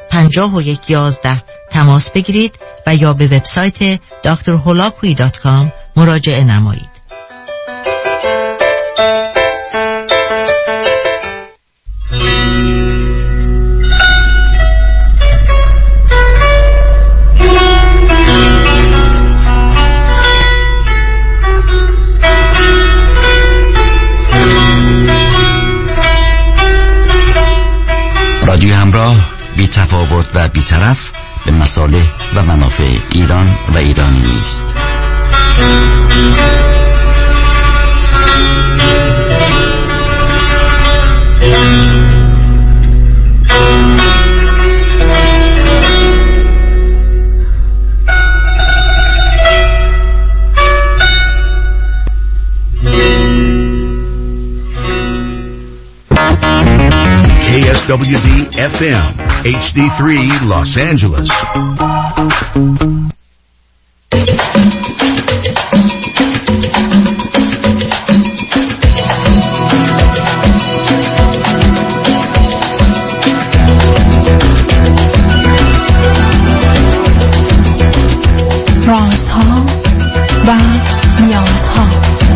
5111 تماس بگیرید و یا به وبسایت drholakui.com مراجعه نمایید. رادیو همراه، بی تفاوت و بی طرف به مصالح و منافع ایران و ایرانی نیست. KSWD FM HD3 Los Angeles. رازها و نیازها.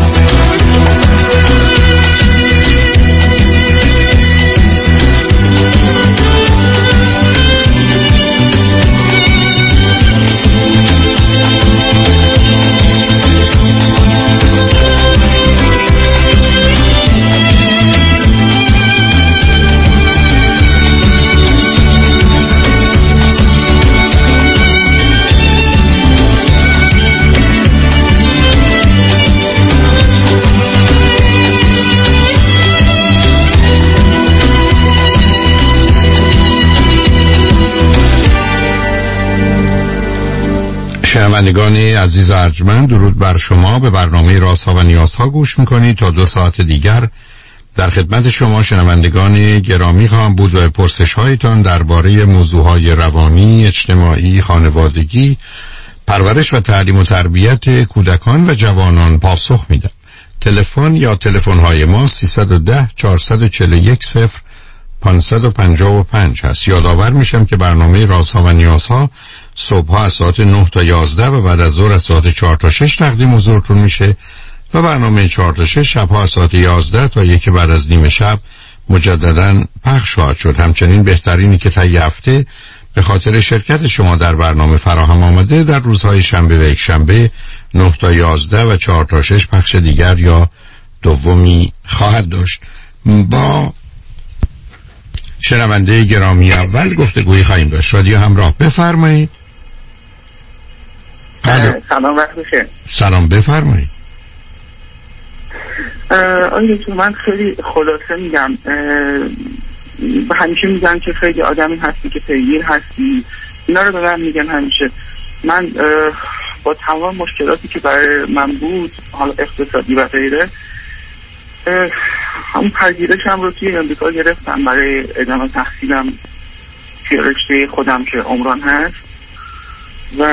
شنوندگان عزیز و ارجمند، درود بر شما. به برنامه رازها و نیازها گوش میکنید. تا 2 ساعت دیگر در خدمت شما شنوندگان گرامی خواهم بود و پرسش هایتان درباره موضوعهای روانی، اجتماعی، خانوادگی، پرورش و تعلیم و تربیت کودکان و جوانان پاسخ میدم. تلفن یا تلفن های ما 310 441 0555 هست. یادآور میشم که برنامه رازها و نیازها صبحها از ساعت 9 تا 11 و بعد از ظهر از ساعت 4 تا 6 تقدیم حضورتون میشه و برنامه 4 تا 6 شبها از ساعت 11 تا 1 بعد از نیم شب مجددا پخش خواهد شد. همچنین بهترینی که طی هفته به خاطر شرکت شما در برنامه فراهم آمده در روزهای شنبه و یکشنبه 9 تا 11 و 4 تا 6 پخش دیگر یا دومی خواهد داشت. با شنونده گرامی اول گفتگویی خواهیم داشت. رادیو همراه، بفرمایید. سلام، وقت بخیر. سلام، بفرمایید. آقای دکتر، من خیلی خلاصه میگم. همیشه میگن که خیلی آدمی هستی که پیگیر هستی، اینا رو به من میگن همیشه. من با تمام مشکلاتی که برای من بود، حالا اقتصادی و غیره، همون پذیرشم رو توی امریکا گرفتم برای ادامه تحصیلم توی رشته خودم که عمران هست و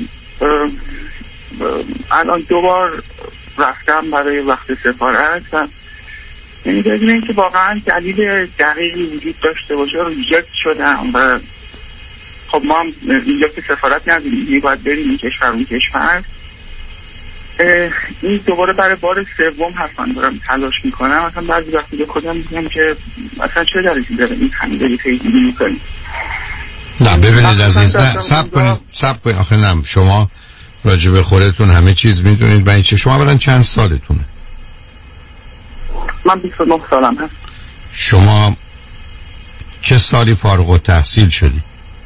الان 2 بار رفتم برای وقت سفارت و یعنی بدون اینکه واقعا دلیل دقیقی وجود داشته باشه رو ریجکت شدم و خب ما هم اینجا که سفارت نداریم، باید بریم این کشور اون کشور. این دوباره برای بار 3 حتما دارم تلاش میکنم. اصلا بعضی وقتی به خودم میگم که اصلا چه دلیلی داره این خمیداری پیگیری میکنی. نه ببینید عزیز، نه صبر کنید آخه نه، شما راجع به خودتون همه چیز میدونید. من چه، شما اولا چند سالتونه؟ من 29 سالم هست. شما چه سالی فارغ التحصیل شدی؟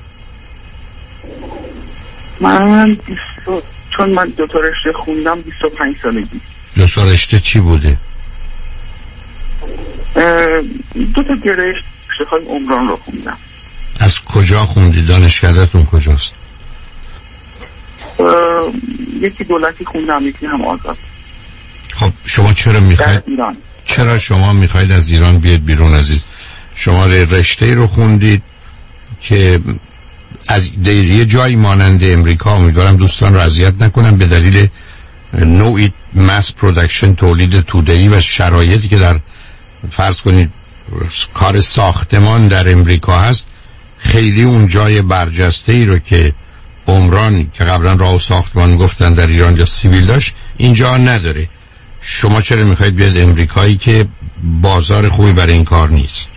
من چون من 2 تا رشته خوندم 25 سالگی. 2 تا رشته چی بوده؟ 2 تا رشته های عمران رو خوندم. از کجا خوندی؟ دانشکده‌تون کجاست؟ یکی دولتی خوندم، یکی هم آزاد. خب شما چرا میخواید؟ چرا شما میخواید از ایران بیاد بیرون عزیز؟ شما رشته رو خوندید که از یه جایی مانند امریکا، امیدوارم دوستان رو اذیت نکنم، به دلیل نوعی ماس پروداکشن، تولید توده‌ای و شرایطی که در فرض کنید کار ساختمان در امریکا هست، خیلی اون جای برجسته ای رو که عمران که قبلا راه و ساختمان گفتن در ایران یا سیویل داشت اینجا نداره. شما چرا میخواید بیاد امریکایی که بازار خوبی برای این کار نیست؟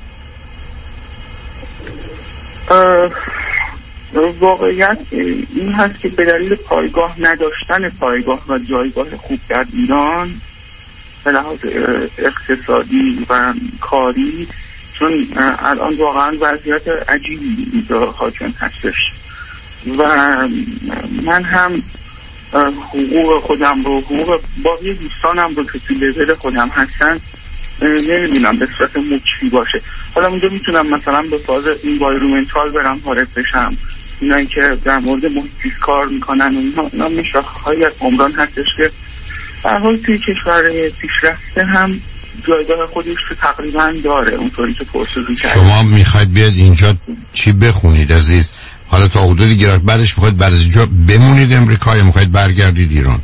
واقعیت این هست که به دلیل پایگاه نداشتن پایگاه و جایگاه خوب در ایران به لحاظ اقتصادی و کاری، چون الان واقعا وضعیت عجیبی اینجا حاکم هستش و من هم حقوق خودم رو، حقوق باقی دوستانم رو که توی لول خودم هستن نمیدونم به صورت مکفی باشه. حالا اونجا میتونم مثلا به فاز انوایرومنتال برم وارد بشم، اینایی که در مورد محیط کار میکنن و اینا میشاخه‌های از عمران هستش که در حال توی کشور پیشرفته هم جایگاه خودش رو تقریبا داره اونطوری که پرسیدی کرد. شما میخواید بیاد اینجا چی بخونید عزیز؟ حالا تا حدودی گرفت بعدش میخواید بعد از اینجا بمونید امریکا یا میخواید برگردید ایران؟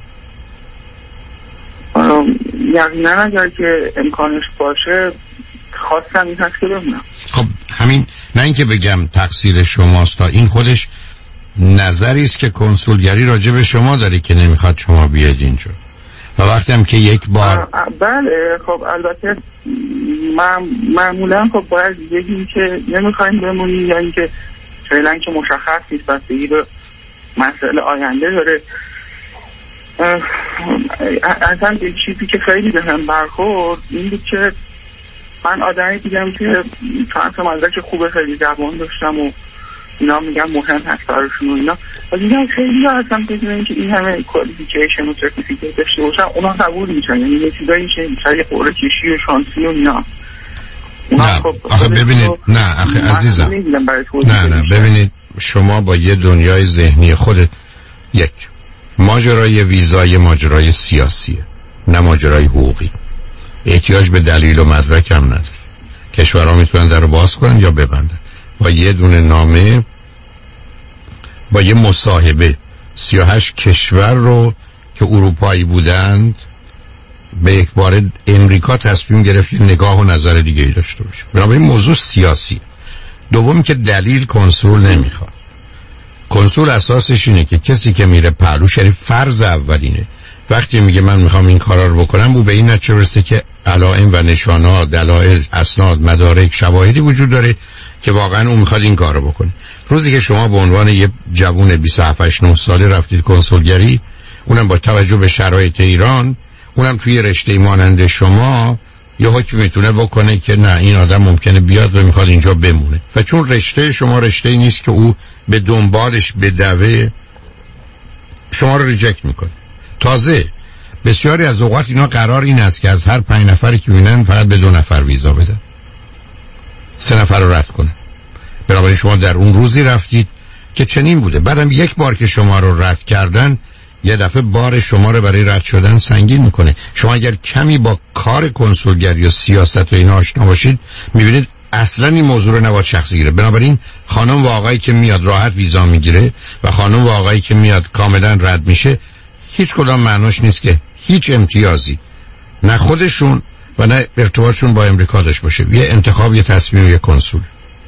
یقینا اگر که امکانش باشه خواستم این هست که بمونم. خب همین، نه اینکه بگم تقصیر شماست، تا این خودش نظری است که کنسولگری راجع به شما داره که نمیخواد شما بیاید اینجا. و وقتی هم که یک بار بله خب البته معمولا خب باید بگیم که نمیخوایم بمونیم یا اینکه فعلا که مشخص نیست، بستگی به مسئله آینده داره. اصلا یک چیزی که خیلی به هم برخورد این بود که من آدمی دیدم که چند مدرک خوب خیلی زبان داشتم و اینا میگم مهم هست براشون و اینا، و دیدم خیلی ها هستم بدونن که این همه کوالیفیکیشن و سرتیفیکیت داشته باشن اونا قبول میشن، یعنی یه چیزایی میشه قرعه کشی و شانسی و اینا. نه آخه ببینید، نه آخه عزیزم، نه ببینید، شما با یه دنیای ذهنی خودت، یک ماجرای ویزای ماجرای سیاسیه نه ماجرای حقوقی، احتیاج به دلیل و مدرک هم نداره. کشورها میتونن در رو باز کنن یا ببندن. با یه دونه نامه، با یه مصاحبه 38 کشور رو که اروپایی بودند به یک بار امریکا تصمیم گرفت یه نگاه و نظر دیگه ای داشته باشه. بنابراین موضوع سیاسی. دوم که دلیل کنسول نمیخواد. کنسول اساسش اینه که کسی که میره پهلو، شریف فرض اولینه وقتی میگه من میخوام این کارا رو بکنم، او به این نتیجه برسه که علائم و نشانات، دلایل، اسناد، مدارک، شواهدی وجود داره که واقعا اون میخواد این کارو بکنه. روزی که شما به عنوان یه جوون 27-29 ساله رفتید کنسولگری، اونم با توجه به شرایط ایران، اونم توی رشته مانند شما، یه حکم میتونه بکنه که نه این آدم ممکنه بیاد و میخواد اینجا بمونه، و چون رشته شما رشته نیست که او به دنبالش بدوه، شما رو ریجکت میکنه. تازه بسیاری از اوقات اینا قرار این است که از هر 5 نفری که میبینن فقط به 2 نفر ویزا بدن، 3 نفر رو رد کنن. بنابراین شما در اون روزی رفتید که چنین بوده. بعدم یک بار که شما رو رد کردن، یه دفعه بار شما رو برای رد شدن سنگین میکنه. شما اگر کمی با کار کنسولگری و سیاست و اینا آشنا باشید، میبینید اصلا این موضوع رو نباید شخصی گیره. بنابراین خانم و آقایی که میاد راحت ویزا میگیره و خانم و آقایی که میاد کاملا رد میشه، هیچ کدام معناش نیست که هیچ امتیازی نه خودشون و نه ارتباطشون با امریکا داشته باشه. یه انتخاب، یه تصمیم، یه کنسول،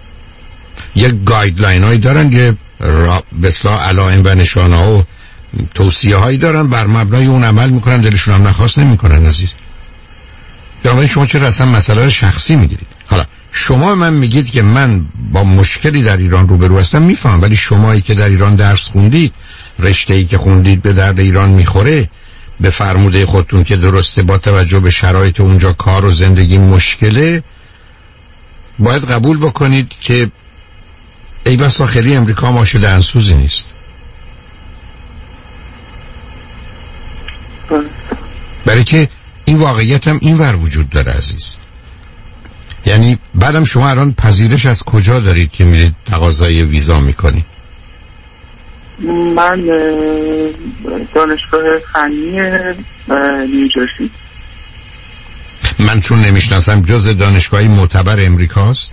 یه گایدلاین هایی دارن، یه به اصطلاح علائم و نشانه ها و توصیه هایی دارن، بر مبنای اون عمل میکنن، دلشون هم نخواست نمیکنن عزیز. در شما چرا اصلا مسئله رو شخصی میگیرید؟ حالا شما من میگید که من با مشکلی در ایران روبرو هستم، میفهم، ولی شمایی که در ایران درس خوندید، رشته‌ای که خوندید به درد ایران میخوره، به فرموده خودتون که درسته با توجه به شرایط اونجا کار و زندگی مشکله، باید قبول بکنید که ای بسا خیلی امریکا ماشه دهنسوزی نیست. برای که این واقعیت هم این ور وجود داره عزیز. یعنی بعدم شما الان پذیرش از کجا دارید که میرید تقاضای ویزا میکنید؟ من دانشگاه فنی نیوجرسی. من چون نمیشناسم، جز دانشگاهی معتبر امریکاست؟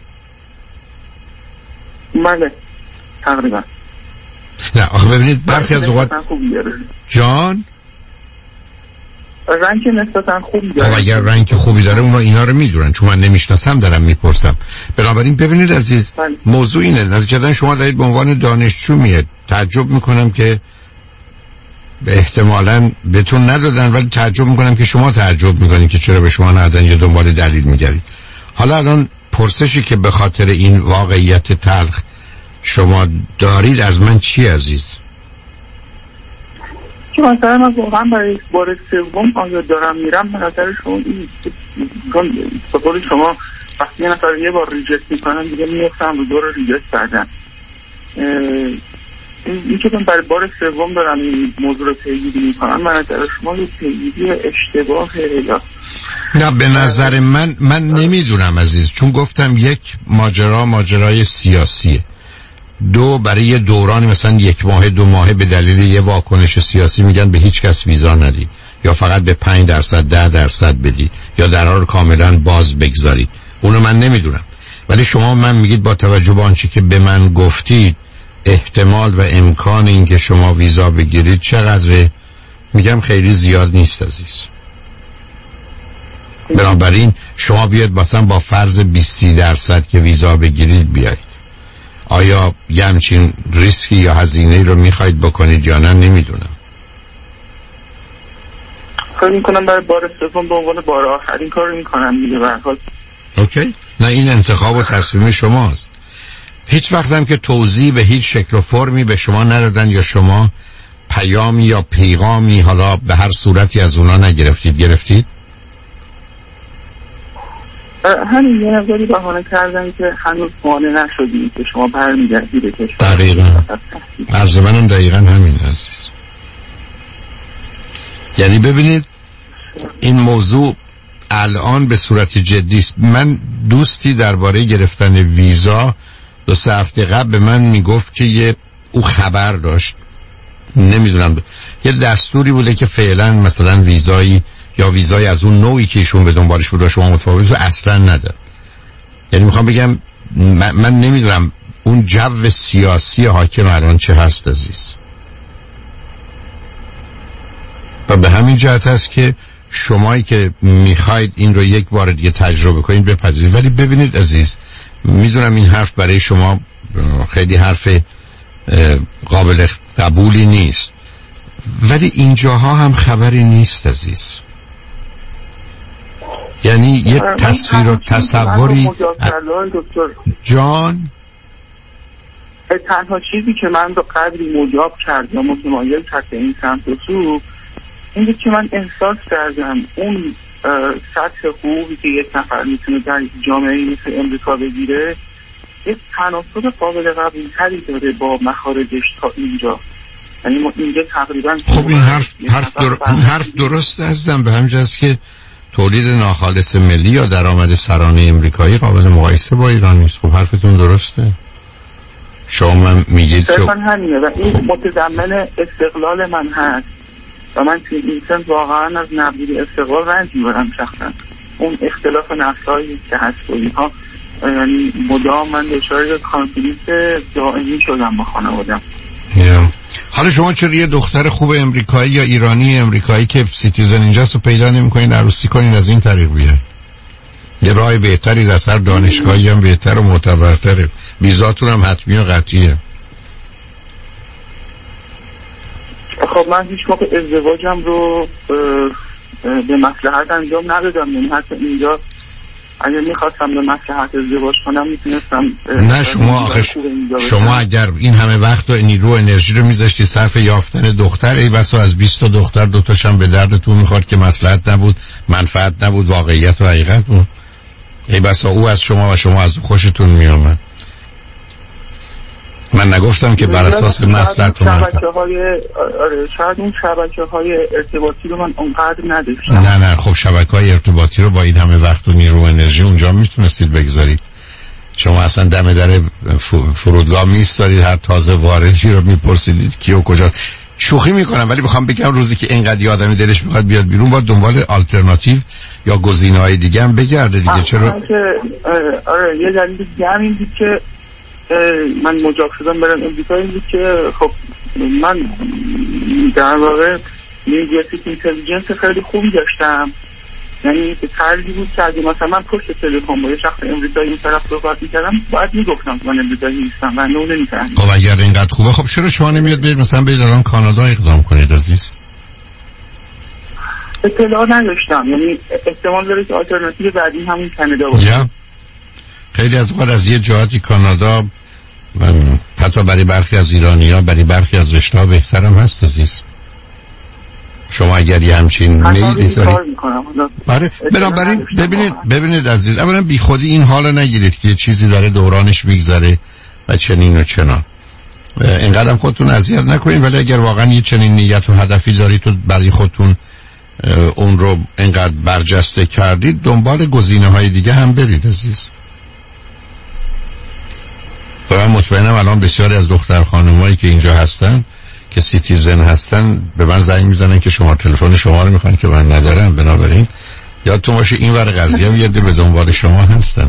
بله تقریبا. نه آخه ببینید برخی از اوقات جان رنگ نسبتا خوبی داره. خب اگر رنگ خوبی داره اونا اینا رو میدونن، چون من نمیشناسم دارم میپرسم. بنابراین ببینید عزیز، موضوع اینه نتیجتا شما دارید به عنوان دانشجو میاد. تعجب میکنم که احتمالاً بهتون ندادن، ولی تعجب میکنم که شما تعجب میکنید که چرا به شما ندادن یا دنبال دلیل میگردید. حالا الان پرسشی که به خاطر این واقعیت تلخ شما دارید از من چی عزیز؟ که مثلا من واقعا برای بار سوم آیا دارم میرم، به نظر شما این به قول شما وقتی یه نفر یه بار ریجکت میکنن دیگه میفتم رو دور ریجکت بعدن. این که من برای بار سوم دارم این موضوع رو پیگیری میکنم، به نظر شما یه پیگیری اشتباهه یا نه؟ به نظر من نمیدونم عزیز، چون گفتم یک ماجرای سیاسیه، دو برای یه دورانی مثلا 1 ماه 2 ماه به دلیل یه واکنش سیاسی میگن به هیچ کس ویزا ندید یا فقط به 5% 10% بدید یا درها رو کاملا باز بگذارید. اونو من نمیدونم، ولی شما من میگید با توجه به آنچه که به من گفتید احتمال و امکان این که شما ویزا بگیرید چقدره؟ میگم خیلی زیاد نیست عزیز. بنابراین شما بیاد مثلا با فرض 20-30% که ویزا بگیرید بیاید. آیا یه همچین ریسکی یا هزینه‌ای رو میخواید بکنید یا نه؟ نمیدونم. فکر میکنم برای بار سوم به عنوان بار آخرین کار رو میکنم دیگه. به هر حال اوکی، نه این انتخاب و تصمیم شماست. هیچ وقت هم که توضیح به هیچ شکل و فرمی به شما ندادن یا شما پیامی یا پیغامی حالا به هر صورتی از اونا نگرفتید؟ گرفتید؟ همین یه نظری بهانه کردن که هنوز مانع نشدیم که شما برمیگردید به کشور. دقیقا عرض منم دقیقا همین عزیز. یعنی ببینید این موضوع الان به صورت جدی است. من دوستی درباره گرفتن ویزا 2-3 هفته قبل به من میگفت که او خبر داشت، نمیدونم یه دستوری بوده که فعلا مثلا ویزایی یا ویزای از اون نوعی که ایشون به دنبالش بود شما متفاوت رو اصلا نداره. یعنی میخوام بگم من نمیدونم اون جو سیاسی حاکم الان چه هست عزیز، و به همین جهت است که شمایی که میخواید این رو یک بار دیگه تجربه کنید بپذیرید. ولی ببینید عزیز، میدونم این حرف برای شما خیلی حرف قابل قبولی نیست، ولی اینجاها هم خبری نیست عزیز. یعنی یه تصویر و تصوری جان تنها چیزی که من رو قدری مجاب کرد یا متمایل کرد به این سمت و سو اینه که من احساس کردم اون سطح حقوقی که یک نفر میتونه در جامعه مثل امریکا بگیره یک تناسب قابل قبول تری داره با مخارجش تا اینجا. یعنی ما اینجا تقریبا خب این حرف درست هستم، به همین جاست که تولید ناخالص ملی یا درآمد سرانه امریکایی قابل مقایسه با ایران نیست. خب حرفتون درسته. شما میگید که همینه و این متضمن استقلال من هست و من توی این سن واقعا از نبود استقلال رنج میبرم شخصا. اون اختلاف نسل‌هایی که هست و اینها، یعنی مدام من دچار کانفلیکت دائمی شدم با خانواده‌ام. حالا شما چرا یه دختر خوب امریکایی یا ایرانی امریکایی که سیتیزن اینجاست رو پیدا نمی‌کنید عروسی کنید از این طریق بیاید؟ یه راه بهتری از هر دانشگاهی هم بهتر و معتبرتره، ویزاتون هم حتمی و قطعیه. خب من هیچ موقع ازدواجم رو به مصلحت انجام ندادم، یعنی حتی اینجا اگر میخواستم به مصلحت ازدواج کنم میتونستم. نه شما اگر این همه وقت و نیرو و انرژی رو میذاشتی صرف یافتن دختر، ای بسا از 20 تا دختر 2 تاشم به دردتون میخورد که مصلحت نبود، منفعت نبود، واقعیت و حقیقت بود. ای بسا او از شما و شما از خوشتون میامد. من نگفتم که بر اساس مصلحت و منفعت. شاید اون شبکه‌های ارتباطی رو من اونقدر نداشتم. نه خب شبکه‌های ارتباطی رو با این همه وقت و نیرو و انرژی اونجا میتونستید بگذارید. شما اصلا دم در فرودگاه میستارید، هر تازه واردی رو میپرسیدید کی و کجا. شوخی میکنم، ولی میخوام بگم روزی که اینقدر یه آدمی دلش میخواد بیاد بیرون با دنبال آلترناتیو یا گزینه‌های دیگه هم بگرده دیگه. چرا آره یه دلیل دیگه همین بود که من مجاب شدم برم امریکا این بود که خب من در واقع لینگویستیک اینتلیجنس خیلی خوبی داشتم، یعنی به طرزی بود که اگه مثلا من پشت تلفن با یه شخص امریکایی این طرف صحبت می‌کردم باید میگفتم که من امریکایی نیستم و اونو نمی‌فهمید. خب اگر اینقدر خوبه خب چرا شما نمیاد برید مثلا برید الان کانادا اقدام کنید عزیز؟ اطلاع نداشتم، یعنی احتمال داره که آلترناتیو بعدی همون کانادا باشه. خیلی از وقت از یه جهاتی کانادا حتی برای برخی از ایرانی‌ها برای برخی از رشته‌ها بهترم هست عزیز. شما اگر یه همچین میلی دارید برای بنابراین ببینید عزیز، اولا بی خودی این حال نگیرید که یه چیزی داره دورانش میگذره و چنین و چنان، اینقدر هم خودتون اذیت نکنید. ولی اگر واقعا یه چنین نیت و هدفی دارید تو برای خودتون اون رو اینقدر برجسته کردید، دنبال گزینه‌های دیگه هم برید عزیز. و من مطمئنم الان بسیاری از دختر خانمایی که اینجا هستن که سیتیزن هستن به من زنگ میزنن که شما تلفن شما رو میخوان که من ندارم. بنابراین یادتون باشه این ور قضیه هم یه ده به دنبال شما هستن.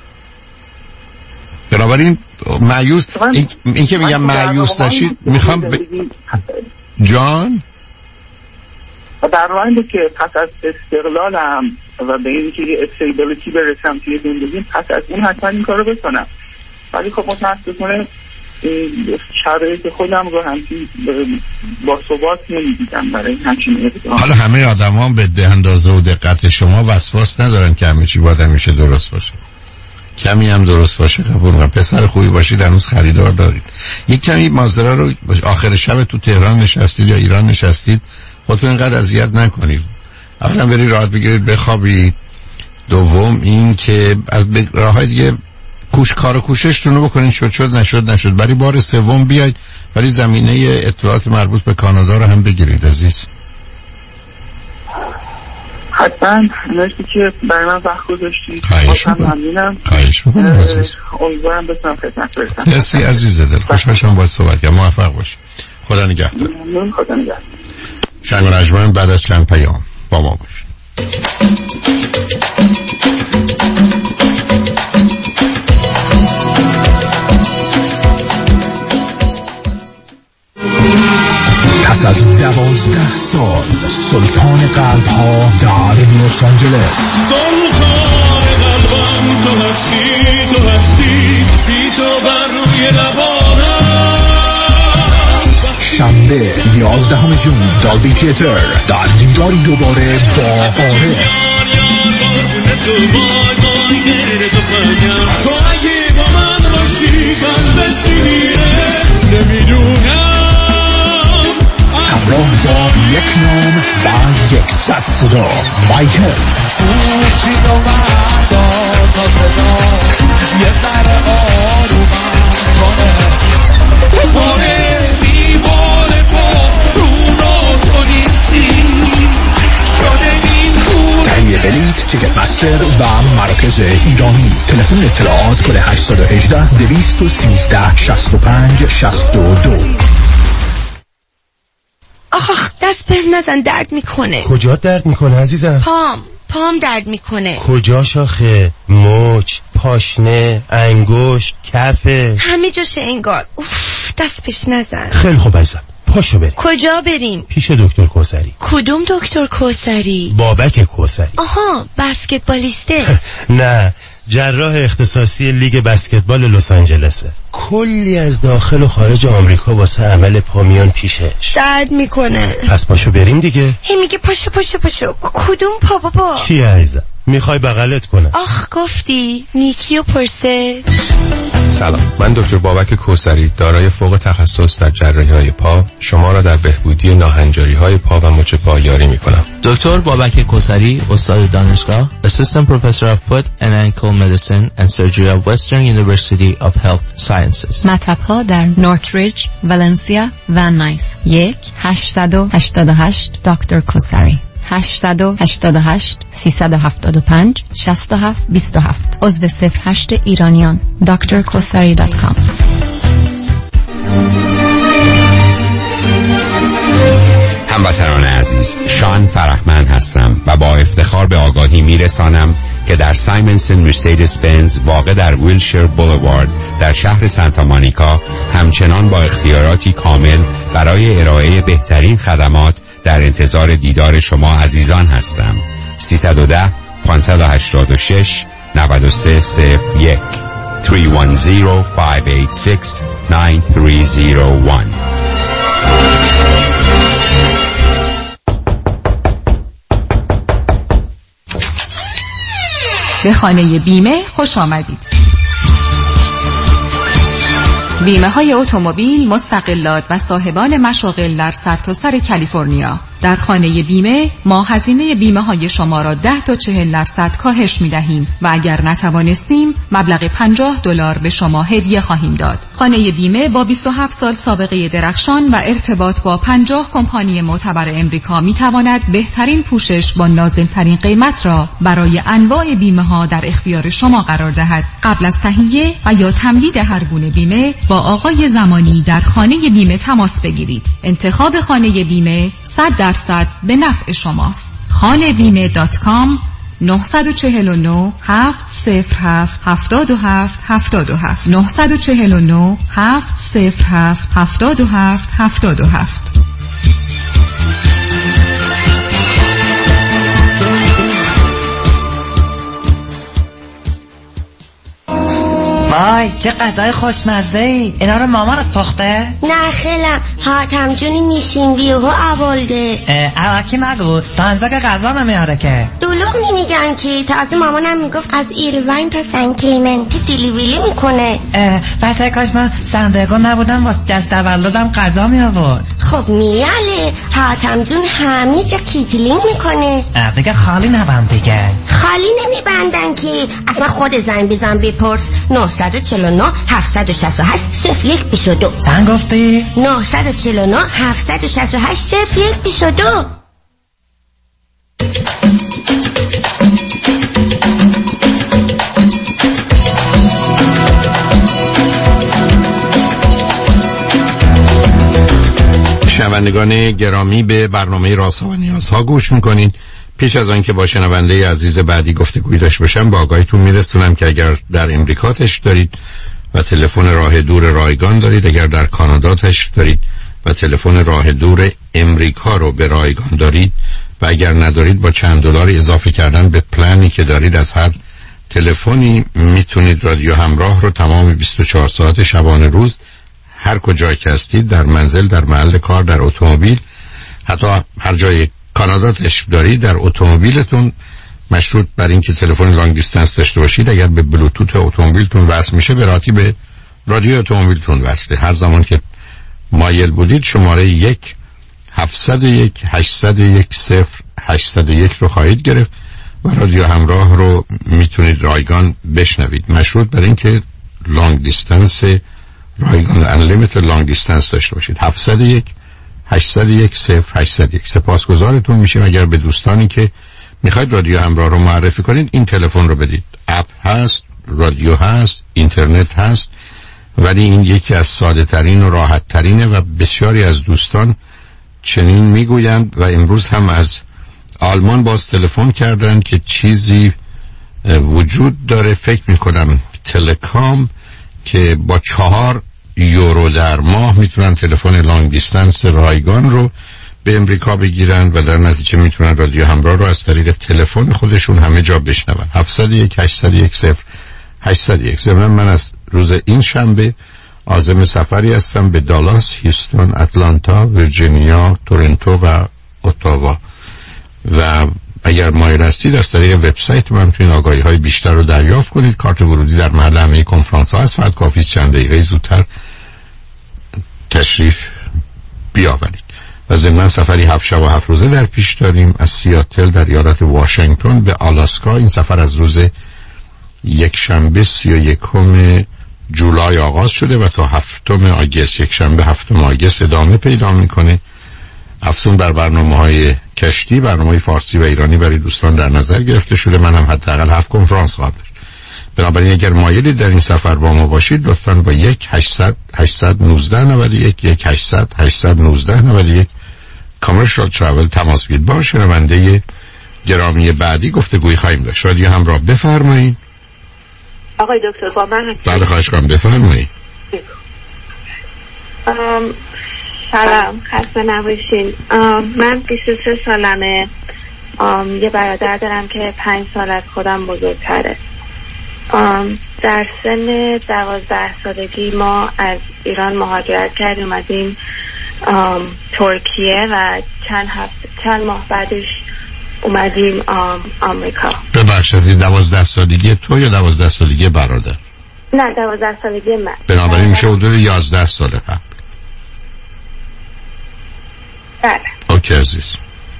بنابراین مایوس این که میگم مایوس نشید، میخوام جان در مورد که پس از استقلالم و به این که استیبیلیتی برسم توی زندگیم، پس از اون حتما این کارو بکنم. ولی خب متاسفانه شرایط خودم رو همچین با ثبات نمیدیدم برای همچین اقدام. حالا همه آدم به ده اندازه و دقت شما وسواس ندارن که همه چی باید همیشه درست باشه. کمی هم درست باشه قبول کنم. پسر خوبی باشید هنوز خریدار دارید. یک کمی ماجرا رو آخر شب تو تهران نشستید یا ایران نشستید خودتون اینقدر اذیت نکنید. اولا برید راحت بگیرید بخوابید. دوم این که از راههای دیگه کار و کوششتون رو بکنین، شد نشد برای بار سوم بیاید ولی زمینه اطلاعات مربوط به کانادا رو هم بگیرید عزیز. حتما مرسی که برای من وقت گذاشتید. خواهش میکنم عزیز. امیدوارم بتونم خدمت برسم. مرسی عزیز دل، خوشحال شدم باهات صحبت کردم. موفق باشید. خدا نگهدار. خدا نگهدار. شنگ و نجمن بعد از چند پیام با ما باشید. پس از 12 سال سلطان قلب ها در لس آنجلس، سلطان قلبم تو هستی بی تو بر روی لبانم. شنبه 11 جون دالبی تیاتر در دیداری دوباره با عارف. تو اگه با من باشی قلبت میمیره نمیدونم. همراه با یک نام و 100 صدا مایکل. موسیقی و مردان تا صدا یه ذره آرومم کنه. باره بیباره تو رونو تو نیستی شده این خونه. تهیه بلیت تیکت مستر و مراکز ایرانی. تلفن اطلاعات کل 818 213 65 62. آخ دست به نزن، درد میکنه. کجا درد میکنه عزیزم؟ پام درد میکنه. کجا شاخه؟ مچ، پاشنه، انگشت، کفه، همه جاشه انگار. اوف دست بهش نزن. خیلی خوب عزیزم، پاشو بریم. کجا بریم؟ پیش دکتر کوثری. کدوم دکتر کوثری؟ بابک کوثری. آها بسکتبالیسته. نه، جراح اختصاصی لیگ بسکتبال لس آنجلسه. کلی از داخل و خارج آمریکا واسه عمل پامیان پیشش. درد میکنه. پس پاشو بریم دیگه. هی میگه پاشو. کدوم پا بابا؟ چیه عزیزم؟ میخوای بغلت کنه؟ آخ گفتی نیکی و پرسه. سلام، من دکتر بابک کوثری دارای فوق تخصص در جراحی‌های پا شما را در بهبودی ناهنجاری‌های پا و مچ پا یاری می‌کنم. دکتر بابک کوثری، استاد دانشگاه، Assistant Professor of Foot and Ankle Medicine and Surgery of Western University of Health Sciences. مطب‌ها در نورتریج، ولنسیا و نایس. 1-888 دکتر کوثری. 888 375 67 27. عضو 08 ایرانیان. drkosari.com. هموطنان عزیز، شان فرحمند هستم و با افتخار به آگاهی میرسانم که در سایمنسن مرسدس بنز واقع در ویلشیر بولوارد در شهر سانتا مونیکا همچنان با اختیاراتی کامل برای ارائه بهترین خدمات در انتظار دیدار شما عزیزان هستم. 310 586 9301 310 586 9301. به خانه بیمه خوش آمدید. بیمه های اتومبیل، مستقلات و صاحبان مشاغل در سرتاسر کالیفرنیا. در خانه بیمه ما هزینه بیمه های شما را 10 تا 40% کاهش می دهیم و اگر نتوانستیم مبلغ $50 به شما هدیه خواهیم داد. خانه بیمه با 27 سال سابقه درخشان و ارتباط با 50 کمپانی معتبر امریکا می تواند بهترین پوشش با نازلترین قیمت را برای انواع بیمه ها در اختیار شما قرار دهد. قبل از تهیه و یا تمدید هر گونه بیمه با آقای زمانی در خانه بیمه تماس بگیرید. انتخاب خانه بیمه 100% به نفع شماست. khanebime.com 949 707 77 77 949 707 77 77. وای چه غذای خوشمزه‌ای. اینا رو مامانت پخته؟ نه خیلم حاتم جونی میشین بیوهو آولده. اواکی نگو تا انزا که غذا نمیاره که. دلوغ نمیگن که تازه مامانم میگفت از ایروین تا سن کلیمنتی دیلیوری میکنه. بس کاش من سندرگون نبودم واسه جشن تولدم غذا می آورد. خب میاله حاتم جون همه جا کیتلینگ میکنه. دیگه خالی نبند دیگه. خالی نمیبندن که اصلا خود زنگ بزن بپرس. 949 768 0122. زنگ گفتی؟ 949 768 0122. شنوندگان گرامی به برنامه رازها و نیازها گوش میکنید. پیش از آن که با شنونده عزیز بعدی گفتگوی داشته باشم با آگاهیتون میرسونم که اگر در امریکا تشریف دارید و تلفن راه دور رایگان دارید، اگر در کانادا تشریف دارید و تلفن راه دور امریکا رو به رایگان دارید و اگر ندارید با چند دلار اضافه کردن به پلانی که دارید از هر تلفنی میتونید رادیو همراه رو تمام 24 ساعت شبانه روز هر کجایی که هستید، در منزل، در محل کار، در اتومبیل، حتی هر جای کانادا تشریف دارید، در اتومبیلتون مشروط بر اینکه تلفن لانگ دیستنس داشته باشید. اگر به بلوتوت اتومبیلتون وصل میشه به راحتی به رادیو اتومبیلتون وصله. هر زمان که مایل بودید شماره 1-701-801-0801 رو خواهید گرفت و رادیو همراه رو میتونید رایگان بشنوید. مشروط بر اینکه لانگ دیستنس رایگان انلیمیتد لانگ دیستنس داشته باشید. 701-801-0801. سپاسگزارتون میشیم اگر به دوستانی که میخواید رادیو همراه رو معرفی کنید این تلفن رو بدید. اپ هست، رادیو هست، اینترنت هست، ولی این یکی از ساده ترین و راحت ترینه و بسیاری از دوستان چنین میگویند و امروز هم از آلمان باز تلفن کردن که چیزی وجود داره، فکر میکنم تلکام، که با 4 یورو در ماه میتونن تلفن لانگ دیستنس رایگان رو به امریکا بگیرن و در نتیجه میتونن رادیو همراه رو از طریق تلفن خودشون همه جا بشنون. 701-801-0801. ضمن من از روز این شنبه عازم سفری هستم به دالاس، هیوستون، اتلانتا، ویرجینیا، تورنتو و اتاوا و اگر مایل هستید از طریق وبسایت من میتونید آگاهی های بیشتر رو دریافت کنید. کارت ورودی در محل همه کنفرانس ها هست. فقط کافی چند دقیقه زودتر تشریف بیاورید. و ضمن سفری 7 شب و 7 روزه در پیش داریم از سیاتل در ایالت واشنگتن به آلاسکا. این سفر از روز یک شنبه 31 جولای آغاز شده و تا 7 آگوست، یک شنبه 7 آگوست ادامه پیدا میکنه. افزون بر برنامه‌های کشتی، برنامه‌های فارسی و ایرانی برای دوستان در نظر گرفته شده. من هم حداقل 7 کنفرانس خواهم داشت. بنابراین اگر مایلید در این سفر با ما باشید لطفاً با 1-800-819-91 کامرشال ترافل تماس بگیرید. با شنونده گرامی بعدی گفتگوی خواهیم داشت. رادیو همراه بفرمایید. آقای دکتر با من بله خواهش کنم بفرمایید. سلام، خسته نباشین. من 23 سالمه. یه برادر دارم که 5 سال از خودم بزرگتره. در سن 12 سالگی ما از ایران مهاجرت کردیم، اومدیم ترکیه و چند ماه بعدش اومدیم آمریکا. ببخش، از 12 سالگی تو یا 12 سالگی برادر؟ نه، 12 سالگی من. بنابراین میشه حدود 11 سال قبل. بله. اوکی عزیز.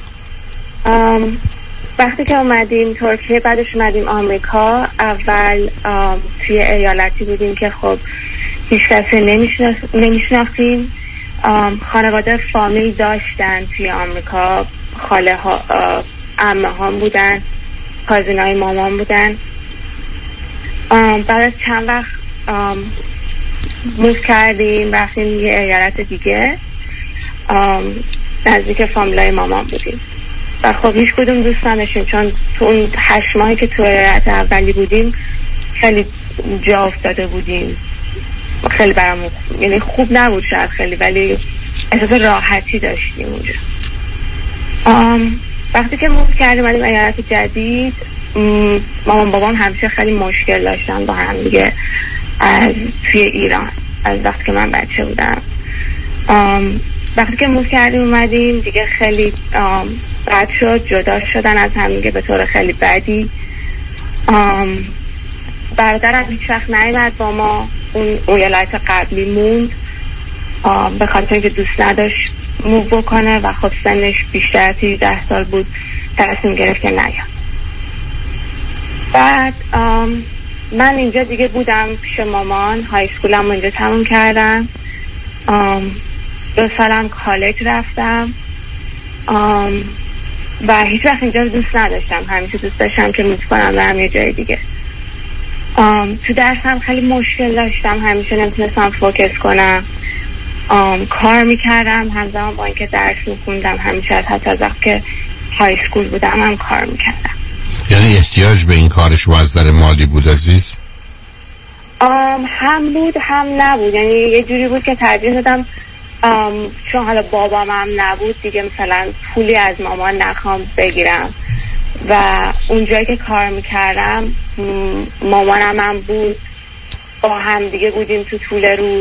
وقتی که اومدیم ترکیه بعدش اومدیم آمریکا، اول توی ایالتی بودیم که خب هیچ کسی نمیشناختیم. خانواده فامیل داشتن توی آمریکا، خاله ها، عمه هام بودن، کازینای مامان بودن. بعد از چند وقت موف کردیم، رفتیم یه ایالت دیگه، نزدیک فامیلای مامان بودیم و خب هیچ کدوم دوست نداشتیم، چون تو اون 8 ماهی که تو ایالت اولی بودیم خیلی جا افتاده بودیم، خیلی برامون یعنی خوب نبود شاید خیلی، ولی احساس راحتی داشتیم اونجا. وقتی که موف کردیم اومدیم ایالت جدید، مامان بابام همیشه خیلی مشکل داشتن با هم دیگه از توی ایران، از وقتی که من بچه بودم. وقتی که موف کردیم اومدیم دیگه خیلی بد شد، جدا شدن از هم دیگه به طور خیلی بدی. برادرم هیچ وقت نیامد با ما، اون ایالت قبلی موند به خاطر اینکه دوست نداشت موو بکنه و خب سنش بیشتر 13 سال بود، تصمیم گرفت که نیاد. بعد من اینجا دیگه بودم پیش مامان، های اسکولم اینجا تموم کردم، 2 سالم کالج رفتم و هیچ وقت اینجا دوست نداشتم، همیشه دوست داشتم که موو کنم برم یه جای دیگه. تو درسم خیلی مشکل داشتم، همیشه نمیتونستم فوکس کنم، کار میکردم همزمان با اینکه درس میخوندم، همیشه حتی از وقت که های اسکول بودم هم کار میکردم. یعنی احتیاج به این کارش از نظر مالی بود عزیز؟ هم بود هم نبود، یعنی یه جوری بود که ترجیح دادم چون حالا بابام هم نبود دیگه مثلا پولی از مامان نخوام بگیرم و اونجایی که کار میکردم مامانم هم بود، با هم دیگه بودیم تو طول روز.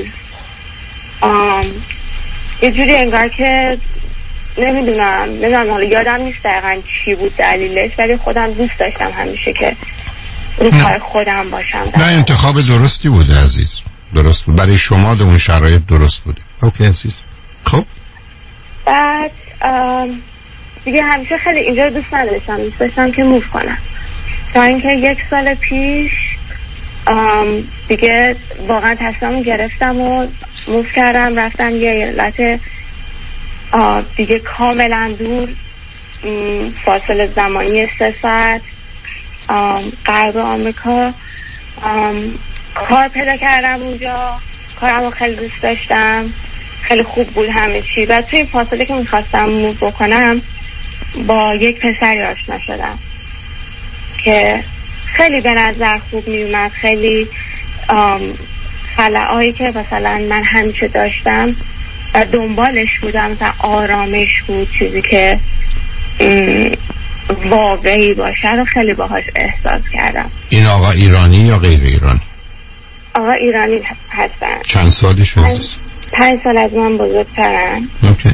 یه جوری انگار که نمیدونم حالا یادم نیست دقیقا چی بود دلیلش، ولی خودم دوست داشتم همیشه که رو کار خودم باشم. نه، انتخاب درستی بوده عزیز، درست بود برای شما، در اون شرایط درست بوده. اوکی عزیز. خب بعد دیگه همیشه خیلی اینجا دوست نداشتم، دوست داشتم که موو کنم، تا اینکه 1 سال پیش دیگه واقعا تصمیم گرفتم و موو کردم، رفتم یه ایالت دیگه کاملا دور، فاصله زمانی 3 ساعت غرب آمریکا. کار پیدا کردم اونجا، کارم رو خیلی دوست داشتم، خیلی خوب بود همه چی. و توی فاصله که میخواستم موو بکنم با یک پسری آشنا شدم که خیلی به نظر خوب میومد، خیلی خلاهایی که مثلا من همیشه داشتم و دنبالش بودم، مثلا آرامش بود، چیزی که واقعی باشه رو خیلی باهاش احساس کردم. این آقا ایرانی یا غیر ایرانی؟ آقا ایرانی هستن. چند سالش هست؟ 5 سال از من بزرگترن. اوکی.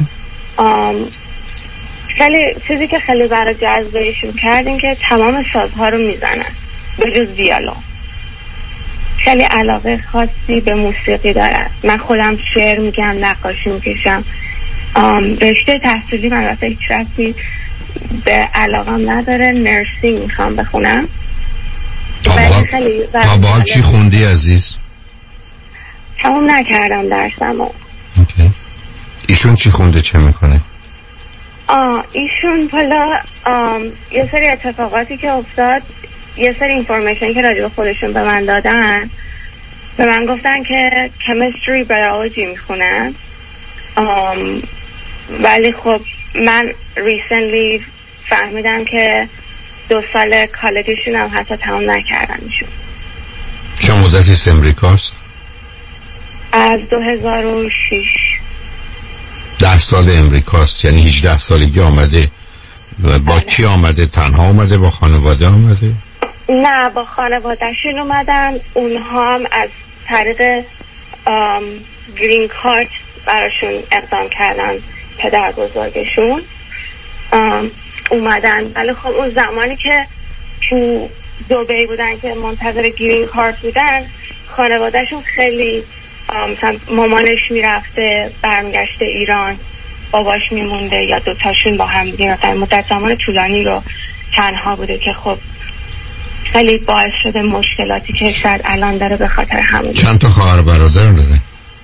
خیلی چیزی که خیلی برای جذبشون کردیم که تمام سازها رو میزنن به جز ویولون. خیلی علاقه خاصی به موسیقی دارن. من خودم شعر میگم، نقاشی میکشم. رشته تحصیلی من البته هیچ ربطی به علاقم نداره، نرسینگ میخوام بخونم. تا بال چی خوندی عزیز؟ تمام نکردم درسمو. اوکی. ایشون چی خونده، چه میکنه؟ ایشون حالا یه سری اتفاقاتی که افتاد، یه سری اینفورمیشن که راجع به خودشون به من دادن، به من گفتن که کمیستری بیولوژی میخونن، ولی خب من ریسنتلی فهمیدم که 2 سال کالجشون هم حتی تمام نکردن ایشون. چه مدتی امریکاست؟ از 2006. 10 سال امریکاست، یعنی 18 سالگی آمده. و با کی آمده؟ تنها آمده؟ با خانواده آمده؟ نه، با خانوادهشون اومدن. اونها هم از طریق گرین کارت براشون اقدام کردن، پدر بزرگشون اومدن. ولی خب اون زمانی که تو دبی بودن که منتظر گرین کارت بودن، خانوادهشون خیلی مثلا مامانش میرفته برمیگشته ایران، باباش میمونده، یا دوتاشون با هم دیگه رفتن. مدت زمان طولانی رو تنها بوده که خب خیلی باعث شده مشکلاتی که شاید الان داره به خاطر همون. چند تا خواهر برادر داره؟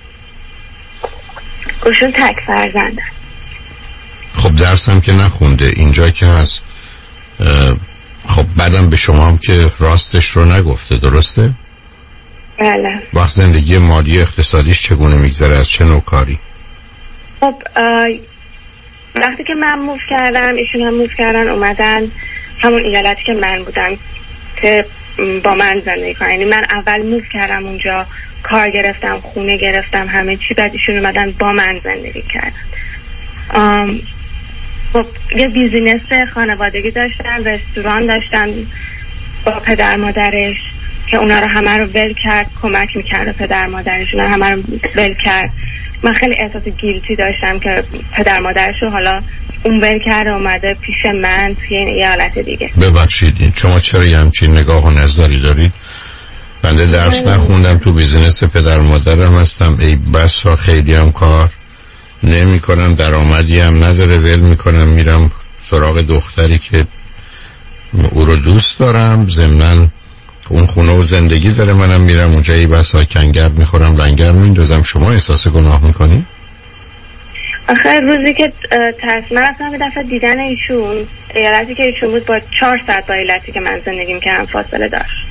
اوشون تک فرزندن. خب درس هم که نخونده، اینجا که هست. خب بعدم به شما هم که راستش رو نگفته، درسته؟ بله. وقت زندگی مالی اقتصادیش چگونه میگذره؟ از چه نوع کاری؟ خب وقتی که من موو کردم، ایشون هم موو کردن اومدن همون ایالتی که من بودم که با من زندگی کنن. یعنی من اول موو کردم اونجا، کار گرفتم، خونه گرفتم، همه چی. بعد ایشون اومدن با من زندگی کردن. خب یه بیزینس خانوادگی داشتن، رستوران داشتن با پدر مادرش که اونا رو همه رو ول کرد، کمک میکرد پدر مادرش، اونا همه رو ول کرد. من خیلی احساس گیلتی داشتم که پدر مادرش رو حالا اون ول کرده اومده پیش من توی یه حالت دیگه. ببخشید شما چرا یه همچین نگاه و نظری دارید؟ بنده درس نخوندم، تو بیزینس پدر مادرم هستم، ای بسا خیلی هم کار نمی کنم، درآمدی هم نداره، ول میکنم میرم سراغ دختری که او رو دوست دارم، ضمناً اون خونه و زندگی داره، منم میرم اونجا ای بسا کنگر میخورم، لنگر میندازم. شما احساس گناه میکنی؟ آخه روزی که من اصلا به دفعه دیدن ایشون، ایالتی که ایشون بود با 4 ساعت با ایالتی که من زندگی میکردم فاصله داشت.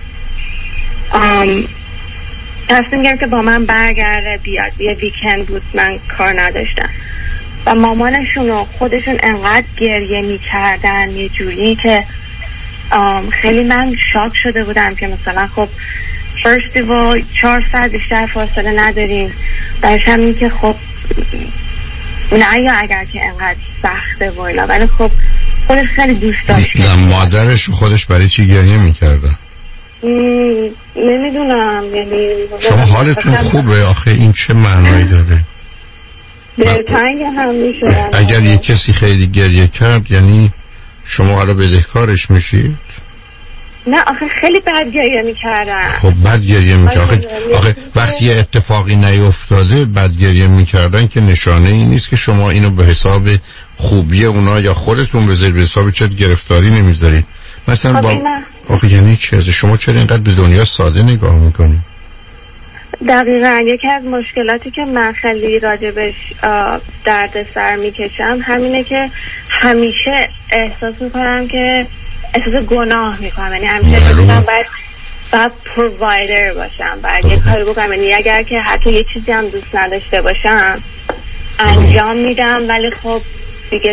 تصمیم گرفت که با من برگرده بیاد. یه ویکند بود، من کار نداشتم و مامانشون و خودشون انقدر گریه میکردن یه جوری که خیلی من شاک شده بودم که مثلا خب فرست و 4 ساعت بیشتر فاصله نداریم، برش هم این که خب نه یا اگر که انقدر سخته و اینا، ولی خب خودش خیلی دوست داشت. نه مادرش خودش برای چی گریه میکردن؟ نمیدونم. یعنی شما حالتون خوبه؟ آخه این چه معنایی داره؟ دلتنگ هم میشدن. اگر یه کسی خیلی گریه کرد یعنی شما حالا بدهکارش میشید؟ نه آخه خیلی بد گریه میکردن. خب بد گریه میکردن. آخه وقتی یه اتفاقی نیفتاده بد گریه میکردن که نشانه ای نیست که شما اینو به حساب خوبی اونا یا خودتون بذارید به حساب چه گرفتاری نمیذارید. مثلا با آخه یعنی چیزه؟ شما چرا اینقدر به دنیا ساده نگاه میکنید؟ دقیقاً یکی از مشکلاتی که من خیلی راجبش درد سر میکشم همینه که همیشه احساس میکنم که احساس گناه میکنم. یعنی همیشه میکنم باید پرووایدر باشم، باید یه کاری بکنم. یعنی اگر که حتی یه چیزی هم دوست نداشته باشم انجام میدم، ولی خب دیگه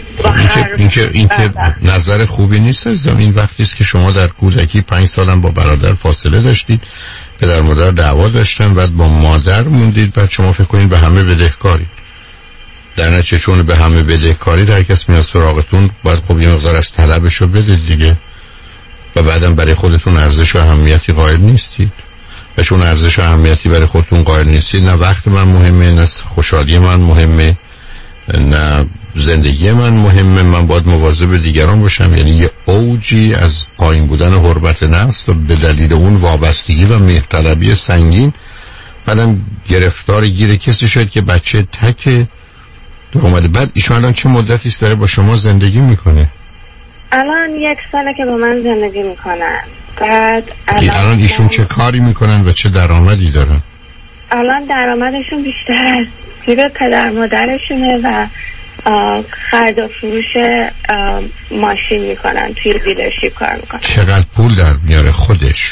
این که نظر خوبی نیست عزیزم. این وقتی است که شما در کودکی 5 سالم با برادر فاصله داشتید، پدر مادر دعوا داشتن، بعد با مادر موندید، بعد شما فکر کنید به همه بدهکاری. در نتیجه چون به همه بدهکاری در کس میاد سراغتون، باید خب یه مقدار از طلبشو بدید دیگه. و بعدم برای خودتون ارزش و اهمیتی قائل نیستید. و چون ارزش و اهمیتی برای خودتون قائل نیستید، نه وقت من مهمه، نه خوشحالی من مهمه، نه زندگی من مهمه. من باید مواظب دیگران باشم. یعنی یه اوجی از پایین بودن حرمت نفس و به دلیل اون وابستگی و مهرطلبی سنگین، بعدم گرفتار گیر کسی شد که بچه تک اومده. بعد ایشون الان چه مدتی است داره با شما زندگی میکنه؟ الان 1 ساله که با من زندگی میکنن. بعد الان ایشون چه کاری میکنن و چه درآمدی دارن؟ الان درآمدشون بیشتر از زیر پدر مادرشونه و خرید و فروش ماشین میکنن، توی دیلرشیپ کار میکنن. چقدر پول در میاره خودش؟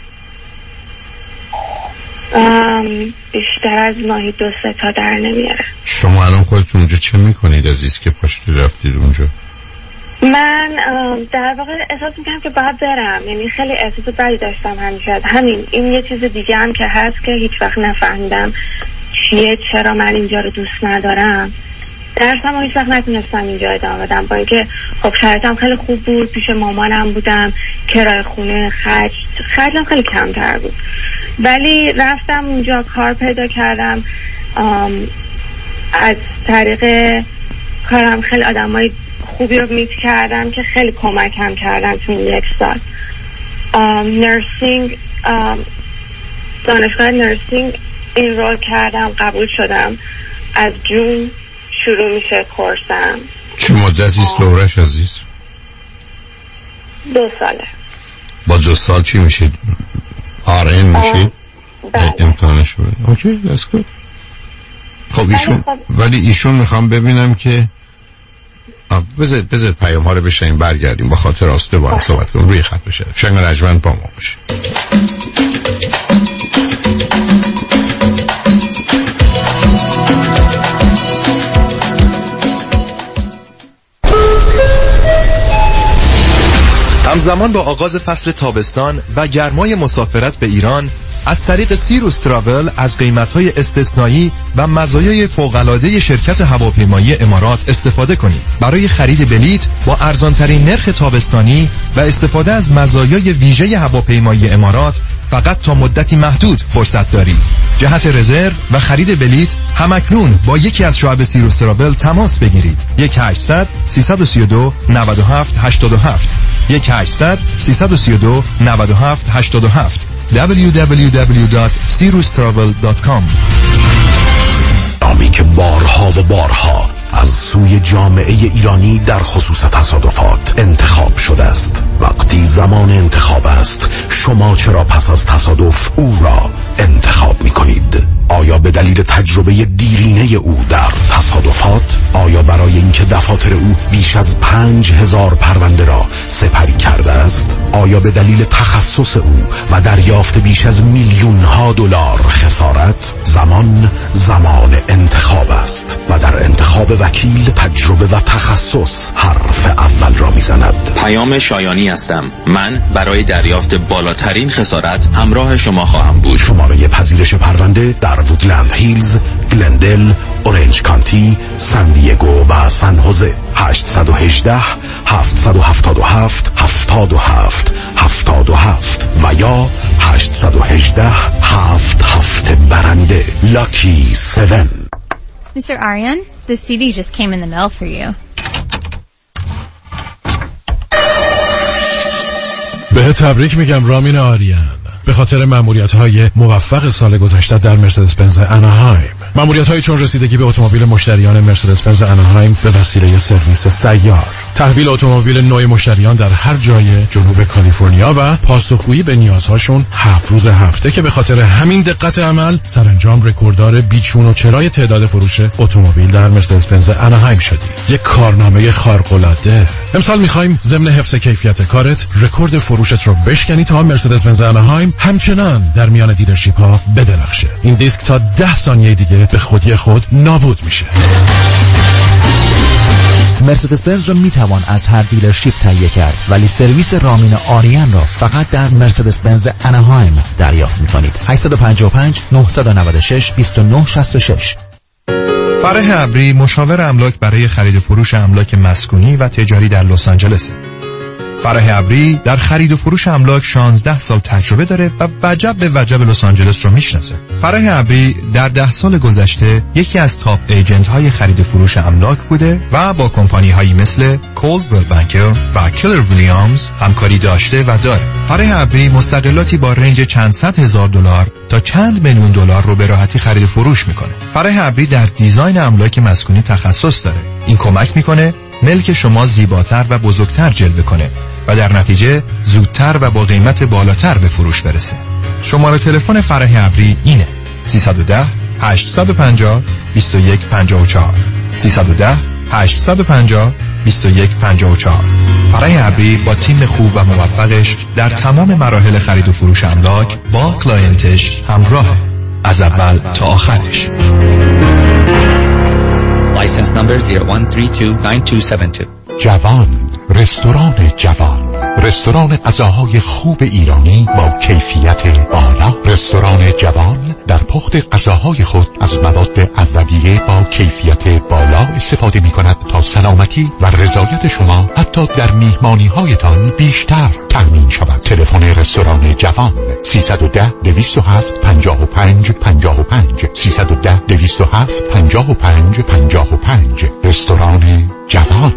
بیشتر از ماهی 2-3 تا در نمیاره. شما الان خودتون اونجا چه میکنید عزیز که پاشتی رفتید اونجا؟ من در واقع احساس میکنم که باید برم. یعنی خیلی احساس بدی داشتم همیشه. همین این یه چیز دیگه هم که هست که هیچ وقت نفهمیدم چیه، چرا من اینجا رو دوست ندارم. درسم رو هیچ وقت نتونستم اینجا ادامه بدم، با اینکه خب شرایطم خیلی خوب بود، پیش مامانم بودم، کرایه خونه، خرجم خیلی کمتر بود، ولی رفتم اونجا کار پیدا کردم. از طریق کارم خیلی آدمای خوبی رو میت کردم که خیلی کمکم کردن تو این 1 سال. نرسینگ، دانشگاه نرسینگ انرول کردم، قبول شدم. از جون شروع میشه کورسم. چه مدتی است دورش عزیز؟ 2 ساله. با 2 سال چی میشید؟ آرین میشید؟ بله. امتحانش بود. اوکی، that's good. خب ایشون، ولی ایشون میخوام ببینم که بذار پیام ها رو بشنیم برگردیم، با خاطر راسته با هم صحبت کنیم، روی خط بشه. شنگ رجمن با ما باشه. همزمان با آغاز فصل تابستان و گرمای مسافرت به ایران، از طریق سیروس تراول از قیمت‌های استثنایی و مزایای فوق‌العاده شرکت هواپیمایی امارات استفاده کنید. برای خرید بلیت با ارزان‌ترین نرخ تابستانی و استفاده از مزایای ویژه هواپیمایی امارات فقط تا مدتی محدود فرصت دارید. جهت رزرو و خرید بلیت همکنون با یکی از شعب سیروس تراول تماس بگیرید. 1-800-332-9787 1-800-332-9787 www.sirustravel.com. نامی که بارها و بارها از سوی جامعه ایرانی در خصوص تصادفات انتخاب شده است. وقتی زمان انتخاب است، شما چرا پس از تصادف او را انتخاب می کنید؟ آیا به دلیل تجربه دیرینه او در تصادفات؟ آیا برای اینکه دفاتر او بیش از 5000 پرونده را سپری کرده است؟ آیا به دلیل تخصص او و دریافت بیش از میلیون‌ها دلار خسارت؟ زمان انتخاب است و در انتخاب وکیل تجربه و تخصص حرف اول را میزند. پیام شایانی هستم. من برای دریافت بالاترین خسارت همراه شما خواهم بود. شماره پذیرش پرونده در وودلند هیلز، گلندل، اورنج کانتی، سان دیگو و سن خوزه. 818 777 77 77 و یا 818 77 برنده. Lucky 7. Mr. Aryan, the CD just came in the mail for you. به تبریک میگم رامین آریان، به خاطر مأموریت‌های موفق سال گذشته در مرسدس بنز اناهایم. مأموریت‌هایی چون رسیدگی به اتومبیل مشتریان مرسدس بنز اناهایم به وسیله سرویس سیار، تحویل اتومبیل نوع مشتریان در هر جای جنوب کالیفرنیا و پاسخگویی به نیازهاشون 7 روز هفته که به خاطر همین دقت عمل سرانجام رکورددار بیچون و چرای تعداد فروش اتومبیل در مرسدس بنز اناهایم شدی. یک کارنامه خارق‌العاده. امسال می‌خوایم ضمن حفظ کیفیت کارت رکورد فروشت رو بشکنی تا مرسدس بنز اناهایم همچنان در میان دیلرشیپ‌ها بدرخشه. این دیسک تا 10 ثانیه دیگه به خودی خود نابود میشه. مرسدس بنز را میتوان از هر دیلرشیپ تهیه کرد، ولی سرویس رامین آریان را فقط در مرسدس بنز اناهایم دریافت میکنید. 855 996 2966. فرح ابری مشاور املاک برای خرید و فروش املاک مسکونی و تجاری در لس آنجلس. فرح ابری در خرید و فروش املاک 16 سال تجربه داره و وجب به وجب لس آنجلس رو میشناسه. فرح ابری در 10 سال گذشته یکی از تاپ ایجنت های خرید و فروش املاک بوده و با کمپانی هایی مثل کولدویل بانکر و کلر ویلیامز همکاری داشته و داره. فرح ابری مستقلاتی با رنج چند صد هزار دلار تا چند میلیون دلار رو به راحتی خرید و فروش میکنه. فرح ابری در دیزاین املاک مسکونی تخصص داره. این کمک میکنه ملک شما زیباتر و بزرگتر جلوه کنه و در نتیجه زودتر و با قیمت بالاتر به فروش برسه. شماره تلفن فرح ابری اینه: 310 850 2154 310 850 2154. فرح ابری با تیم خوب و موفقش در تمام مراحل خرید و فروش املاک با کلاینتش همراهه، از اول تا آخرش. License number 01329272. جوان، رستوران جوان. رستوران غذاهای خوب ایرانی با کیفیت بالا. رستوران جوان در پخت غذاهای خود از مواد اولیه با کیفیت بالا استفاده می کند تا سلامتی و رضایت شما حتی در میهمانی هایتان بیشتر تامین شود. تلفن رستوران جوان 310 207 55 55 310 207 55 55. رستوران جوان.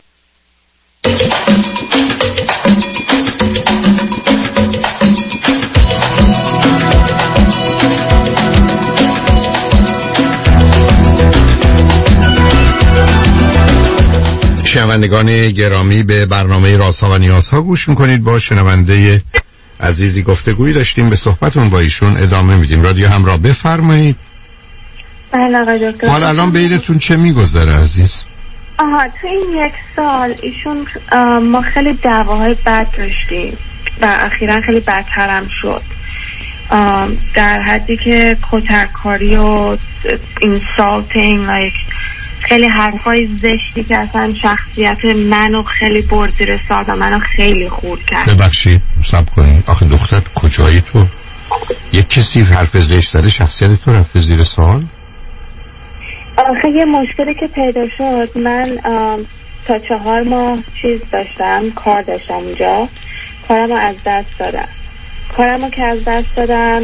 شنوندگان گرامی، به برنامه رازها و نیازها گوش میکنید. با شنونده عزیزی گفتگویی داشتیم، به صحبتون با ایشون ادامه میدیم. رادیو همراه، بفرمایید. بله آقای دکتر. حالا الان بینتون چه میگذره عزیز؟ تو این 1 سال ایشون ما خیلی دعواهای بد داشتیم و اخیراً خیلی بدتر هم شد، در حدی که کترکاری و اینسالتینگ و خیلی حرفای زشتی که اصلا شخصیت منو خیلی برد زیر سوال و منو خیلی خورد کرد. ببخشید صبر کنید، آخه دختر کجایی تو؟ یک کسی حرف زشت زده شخصیت تو رفته زیر سوال؟ آخه یه مشکلی که پیدا شد، من تا 4 ماه کار داشتم اونجا، کارمو از دست دادم. کارمو که از دست دادم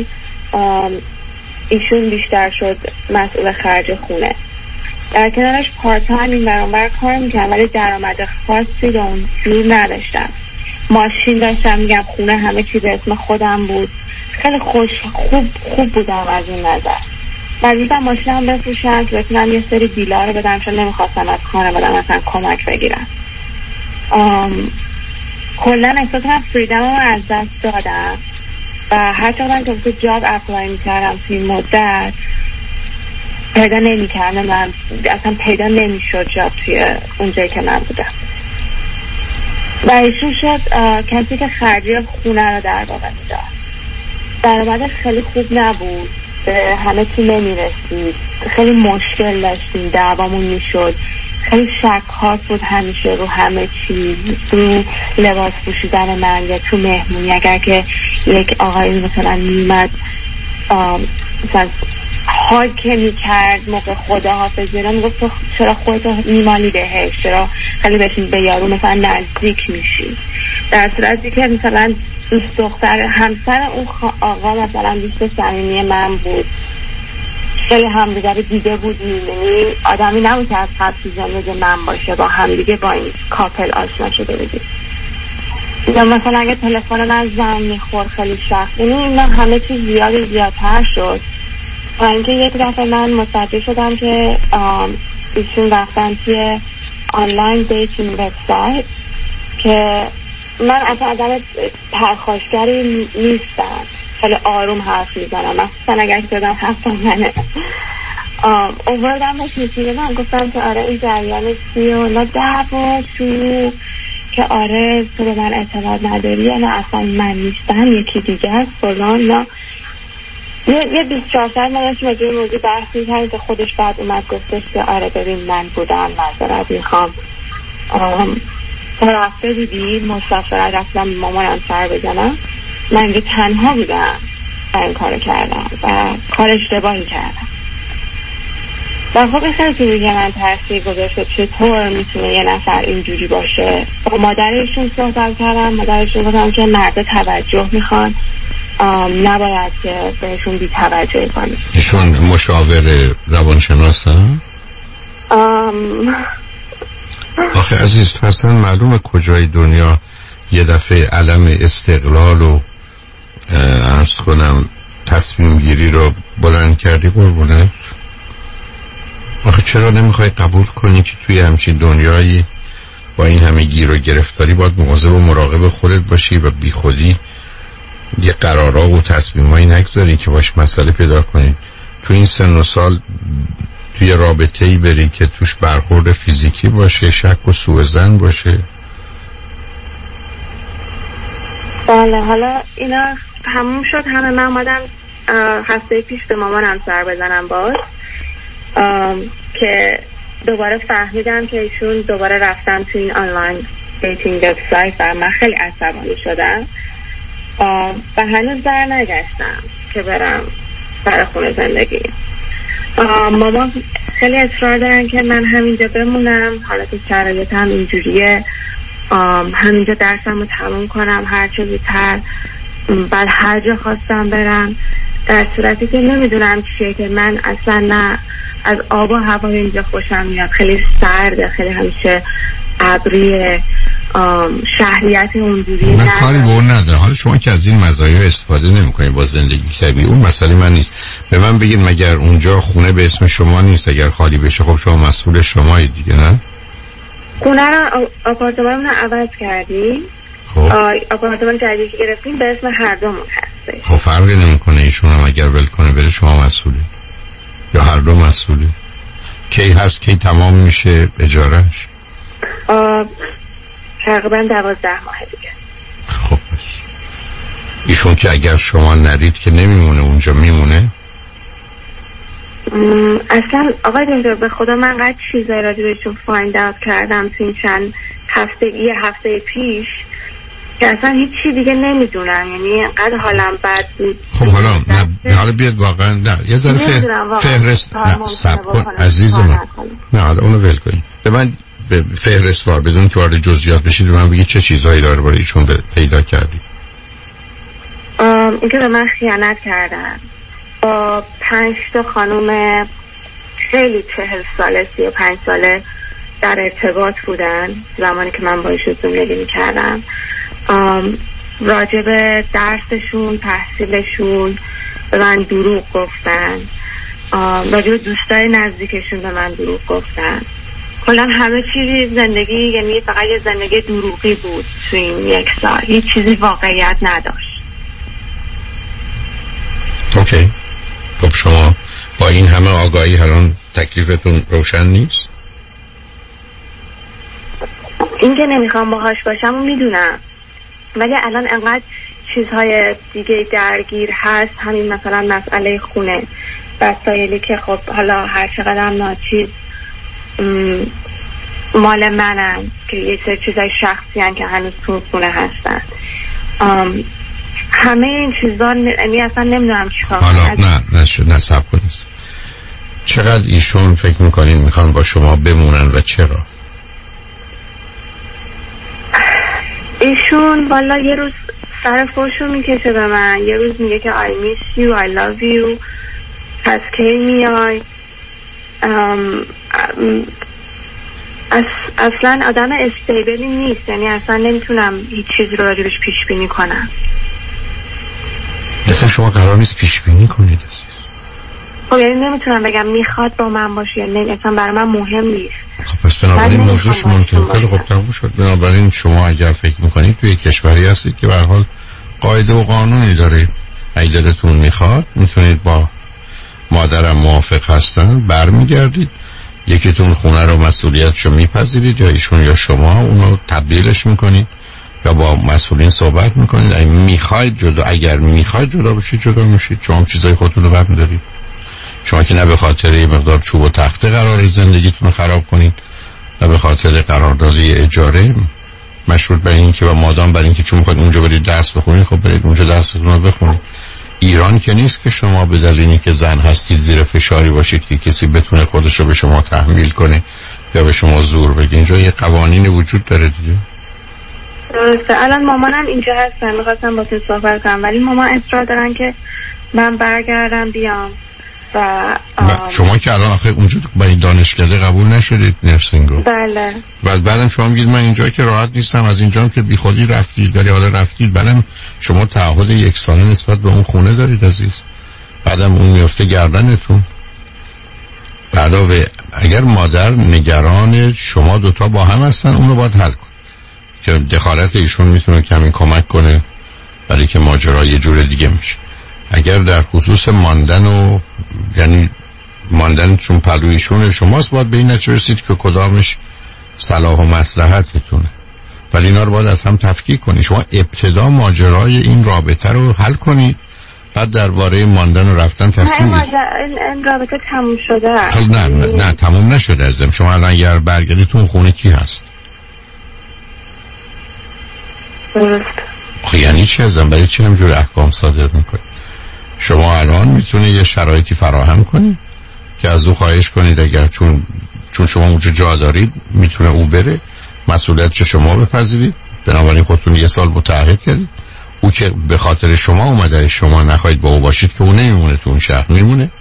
ایشون بیشتر شد مسئول خرج خونه. در کنارش پارت تایم این برانور کار میکنم ولی درآمد خاصی به اون جور نداشتم. ماشین داشتم، میگم خونه همه چی به اسم خودم بود، خیلی خوب بودم از این نظر. بعد ماشینم بفروشم که بتونم یه سری بیلا رو بدم، چون نمیخواستم از خانواده‌ام مثلا کمک بگیرم. کلا احساس کنم فریدم رو از دست دادم و هر چقدر که تو جاب اپلای میکردم توی این مدت پیدا نمیکردم، من اصلا پیدا نمیشد جاب توی اونجایی که من بودم. و ایشون شد کسی که خرجی خونه رو در واقع میداد. درآمدش خیلی خوب نبود، به همه چی نمیرسید، خیلی مشکل داشتیم، دعوامون میشد، خیلی شک‌هات بود همیشه رو همه چیز، رو لباس پوشیدن من یا تو مهمونی. اگر که یک آقایی مثلا میمد مثلا حال که میکرد موقع خداحافظی رو میگفت تو چرا خودتو میمالی بهش، چرا خیلی بهش به یارو مثلا نزدیک میشی، در صورتی که مثلا دوست دختر همسر اون آقا مثلا دوست صمیمی من بود، خیلی همدیگه رو دیده بودیم، یعنی آدمی نبود که از قبل تو زندگی من باشه، با همدیگه با این کاپل آشنا شده بودیم. یا مثلا اگه تلفن من زنگ میخور خیلی شخص، یعنی اینا همه چیز زیادتر شد. و اینکه یک دفعه من متوجه شدم که ایشون رفتن توی آنلاین دیتینگ وبسایت که من اصلا آدم پرخاشگری نیستم، خیلی آروم حرف میزنم، مخصوصا اگر که دادم حرف منه. اووردم بهش میشیدم، گفتم که آره این جریان چیه و نه دعوا شروع که آره تو به من اعتماد نداری یا نه اصلا من نیستم یکی دیگه است فلان. نه یه 24 ساعت ما داشتیم راجع به موضوع بحث می‌کردیم که خودش بعد اومد گفتش که آره ببین من بودم، معذرت میخوام، رفته دیدی مسافرت رفتم مامانم سر بزنم، من اینجا تنها بودم و این کارو کردم و کار اشتباهی کردم. و خب خیلی که روی من تاثیر گذاشته چطور میتونه یه نفر اینجوری باشه. با مادرشون صحبت کردم، مادرشون گفتم که مرد توجه میخوان، نباید که بهشون بی توجه کنیم. ایشون مشاور روانشناس هم؟ آخه عزیز تو اصلا معلومه کجای دنیا یه دفعه علم استقلال و عرض کنم تصمیم گیری رو بلند کردی قربونه؟ آخه چرا نمیخوای قبول کنی که توی همچین دنیایی با این همه گیر و گرفتاری باید مواظب و مراقب خودت باشی و بی خودی یه قرارا و تصمیمایی نگذاری که باش مسئله پیدا کنی. تو این سن و سال توی رابطه‌ای بری که توش برخورد فیزیکی باشه، شک و سوء ظن باشه. بله حالا اینا تموم شد، همه من اومدم هفته پیش به مامانم سر بزنم باز که دوباره فهمیدم که ایشون دوباره رفتن تو این آنلاین دیتینگ وبسایت و من خیلی عصبانی شدم و هنوز در نگشتم که برم سر خونه زندگی. مامان خیلی اصرار دارن که من همینجا بمونم، حالا که شرایطم اینجوریه همینجا درسم رو تموم کنم هر چه زودتر، بعد هر جا خواستم برم، در صورتی که نمیدونم چیه که من اصلا نه از آب و هوا اینجا خوشم میاد، خیلی سرده، خیلی همیشه ابریه، شهریت اونجوری من کاری به اون نداره. حالا شما که از این مزایا استفاده نمی‌کنید با زندگی طبیعی، اون مسئله من نیست. به من بگید مگر اونجا خونه به اسم شما نیست؟ اگر خالی بشه خب شما مسئول شمایید دیگه، نه؟ خونه رو آپارتمان رو عوض کردیم. خب آپارتمان جدیدی که گرفتیم به اسم هر دومون هسته. خب فرقی نمی‌کنه ایشون هم اگر ول کنه بره شما مسئولی یا هر دو مسئولی. کی هست کی تمام میشه اجارهش؟ تقریبا 12 ماه دیگه. خب بس ایشون که اگر شما نرید که نمیمونه اونجا، میمونه؟ اصلا آقای دکتر به خدا من قد چیزایی راجع بهشون فایند اوت کردم تو این چند هفته پیش که اصلا هیچی دیگه نمیدونم، یعنی قد حالم بد بود. خب حالا بیاد واقعا نه یه ذره فهرست نه سب کن عزیز من، نه حالا اونو ول کنید. به من فهرست وار بدون که وارد جزئیات بشید به من بگید چه چیزهایی داره برای ایشون پیدا کردید. اینکه به من خیانت کردن، با 5 تا خانوم خیلی 40 ساله 35 ساله در ارتباط بودن زمانی که من با ایشون زندگی میکردم، راجع به درسشون تحصیلشون به من دروغ گفتن، راجع به دوستای نزدیکشون به من دروغ گفتن، کلا همه چیزی زندگی یعنی فقط یه زندگی دروغی بود تو این 1 سال، هیچ چیزی واقعیت نداشت. اوکی. خب شما با این همه آگاهی الان تکلیفتون روشن نیست؟ این که نمیخوام باهاش باشم و میدونم، ولی الان انقدر چیزهای دیگه درگیر هست، همین مثلا مسئله خونه، وسایلی که خب حالا هر چقدر هم ناچیز مال منن که یه سری چیزای شخصی هن که هنوز تو خونه هستن، همه این چیزا یعنی اصلا نمیدونم چیکار کنم. حالا نه صبر کنید. چقدر ایشون فکر میکنین میخوان با شما بمونن و چرا؟ ایشون والا یه روز سر فوشو میکشه به من، یه روز میگه که I miss you, I love you، پس کی میای. اصلا آدم استیبلی نیست، یعنی اصلا نمیتونم هیچ چیزی رو راجبش پیش بینی کنم. اصلا شما قرار نیست پیش بینی کنید عزیز. خب یعنی نمیتونم بگم میخواد با من باشه یا نه، اصلا برای من مهم نیست. خب پس بنابراین موضوعش منطقی خیلی خوب تموم شد. بنابراین شما اگر فکر میکنید توی کشوری هستید که به هر حال قاعده و قانونی داره، اگه دلتون میخواد میتونید با مادرم موافق هستن برمیگردید، یکیتون خونه رو مسئولیتشو میپذیرید یا ایشون یا شما اونو تبدیلش میکنید یا با مسئولین صحبت میکنید. اگر میخواید جدا بشید جدا میشید. شما هم چیزای خودتون رو برمی دارید. شما که نه به خاطر یه مقدار چوب و تخته قراره زندگیتون رو خراب کنید و به خاطر قراردادی اجاره مشروط بر این که و مادام بر این که چون میخواید اونجا برید درس بخونید خب برید اونجا درستون رو بخونید. ایران که نیست که شما به دلیلی که زن هستید زیر فشاری باشید که کسی بتونه خودش رو به شما تحمیل کنه یا به شما زور بگه. اینجا یه قوانینی وجود داره دیگه. درسته. الان مامانم اینجا هستن، میخواستم با تو صحبت کنم ولی مامان اصرار دارن که من برگردم بیام و شما که الان آخه اونجا با این دانشکده قبول نشدید نرسینگو. بله. بعدم شما میگید من اینجا که راحت نیستم، از اینجا که بی خودی رفتید ولی حالا رفتید. بعدم شما تعهد 1 ساله نسبت به اون خونه دارید عزیز، بعدم اون میفته گردنتون. علاوه اگر مادر نگران شما دوتا با هم هستن اونو باید حل کن که دخالت ایشون میتونه کمی کمک کنه برای که ماجرا یه جور دیگه میشه. اگر در خصوص یعنی ماندن چون پلویشون شماست باید به این نتیجه رسید که کدامش صلاح و مصلحتتونه، ولی اینا رو باید از هم تفکیک کنید. شما ابتدا ماجرای این رابطه رو حل کنید، بعد درباره ماندن و رفتن تصمیم بگیرید. این رابطه تموم شده. نه تموم نشده عزیزم. شما الان اگر برگردید تو خونه کی هست؟ یعنی چی ازم؟ برای چی همجور احکام صادر میکنید؟ شما الان میتونه یه شرایطی فراهم کنید که از او خواهش کنید اگر چون شما اونجا جا دارید میتونه او بره، مسئولیتش شما بپذیرید، بنابراین خودتون یه سال متعهد کردید. او که به خاطر شما اومده، شما نخواهید با او باشید که او نمیمونه تو اون شهر، میمونه.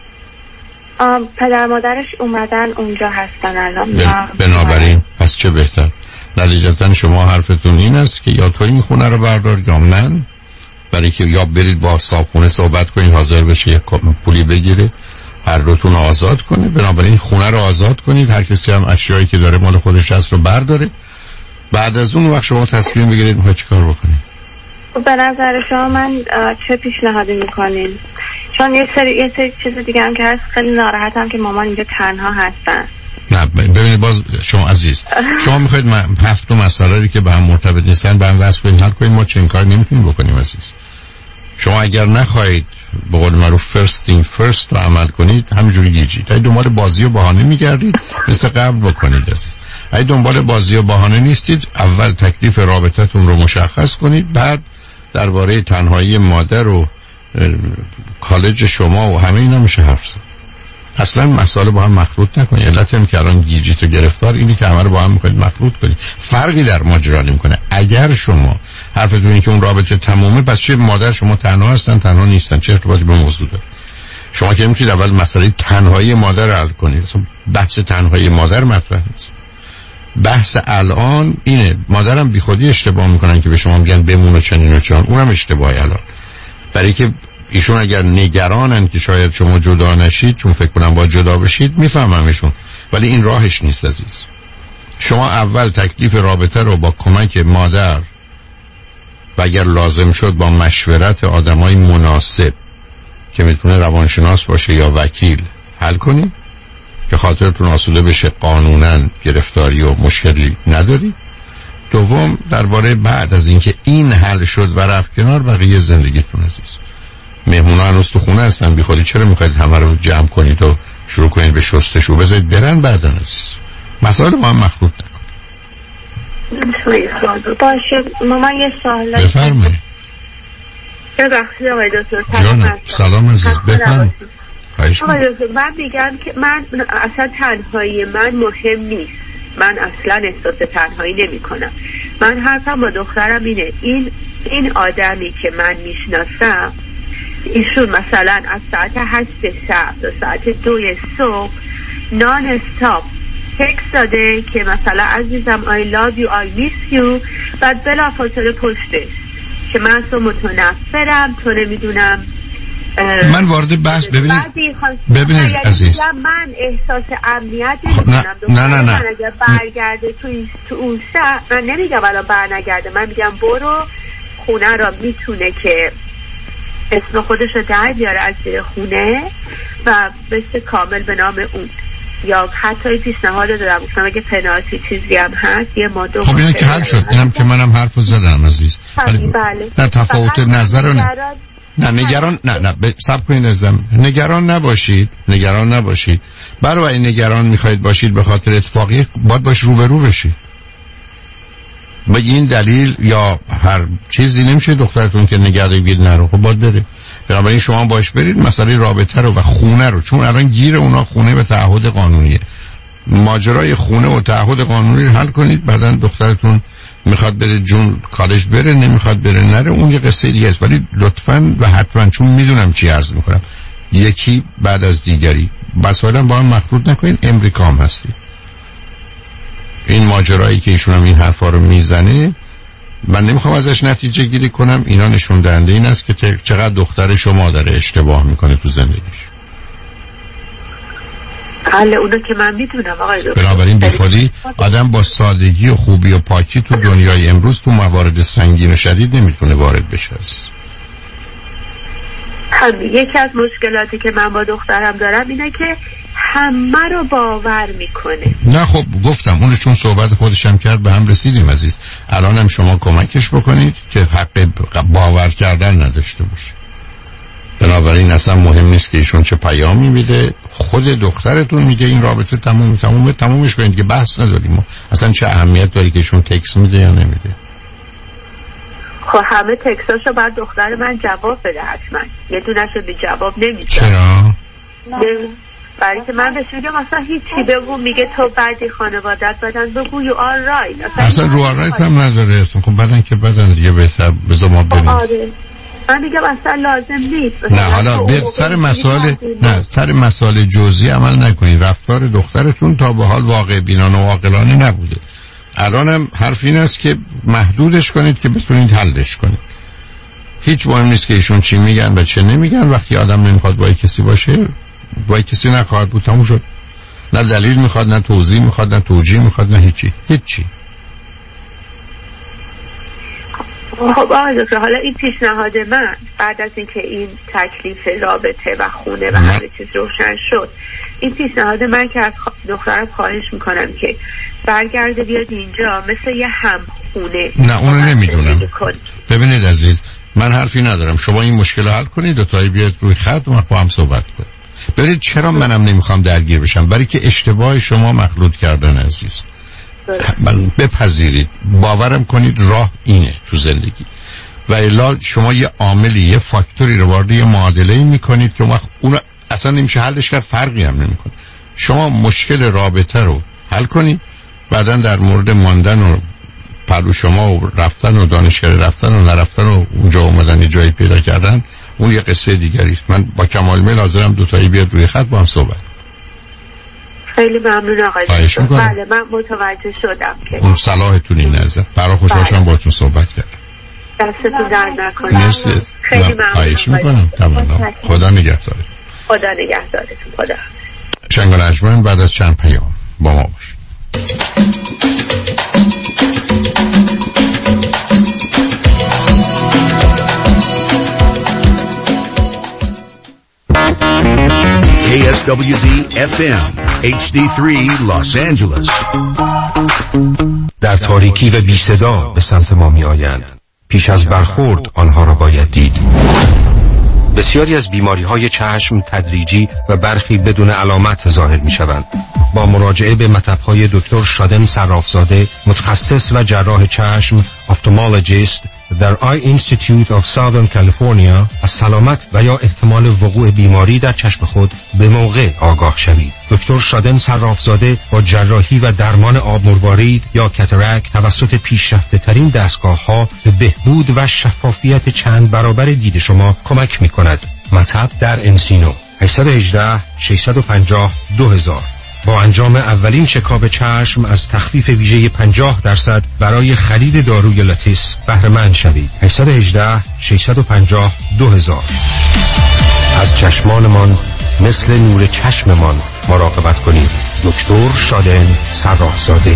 پدر مادرش اومدن اونجا هستن الان. بنابراین پس چه بهتر. نتیجتا شما حرفتون این است که یا تو این خونه رو بردار یا من، برای که یا برید با صاحبخونه صحبت کنید حاضر بشه یک پولی بگیره هر دوتون آزاد کنه. بنابراین خونه رو آزاد کنید، هر کسی هم اشیایی که داره مال خودش هست رو برداره. بعد از اون وقت شما تصمیم بگیرید میخواید چیکار بکنید. به نظر شما من چه پیشنهادی میکنین؟ چون یه سری چیز دیگه هم که هست، خیلی ناراحتم که مامان اینجا تنها هستن. نه ببینید باز شما عزیز شما میخواید 7 مسئله که به هم مرتبط نیستن به هم وصل کنید حل کنید. ما چنین کار نمیتونیم بکنیم عزیز. شما اگر نخواهید به قول معروف first thing first رو عمل کنید همینجوری گیجید. اگه دنبال بازی و بهانه میگردید مثل قبل بکنید عزیز. اگه دنبال بازی و بهانه نیستید اول تکلیف رابطتون رو مشخص کنید، بعد درباره تنهایی مادر و کالج شما و همه اینا میشه حرف زد. اصلا مسائل با هم مخلوط نکنید. علت این که الان گیجیت و گرفتار اینی که همه رو با هم میخواید مخلوط کنید. فرقی در ماجرا نمیکنه. اگر شما حرفتون اینه که اون رابطه تمومه، پس چه مادر شما تنها هستن تنها نیستن، چه ارتباطی به موضوع داره؟ شما که نمیتونید اول مسئله تنهایی مادر رو حل کنید. اصلا بحث تنهایی مادر مطرح نیست. بحث الان اینه مادرم بیخودی اشتباه میکنن که به شما میگن بمون و چنین و چنان. اونم اشتباهه الان، برای که ایشون اگر نگرانن که شاید شما جدا نشید چون فکر کنم باید جدا بشید، میفهممشون، ولی این راهش نیست عزیز. شما اول تکلیف رابطه رو با کمک مادر و اگر لازم شد با مشورت آدمای مناسب که میتونه روانشناس باشه یا وکیل حل کنید که خاطرتون آسوده بشه، قانونا گرفتاری و مشکلی نداری. دوم درباره بعد از اینکه این حل شد و رفت کنار بقیه زندگیتون عزیز. مهمونا هنوز تو خونه هستن بی خودی، چرا میخواید همه رو جمع کنید و شروع کنید به شستشو؟ بذارید برن بعدن عزیز. مسائل با هم مخلوط نکنید. باشه مامان یه سوال بفرمایید. ببخشید آقای دکتر. جانم سلام عزیز بفرمایید. آقای دکتر من میگم که من اصلا تنهایی من مهم نیست. من اصلا احساس تنهایی نمی کنم. من حرفم با دخترم اینه، این آدمی که من میشناسم ایشون مثلا از ساعت 8 شب تا ساعت 2 صبح نان استاپ تکست داده که مثلا عزیزم I love you I miss you، بعد بلافاصله پشتش که من تو متنفرم، تو نمیدونم. من وارد بحث ببینید عزیز، من احساس امنیت نمی‌کنم. نه من اگر برگرده تو اون شهر، من نمیگم الان برنگرده، من میگم برو خونه را میتونه که اسم خودش رو در بیاره از زیر خونه و بسته کامل به نام اون، یا حتی پیشنهاد دادم گفتم اگه پنالتی چیزی هم هست یه مادو. خب اینه که حل شد. اینم که منم حرفو زدم عزیز. بله. نه تفاوت نظر رو نه نگران نه صبر کنید عزیزم. نگران نباشید. برای نگران میخواید باشید به خاطر اتفاقی باید باش روبرو بشید. بگی این دلیل یا هر چیزی نمیشه دخترتون که نگرده بگید نرو، خب باید بره. بنابراین شما باش برید مسئله رابطه رو و خونه رو، چون الان گیر اونا خونه و تعهد قانونیه، ماجرای خونه و تعهد قانونی رو حل کنید. بعدن دخترتون میخواد بره جون کالج بره، نمیخواد بره نره، اون یه قصه دیگه است. ولی لطفاً و حتما، چون میدونم چی عرض میکنم، یکی بعد از دیگری مسائل با هم مخلوط نکنید. امریکا هم هستی. این ماجرایی که ایشون هم این حرفا رو میزنه من نمیخوام ازش نتیجه گیری کنم، اینا نشون دهنده این است که چقدر دختر شما داره اشتباه میکنه تو زندگیش. حالا اونو که من میدونم آقای دکتر. بنابراین بیخودی آدم با سادگی و خوبی و پاکی تو دنیای امروز تو موارد سنگین و شدید نمیتونه وارد بشه عزیز. یکی از مشکلاتی که من با دخترم دارم اینه که همه رو باور میکنه. نه خب گفتم اونو چون صحبت خودشم کرد به هم رسیدیم عزیز. الان هم شما کمکش بکنید که حق باور کردن نداشته باشه. بنابراین اصلا مهم نیست که ایشون چه پیامی میده، خود دخترتون میگه این رابطه تمومش کنید که بحث نداریم. اصلا چه اهمیت داری که ایشون تکست میده یا نمیده. خب همه تکساشو بعد دختر من جواب بده حتما، یه دونشو بی جواب نمیشه. چرا؟ برای که من بهش میگم اصلا هیچی بگو، میگه تو بعدی خانوادت بدن، بگو you are right. اصلا رو آرایت هم نداره. خب بدن که بدن دیگه، بهتر بذار ما بریم. آره من میگم اصلا لازم نیست. نه حالا بیاد سر مسائل جزئی عمل نکنید. رفتار دخترتون تا به حال واقع بینانه و عاقلانه نبوده. الانم حرف این است که محدودش کنید که بتونید حلش کنید. هیچ مهم نیست که ایشون چی میگن و چه نمیگن. وقتی آدم نمیخواد با کسی باشه، با کسی نخواهد بود، تموم شد. نه دلیل میخواد، نه توضیح میخواد، نه توجیه میخواد، نه هیچی. خب آقای دکتر، حالا این پیشنهاد من بعد از اینکه این تکلیف رابطه و خونه و همه چیز روشن شد، این پیشنهاد من که از دخترم خواهش میکنم که برگرده بیاد اینجا مثل یه همخونه. نه اونو نمیدونم. ببینید عزیز، من حرفی ندارم. شما این مشکل رو حل کنید، دوتایی بیاد روی خط و با هم صحبت کنید. ببینید چرا منم نمیخوام درگیر بشم؟ برای که اشتباه شما مخلوط کردن عزیز. بپذیرید، باورم کنید راه اینه تو زندگی. و الا شما یه عاملی، یه فاکتوری رو وارد یه معادله‌ای میکنید که اون اصلا نمیشه حلش کرد، فرقی هم نمیکنه. شما مشکل رابطه رو حل کنید، بعداً در مورد ماندن و پلو شما و رفتن و دانشگاه رفتن و نرفتن و اونجا اومدن جایی پیدا کردن، اون یه قصه دیگری است. من با کمال میل حاضرم دوتایی بیاد روی خط با هم صحبت. خیلی ممنون آقای دکتر. بله من متوجه شدم که اون صلاحتون این نظر. برای خوشحالم باهاتون صحبت کردم. دستتون درد نکنه. مرسی. خیلی ممنون. خواهش میکنم. تمام. خدا نگهدارتون. خدا نگهدارتون. خدا. شنگ و نجمن بعد از چند پیام با ما باشید. KSWD FM HD3 Los Angeles. در تاریکی و بی صدا به سمت ما می آیند. پیش از برخورد آنها را باید دید. بسیاری از بیماری‌های چشم تدریجی و برخی بدون علامت ظاهر می‌شوند. با مراجعه به مطب‌های دکتر شادن صرافزاده، متخصص و جراح چشم، افتالمولوژیست در آی اینستیتیوت آف ساودرن کالیفرنیا، از سلامت و یا احتمال وقوع بیماری در چشم خود به موقع آگاه شوید. دکتر شادن صرافزاده با جراحی و درمان آب مروارید یا کاتاراکت توسط پیشرفته ترین دستگاه‌ها به بهبود و شفافیت چند برابر دید شما کمک می‌کند. مطب در انسینو 818 650 2000. با انجام اولین چکاپ چشم از تخفیف ویژه 50% برای خرید داروی لاتیس بهره مند شوید. 818 650 2000. از چشمانمان مثل نور چشممان مراقبت کنید. دکتر شادن صرافزاده.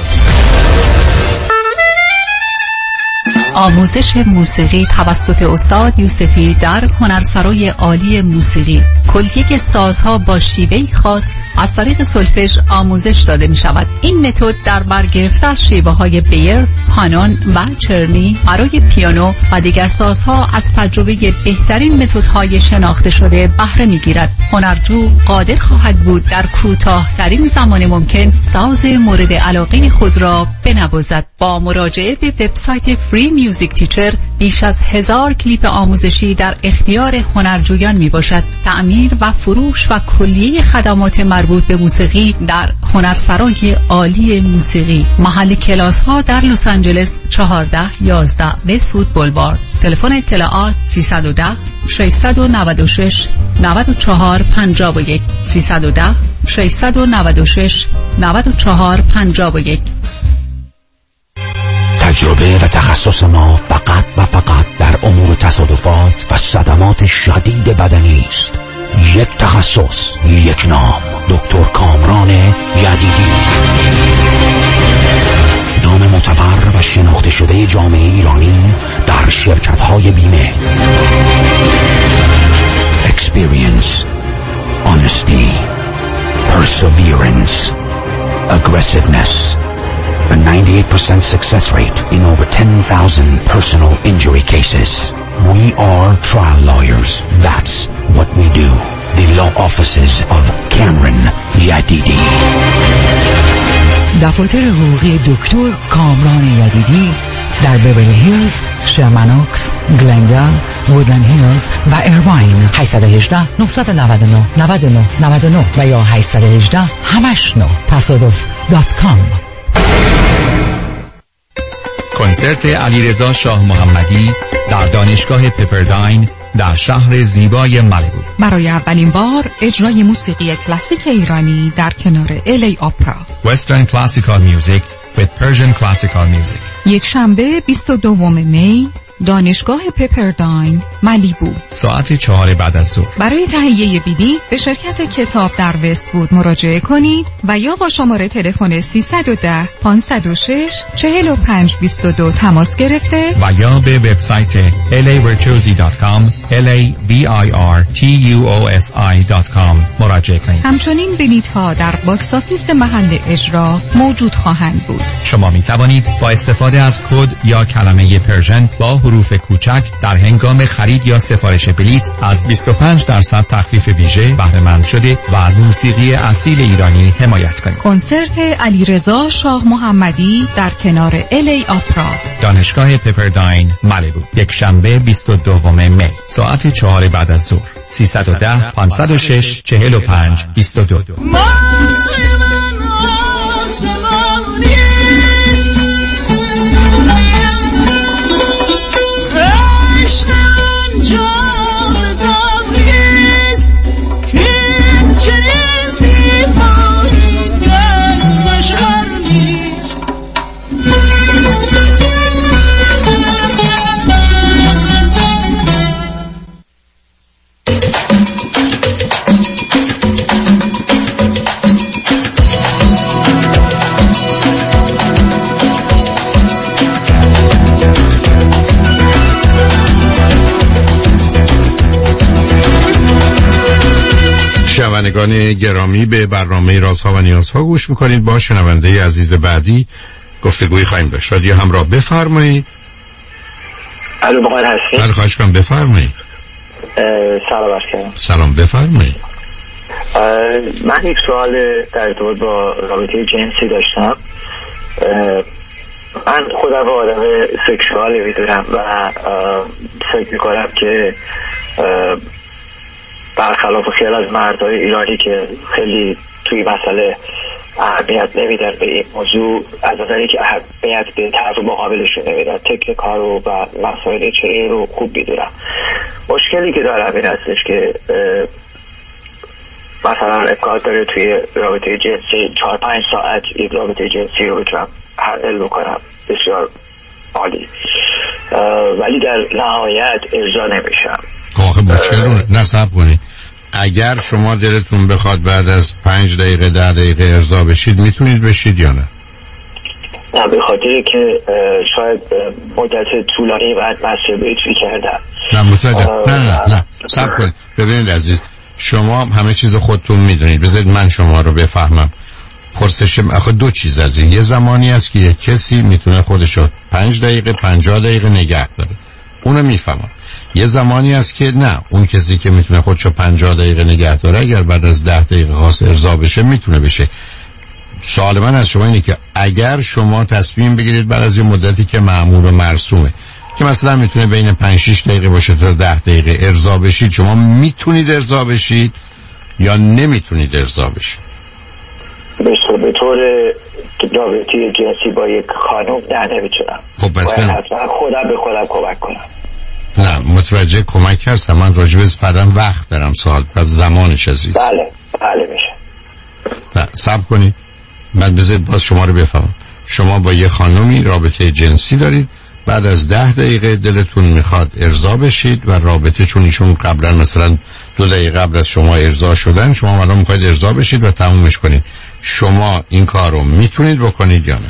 آموزش موسیقی توسط استاد یوسفی در هنرسرای عالی موسیقی. کلیه سازها با شیوهی خاص از طریق سولفژ آموزش داده می شود. این متد در بر گرفته از شیوه های بیر، پانون و چرنی برای پیانو و دیگر سازها از تجربه بهترین متدهای شناخته شده بهره می گیرد. هنرجو قادر خواهد بود در کوتاه‌ترین زمان ممکن ساز مورد علاقه خود را بنوازد. با مراجعه به وبسایت فری میوزیک تیچر بیش از 1000 کلیپ آموزشی در اختیار هنرجویان می باشد. تعمیر و فروش و کلیه خدمات مربوط به موسیقی در هنرسرای عالی موسیقی. محل کلاس ها در لس آنجلس 1411 وست‌وود بولوارد. تلفن اطلاعات 310 696 94 51 310 696 94 51. تجربه و تخصص ما فقط و فقط در امور تصادفات و صدمات شدید بدنی است. یک تخصص، یک نام، دکتر کامران یدیدی. نام معتبر و شناخته شده جامعه ایرانی در شرکت‌های بیمه. Experience, honesty, perseverance, aggressiveness. A 98% success rate in over 10,000 personal injury cases. We are trial lawyers. That's what we do. The law offices of Cameron Yadidi. دفاتر حقوقی دکتر کامران یدیدی در بیولی هیلز، شرمن اوکس گلنگان، وودلند هیلز و ایرواین. 818 999 99 99 و یا 818 همشنو تصادف.com. کنسرت علیرضا شاه محمدی در دانشگاه پپرداین در شهر زیبای مالیبو. برای اولین بار اجرای موسیقی کلاسیک ایرانی در کنار LA اپرا. Western Classical Music with Persian Classical Music. یک شنبه 22 می، دانشگاه پپرداین، مالیبو، ساعت 4 بعد از ظهر. برای تهیه بلیط به شرکت کتاب در وست‌وود مراجعه کنید و یا با شماره تلفن 310 506 4522 تماس گرفته و یا به وبسایت lavirtuosi.com lavirtuosi.com مراجعه کنید. همچنین بلیط‌ها در باکس آفیس محل اجرا موجود خواهند بود. شما می توانید با استفاده از کد یا کلمه پرژن با حروف کوچک در هنگام خرید یا سفارش بلیط از 25% تخفیف ویژه بهره مند شده و از موسیقی اصیل ایرانی حمایت کنید. کنسرت علیرضا شاه محمدی در کنار LA اپرا، دانشگاه پپرداین، مالیبو، یک شنبه 22 می، ساعت 4 بعد از ظهر. 310 506 45 22. شنوندگان گرامی، به برنامه رازها و نیازها گوش میکنید. با شنونده عزیز بعدی گفتگوی خواهیم داشت. رادیو همراه، بفرمایید. الو بخیر هستید؟ بله خواهش کنم بفرمایید. سلام عرض کردم. سلام بفرمایید. من یک سوال در ارتباط با رابطه جنسی داشتم. من خودم آدم سکشوالی میدونم و فکر میکنم که برخلاف خیلی از مردای ایرانی که خیلی توی مسئله اهمیت نمیدن به این موضوع، از نظری که اهمیت به طرف مقابلشون نمیدن، تکنیک ها رو و مسائل چه رو خوب میدونم. مشکلی که دارم این هستش که مثلا امکان داره توی رابطه جنسی 4-5 ساعت یک رابطه جنسی رو بتونم حل بکنم، بسیار عالی، ولی در نهایت ارضا نمیشم. آخه مشکل رو نصب کنید. اگر شما دلتون بخواد بعد از 5 دقیقه 10 دقیقه ارضا بشید، میتونید بشید یا نه؟ نه، به خاطر که شاید مدت طولانی بعد مستربیت کردم. نه متوجه. نه صبر کنید. ببینید عزیز، شما همه چیز خودتون میدونید. بذارید من شما رو بفهمم. پرسش آخه دو چیز از این. یه زمانی است که یک کسی میتونه خودشو 5 دقیقه 50 دقیقه نگه داره، اونو میفهمم. یه زمانی است که نه، اون کسی که میتونه خودشو 50 دقیقه نگه داره اگر بعد از 10 دقیقه خاص ارضا بشه میتونه بشه. سوال من از شما اینه که اگر شما تصمیم بگیرید بعد از یه مدتی که معمول و مرسومه که مثلا میتونه بین 5-6 دقیقه باشه تا 10 دقیقه ارضا بشید، شما میتونید ارضا بشید یا نمیتونید ارضا بشید؟ به طور رابطه جنسی با یک خانم نمیتونم. خب پس حتما خودم به خودم کمک کنم. نه متوجه کمک هستم، من راجب فردم وقت دارم، سوال و زمانش عزیز. بله میشه. نه صبر کنید، من بذارید باز شما رو بفهمم. شما با یه خانمی رابطه جنسی دارید، بعد از 10 دقیقه دلتون میخواد ارضا بشید و رابطه چون ایشون قبلا مثلا 2 دقیقه قبل از شما ارضا شدن، شما الان میخواید ارضا بشید و تمومش کنید. شما این کار رو میتونید بکنید یا نه؟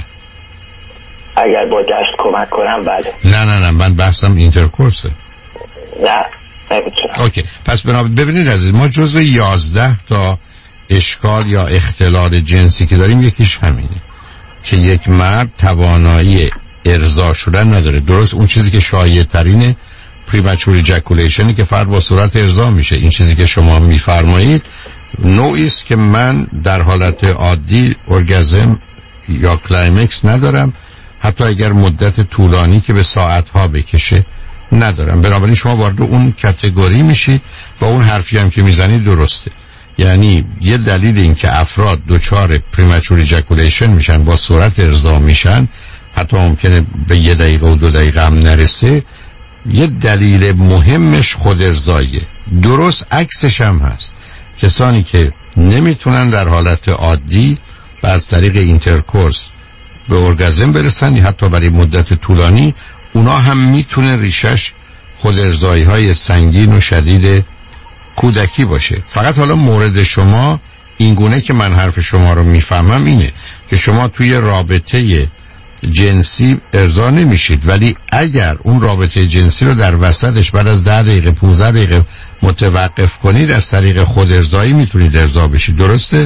اگر با دست کمک کنم بله. نه من بحثم اینترکورسه. نه نمیتونم. اوکی، پس ببینید عزیز، ما جزو 11 تا اشکال یا اختلال جنسی که داریم یکیش همینه که یک مرد توانایی ارضا شدن نداره. درست اون چیزی که شایع ترینه پریمچور ایجاکولیشنی که فرد با صورت ارضا میشه. این چیزی که شما میفرمایید نوعی است که من در حالت عادی ارگازم یا کلایمکس ندارم، حتی اگر مدت طولانی که به ساعتها بکشه ندارم. بنابراین شما وارد اون کاتگوری میشید و اون حرفی هم که میزنید درسته. یعنی یه دلیل این که افراد دچار پریمچور ایجاکولیشن میشن، با سرعت ارضا میشن، حتی ممکنه به 1 دقیقه و 2 دقیقه هم نرسه، یه دلیل مهمش خود ارضاییه. درست عکسش هم هست. کسانی که نمیتونن در حالت عادی و از طریق اینترکورس به ارگازم برسن، حتی برای مدت طولانی، اونا هم میتونه ریشش خود ارضایی های سنگین و شدید کودکی باشه. فقط حالا مورد شما اینگونه که من حرف شما رو میفهمم اینه که شما توی رابطه جنسی ارضا نمیشید، ولی اگر اون رابطه جنسی رو در وسطش بعد از 10 دقیقه 15 دقیقه متوقف کنید، از طریق خود ارضایی میتونید ارضا بشید. درسته؟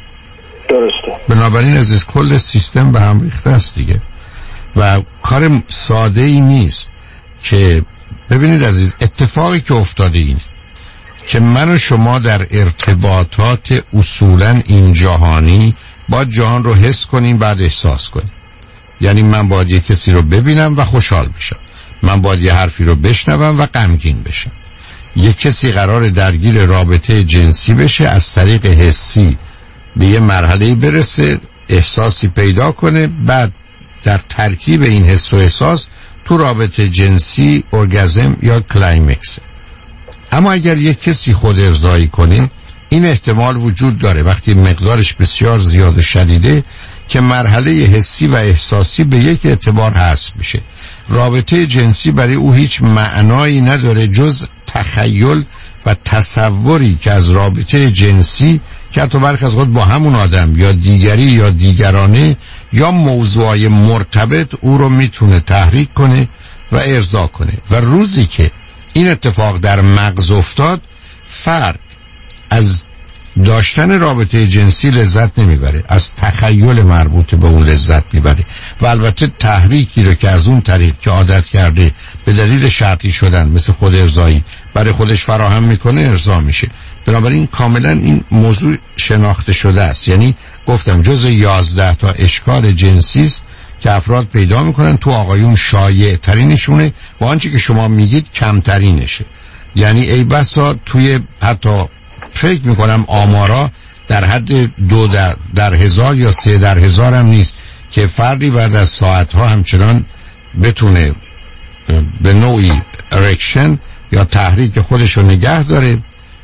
درسته. بنابراین از کل سیستم به هم ریخته است دیگه و کار ساده ای نیست. که ببینید عزیز، اتفاقی که افتاده اینه که من و شما در ارتباطات اصولا این جهانی با جهان رو حس کنیم، بعد احساس کنیم. یعنی من باید یه کسی رو ببینم و خوشحال بشم، من باید یه حرفی رو بشنوم و غمگین بشم. یه کسی قرار درگیر رابطه جنسی بشه، از طریق حسی به یه مرحله برسه، احساسی پیدا کنه، بعد در ترکیب این حس و احساس تو رابطه جنسی ارگازم یا کلایمکس. اما اگر یک کسی خود ارضایی کنه، این احتمال وجود داره وقتی مقدارش بسیار زیاد و شدیده که مرحله حسی و احساسی به یک اعتبار حذف میشه. رابطه جنسی برای او هیچ معنایی نداره جز تخیل و تصوری که از رابطه جنسی که حتی برخی از خود با همون آدم یا دیگری یا دیگرانه یا موضوعای مرتبط او رو میتونه تحریک کنه و ارضا کنه. و روزی که این اتفاق در مغز افتاد، فرد از داشتن رابطه جنسی لذت نمیبره، از تخیل مربوط به اون لذت میبره و البته تحریکی رو که از اون طریق که عادت کرده به دلیل شرطی شدن مثل خود ارضایی برای خودش فراهم میکنه، ارضا میشه. بنابراین کاملا این موضوع شناخته شده است. یعنی گفتم جز 11 تا اشکال جنسی است که افراد پیدا میکنن، تو آقایون شایع ترینشونه و آنچه که شما میگید کمترینشه. یعنی ای بسا توی حتی فکر میکنم آمارا در حد 2 در 1000 یا 3 در 1000 هم نیست که فردی بعد از ساعتها همچنان بتونه به نوعی ارکشن یا تحریک خودشو نگه داره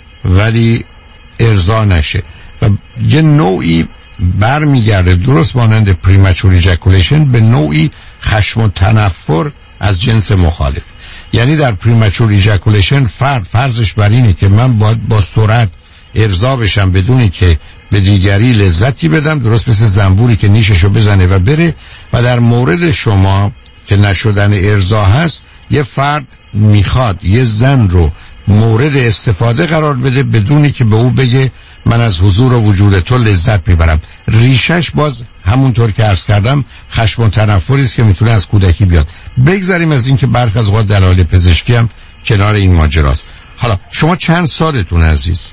ولی ارضا نشه و یه نوعی برمیگرده، درست مانند پریمچور ایجاکولیشن، به نوعی خشم و تنفر از جنس مخالف. یعنی در پریمچور ایجاکولیشن فرد فرضش بر اینه که من باید با سرعت ارضا بشم بدونی که به دیگری لذتی بدم، درست مثل زنبوری که نیششو بزنه و بره. و در مورد شما که نشدن ارضا هست، یه فرد میخواد یه زن رو مورد استفاده قرار بده بدونی که به او بگه من از حضور و وجود تو لذت میبرم. ریشش باز همونطور که عرض کردم خشم و تنفری است که میتونه از کودکی بیاد. بگذاریم از این که برخی از اوقات دلایل پزشکی هم کنار این ماجراست. حالا شما چند سالتون عزیز؟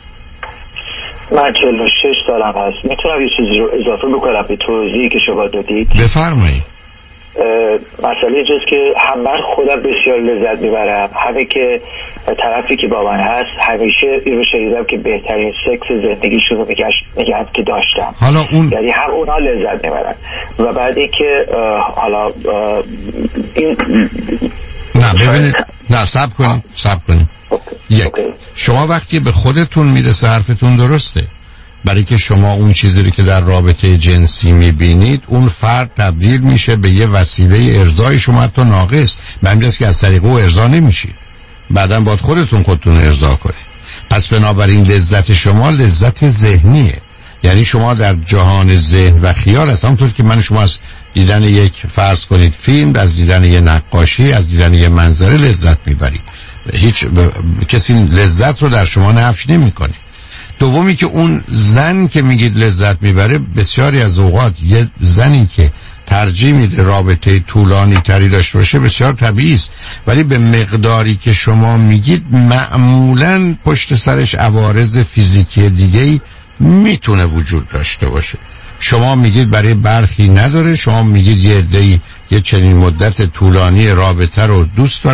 من 46 سالم هست. میتونم یه چیزی رو اضافه بکنم به توضیحی که شما دادید؟ بفرمایید. مسئله جز که هم من خودم بسیار لذت میبرم، همه که طرفی که با من هست همیشه این رو شنیدم که بهترین سکس زندگیشون رو میگن که داشتم. حالا اون یعنی هم اونها لذت میبرن و بعد اینکه حالا این نه ببینید، نه صبر کنید. یک، شما وقتی به خودتون میرسه حرفتون درسته، برای که شما اون چیزی رو که در رابطه جنسی میبینید اون فرد تبدیل میشه به یه وسیله ارضای شما، حتی ناقص، به همین جاست که از طریق او ارضا نمیشید، بعدم باید خودتون ارضا کنید. پس بنابراین لذت شما لذت ذهنیه، یعنی شما در جهان ذهن و خیال هست. همونطور که من شما از دیدن یک فرض کنید فیلم، از دیدن یک نقاشی، از دیدن یک منظره لذت میبرید، هیچ کسی لذت رو در شما نفی نمیکنه. دومی که اون زن که میگید لذت میبره، بسیاری از اوقات یه زنی که ترجیح میده رابطه طولانی تری داشته باشه بسیار طبیعی است، ولی به مقداری که شما میگید معمولاً پشت سرش عوارض فیزیکی دیگه‌ای میتونه وجود داشته باشه. شما میگید برای برخی نداره، شما میگید یه عده‌ای یه چنین مدت طولانی رابطه رو دوست دارن،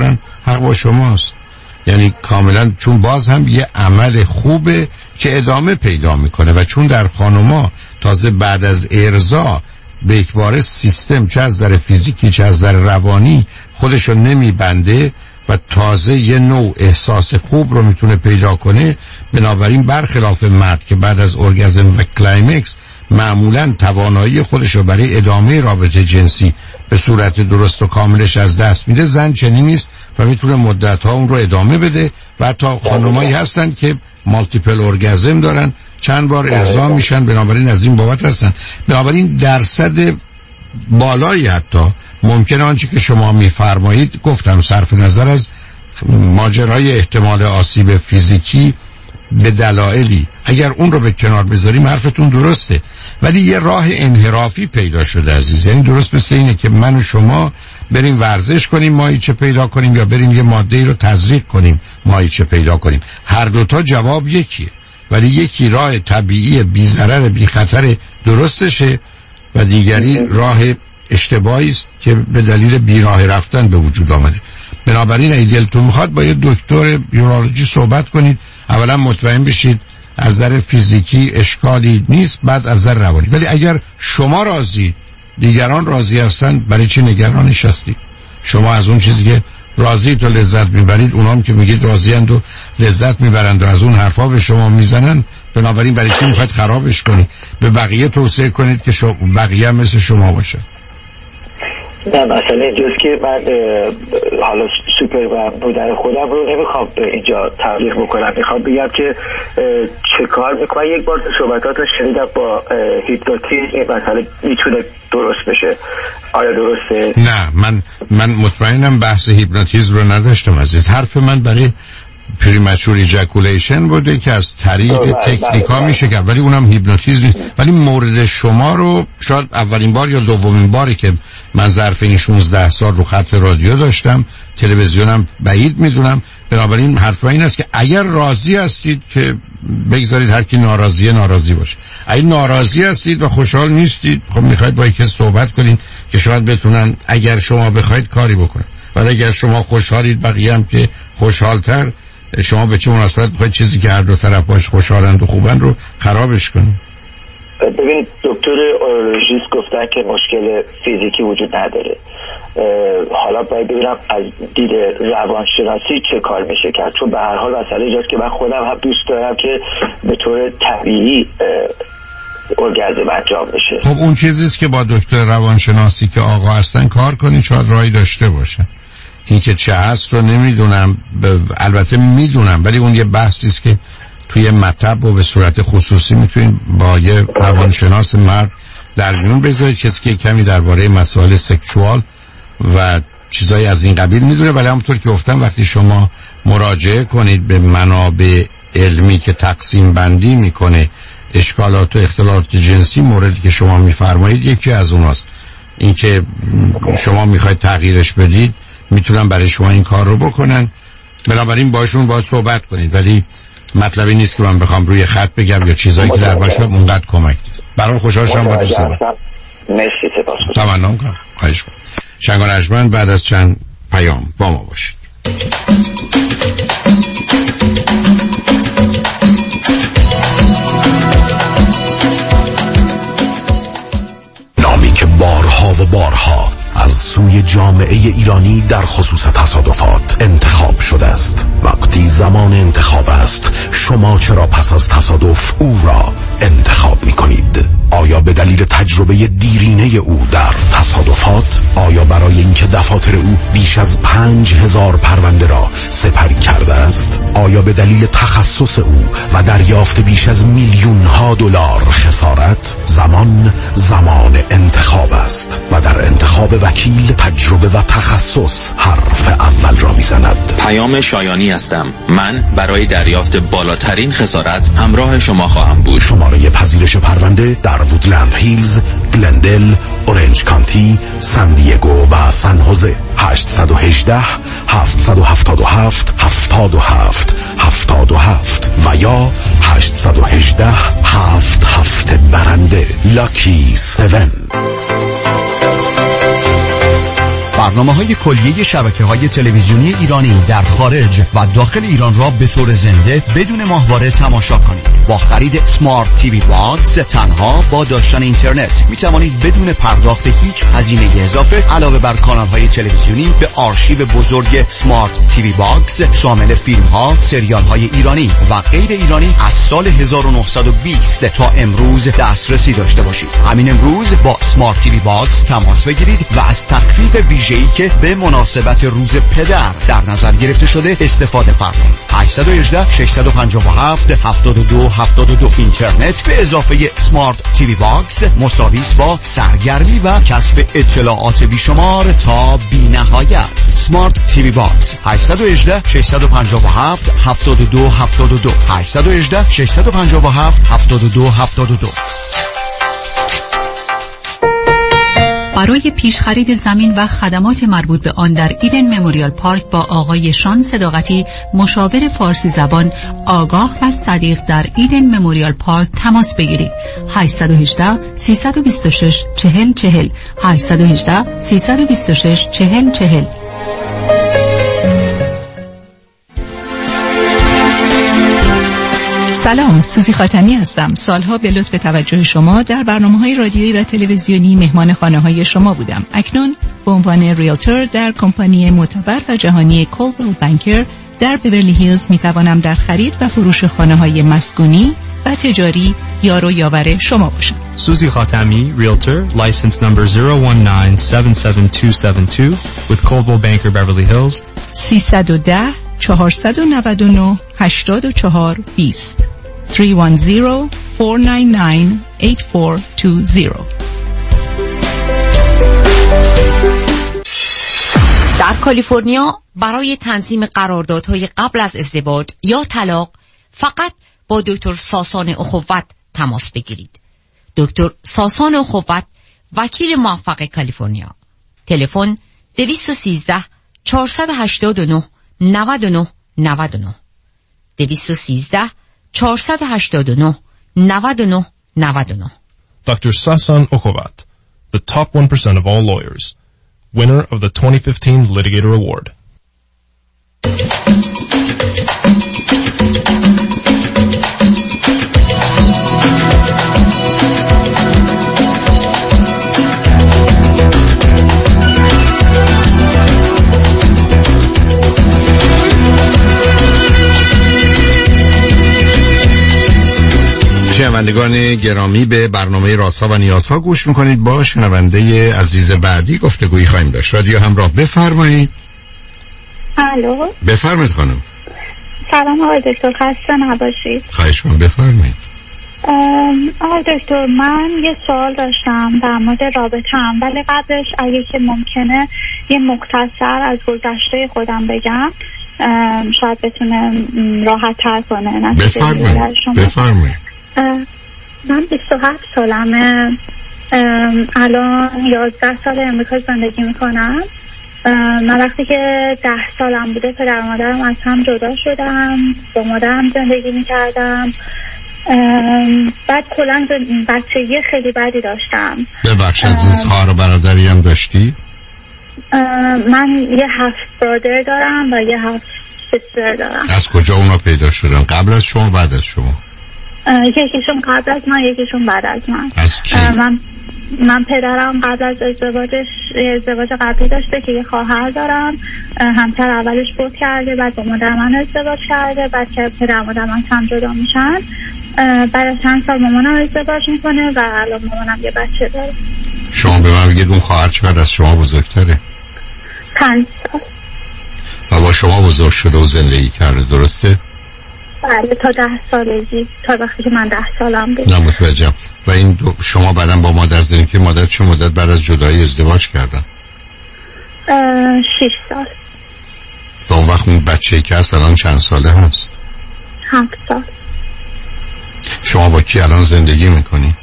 حق با شماست. یعنی کاملا، چون باز هم یه عمل خوبه که ادامه پیدا میکنه و چون در خانوما تازه بعد از ارضا به یکباره سیستم چه از در فیزیکی چه از در روانی خودشو نمیبنده و تازه یه نوع احساس خوب رو میتونه پیدا کنه، بنابراین برخلاف مرد که بعد از ارگازم و کلایمکس معمولا توانایی خودشو برای ادامه رابطه جنسی به صورت درست و کاملش از دست میده، زن چنین نیست و میتونه مدت‌ها اون رو ادامه بده و حتی خانمایی هستن که مالتیپل ارگازم دارن، چند بار ارضا میشن، بنابراین از این بابت هستن. بنابراین درصد بالایی حتی ممکنه آنچه که شما میفرمایید، گفتم صرف نظر از ماجرای احتمال آسیب فیزیکی به دلایلی، اگر اون رو به کنار بذاریم حرفتون درسته، ولی یه راه انحرافی پیدا شده عزیز. یعنی درست مثل اینه که من و شما بریم ورزش کنیم ماهیچه پیدا کنیم یا بریم یه ماده‌ای رو تزریق کنیم ماهیچه پیدا کنیم. هر دوتا جواب یکیه، ولی یکی راه طبیعی بی ضرر بی خطر درستشه و دیگری راه اشتباهی است که به دلیل بیراه رفتن به وجود آمده. بنابراین اگه دلتون میخواد با یه دکتر یورولوژی صحبت کنید، اولا مطمئن بشید از نظر فیزیکی اشکالی نیست، بعد از نظر روانی. ولی اگر شما راضی، دیگران راضی هستن، برای چی نگرانش هستید؟ شما از اون چیزی که راضی تو لذت میبرید، اونام که میگید راضیند و لذت میبرند و از اون حرفا به شما میزنن، بنابراین برای چی میخواید خرابش کنید؟ به بقیه توصیه کنید که بقیه هم مثل شما باشن. نه مثلا اینجاست که من حالا سوپر و بودن خودم رو نمیخوام اینجا تبلیغ بکنم، میخوام بگم که چه کار میکنم. یک بار صحبتات رو شنیدم با هیپنوتیزم، این مسئله میتونه درست بشه. آیا درسته؟ نه، من مطمئنم بحث هیپنوتیزم رو نداشتم عزیز. حرف من برای پریمچور ایجاکولیشن بوده که از طریق تکنیکا میشه کرد، ولی اونم هیپنوتیزم نیست. ولی مورد شما رو شاید اولین بار یا دومین باری که من ظرف این 16 سال رو خط رادیو داشتم، تلویزیونم بعید میدونم. بنابراین حرف این است که اگر راضی هستید که بگذارید هر کی ناراضیه ناراضی باشه. اگه ناراضی هستید و خوشحال نیستید، خب میخواید با یکی صحبت کنید که شاید بتونن اگر شما بخواید کاری بکنن. و اگر شما خوشحالید، بقیه هم که خوشحالتر، شما به چه مناسبت بخواید چیزی که هر دو طرف باش خوشحالند و خوبن رو خرابش کنید؟ ببین دکتر اورولوژیست گفتن که مشکل فیزیکی وجود نداره. حالا باید ببینم از دید روانشناسی چه کار میشه کرد، چون به هر حال مسئله اینجاست که من خودم هم دوست دارم که به طور طبیعی ارگازم انجام بشه. خب اون چیزیست که با دکتر روانشناسی که آقا هستن کار کنید، شاید راهی داشته باشن. این که چه هست رو نمیدونم، البته میدونم، ولی اون یه بحثیست که توی مطب و به صورت خصوصی میتونید با یه روانشناس مرد در میون بذارید، کسی که کمی درباره مسائل سکشوال و چیزای از این قبیل میدونه. ولی همونطور که گفتم وقتی شما مراجعه کنید به منابع علمی که تقسیم بندی میکنه اشکالات و اختلالات جنسی، موردی که شما میفرمایید یکی از اوناست. این که شما میخواید تغییرش بدید، میتونن برای شما این کار رو بکنن. بنابراین باشون باید صحبت کنید، ولی مطلبی نیست که من بخوام روی خط بگم یا چیزایی که در باشه اونقدر کمک نیست. برام خوشحال شدم با دوست صحبت. مرسی، سپاسگزارم. تمام کنم. خواهش می‌کنم. شنگان ارجمند بعد از چند پیام با ما باشید. نامی که بارها و بارها از سوی جامعه ایرانی در خصوص تصادفات انتخاب شده است. وقتی زمان انتخاب است، شما چرا پس از تصادف او را انتخاب می کنید؟ آیا به دلیل تجربه دیرینه او در تصادفات؟ آیا برای اینکه دفاتر او بیش از 5000 پرونده را سپری کرده است؟ آیا به دلیل تخصص او و دریافت بیش از میلیون‌ها دلار خسارت؟ زمان انتخاب است و در انتخاب وکیل تجربه و تخصص حرف اول را میزند. پیام شایانی هستم. من برای دریافت بالاترین خسارت همراه شما خواهم بود. شماره پذیرش پرونده در وودلند هیلز، گلندل، اورنج کانتی، سان دیگو و سن خوزه. 818 777 77 77 و یا 818 77 برنده لاکی 7. برنامه‌های کلیه شبکه‌های تلویزیونی ایرانی در خارج و داخل ایران را به طور زنده بدون ماهواره تماشا کنید. با خرید سمارت تیوی باکس تنها با داشتن اینترنت می توانید بدون پرداخت هیچ هزینه اضافه علاوه بر کانال‌های تلویزیونی به آرشیو بزرگ سمارت تیوی باکس شامل فیلم‌ها، سریال‌های ایرانی و غیر ایرانی از سال 1920 تا امروز دسترسی داشته باشید. همین امروز با سمارت تیوی باکس تماس بگیرید و از تخفیف ویژه‌ای که به مناسبت روز پدر در نظر گرفته شده استفاده فرمایید. 818 657 7272 اینترنت به اضافه سمارت تیوی باکس مساوی با سرگرمی و کسب اطلاعات بیشمار تا بی‌نهایت. سمارت تیوی باکس 818 657 7272 818 657 7272. برای پیش خرید زمین و خدمات مربوط به آن در ایدن مموریال پارک با آقای شان صداقتی، مشاور فارسی زبان آگاه و صدیق در ایدن مموریال پارک تماس بگیرید. 818 326 4040 818 326 4040. سلام، سوزی خاتمی هستم. سالها به لطف توجه شما در برنامه‌های رادیویی و تلویزیونی مهمان خانه‌های شما بودم. اکنون به عنوان ریلتور در کمپانی معتبر و جهانی کولبل بانکر در بیورلی هیلز میتوانم در خرید و فروش خانه‌های مسکونی و تجاری یار و یاور شما باشم. Susie Khatami, Realtor, license number 019-77272 with Coldwell Banker Beverly Hills. 310 499 8420 310-499-8420. در کالیفرنیا برای تنظیم قراردادهای قبل از ازدواج یا طلاق فقط با دکتر ساسان اخوت تماس بگیرید. دکتر ساسان اخوت، وکیل موفق کالیفرنیا. تلفن 213 489 99 99 213 489 99 99. Dr. Sasan Okhovat, the top 1% of all lawyers, winner of the 2015 Litigator Award. شنوندگان گرامی، به برنامه رازها و نیازها گوش میکنید. با شنونده عزیز بعدی گفتگویی خواهیم داشت. رادیو همراه، بفرمایید. الو، بفرمایید خانم. سلام آقای دکتر، خسته نباشید. خواهش می‌کنم، بفرمایید. آقای دکتر، من یه سوال داشتم در مورد رابطه‌ام، ولی قبلش اگه که ممکنه یه مختصر از گذشته خودم بگم شاید بتونه راحت تر کنه. بفرمایید. من 27 سالمه، الان 11 سال امریکا زندگی میکنم. من وقتی که 10 سالم بوده پدر و مادرم از هم جدا شدم، با مادرم زندگی میکردم. بعد کلا بچگی خیلی بدی داشتم. ببخش، از این خواهر و برادری هم داشتی؟ من یه 7 برادر دارم و یه 7 سیستر دارم. از کجا اونا پیدا شدن؟ قبل از شما بعد از شما؟ یکیشون قبل از من، یکیشون بعد از من. از کی؟ من پدرم قبل از ازدواج قبلی داشته که یه خواهر دارم. همسر اولش فوت کرده، بعد با مادر من ازدواج کرده. بعد که پدر مادر من هم جدا میشن، بعد از چند سال مامانم ازدواج میکنه و الان مامانم یه بچه داره. شما به من بگید اون خواهر چقدر از شما بزرگتره؟ 5 سال. و با شما بزرگ شده و زندگی کرده، درسته؟ بله، تا 10 سالگی، تا وقتی که من 10 سالم بود. متوجهم. و این شما بعدم با مادر زندگی که مادر چه مدت بعد از جدایی ازدواج کردن؟ 6 سال. و اون وقت اون بچه‌ای که هست الان چند ساله هست؟ 7 سال. شما با کی الان زندگی میکنی؟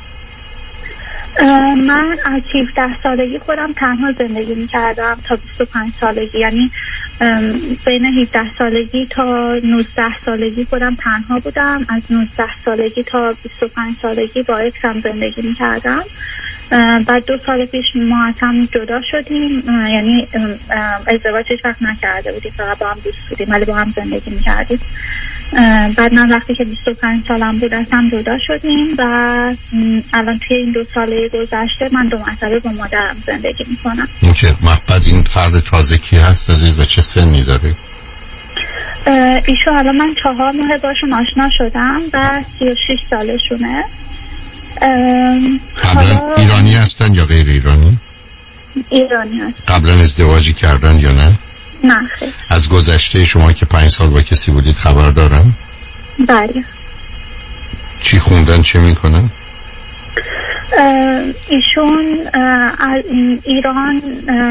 من از 17 سالگی خودم تنها زندگی میکردم تا 25 سالگی، یعنی بین 17 سالگی تا 19 سالگی خودم تنها بودم. از 19 سالگی تا 25 سالگی با اکسم زندگی میکردم. بعد 2 سال پیش ما از هم جدا شدیم، یعنی ازدواج هیچ وقت نکرده بودیم، فقط با هم دوست بودیم ولی با هم زندگی میکردیم. بعد من وقتی که 25 سالم بود از هم جدا شدیم و الان توی این 2 ساله گذشته من 2 مرتبه با مادرم زندگی میکنم. اوکی، بعد این فرد تازه کی هست عزیز و چه سنی داره؟ ایشون الان من 4 ماه باشون آشنا شدم و 36 سالشونه. قبلا ایرانی هستن یا غیر ایرانی؟ ایرانی هست. قبلا ازدواجی کردن یا نه؟ نه خیر. از گذشته شما که 5 سال با کسی بودید خبر دارم؟ بله. چی خوندن، چه میکنن؟ ایشون از ایران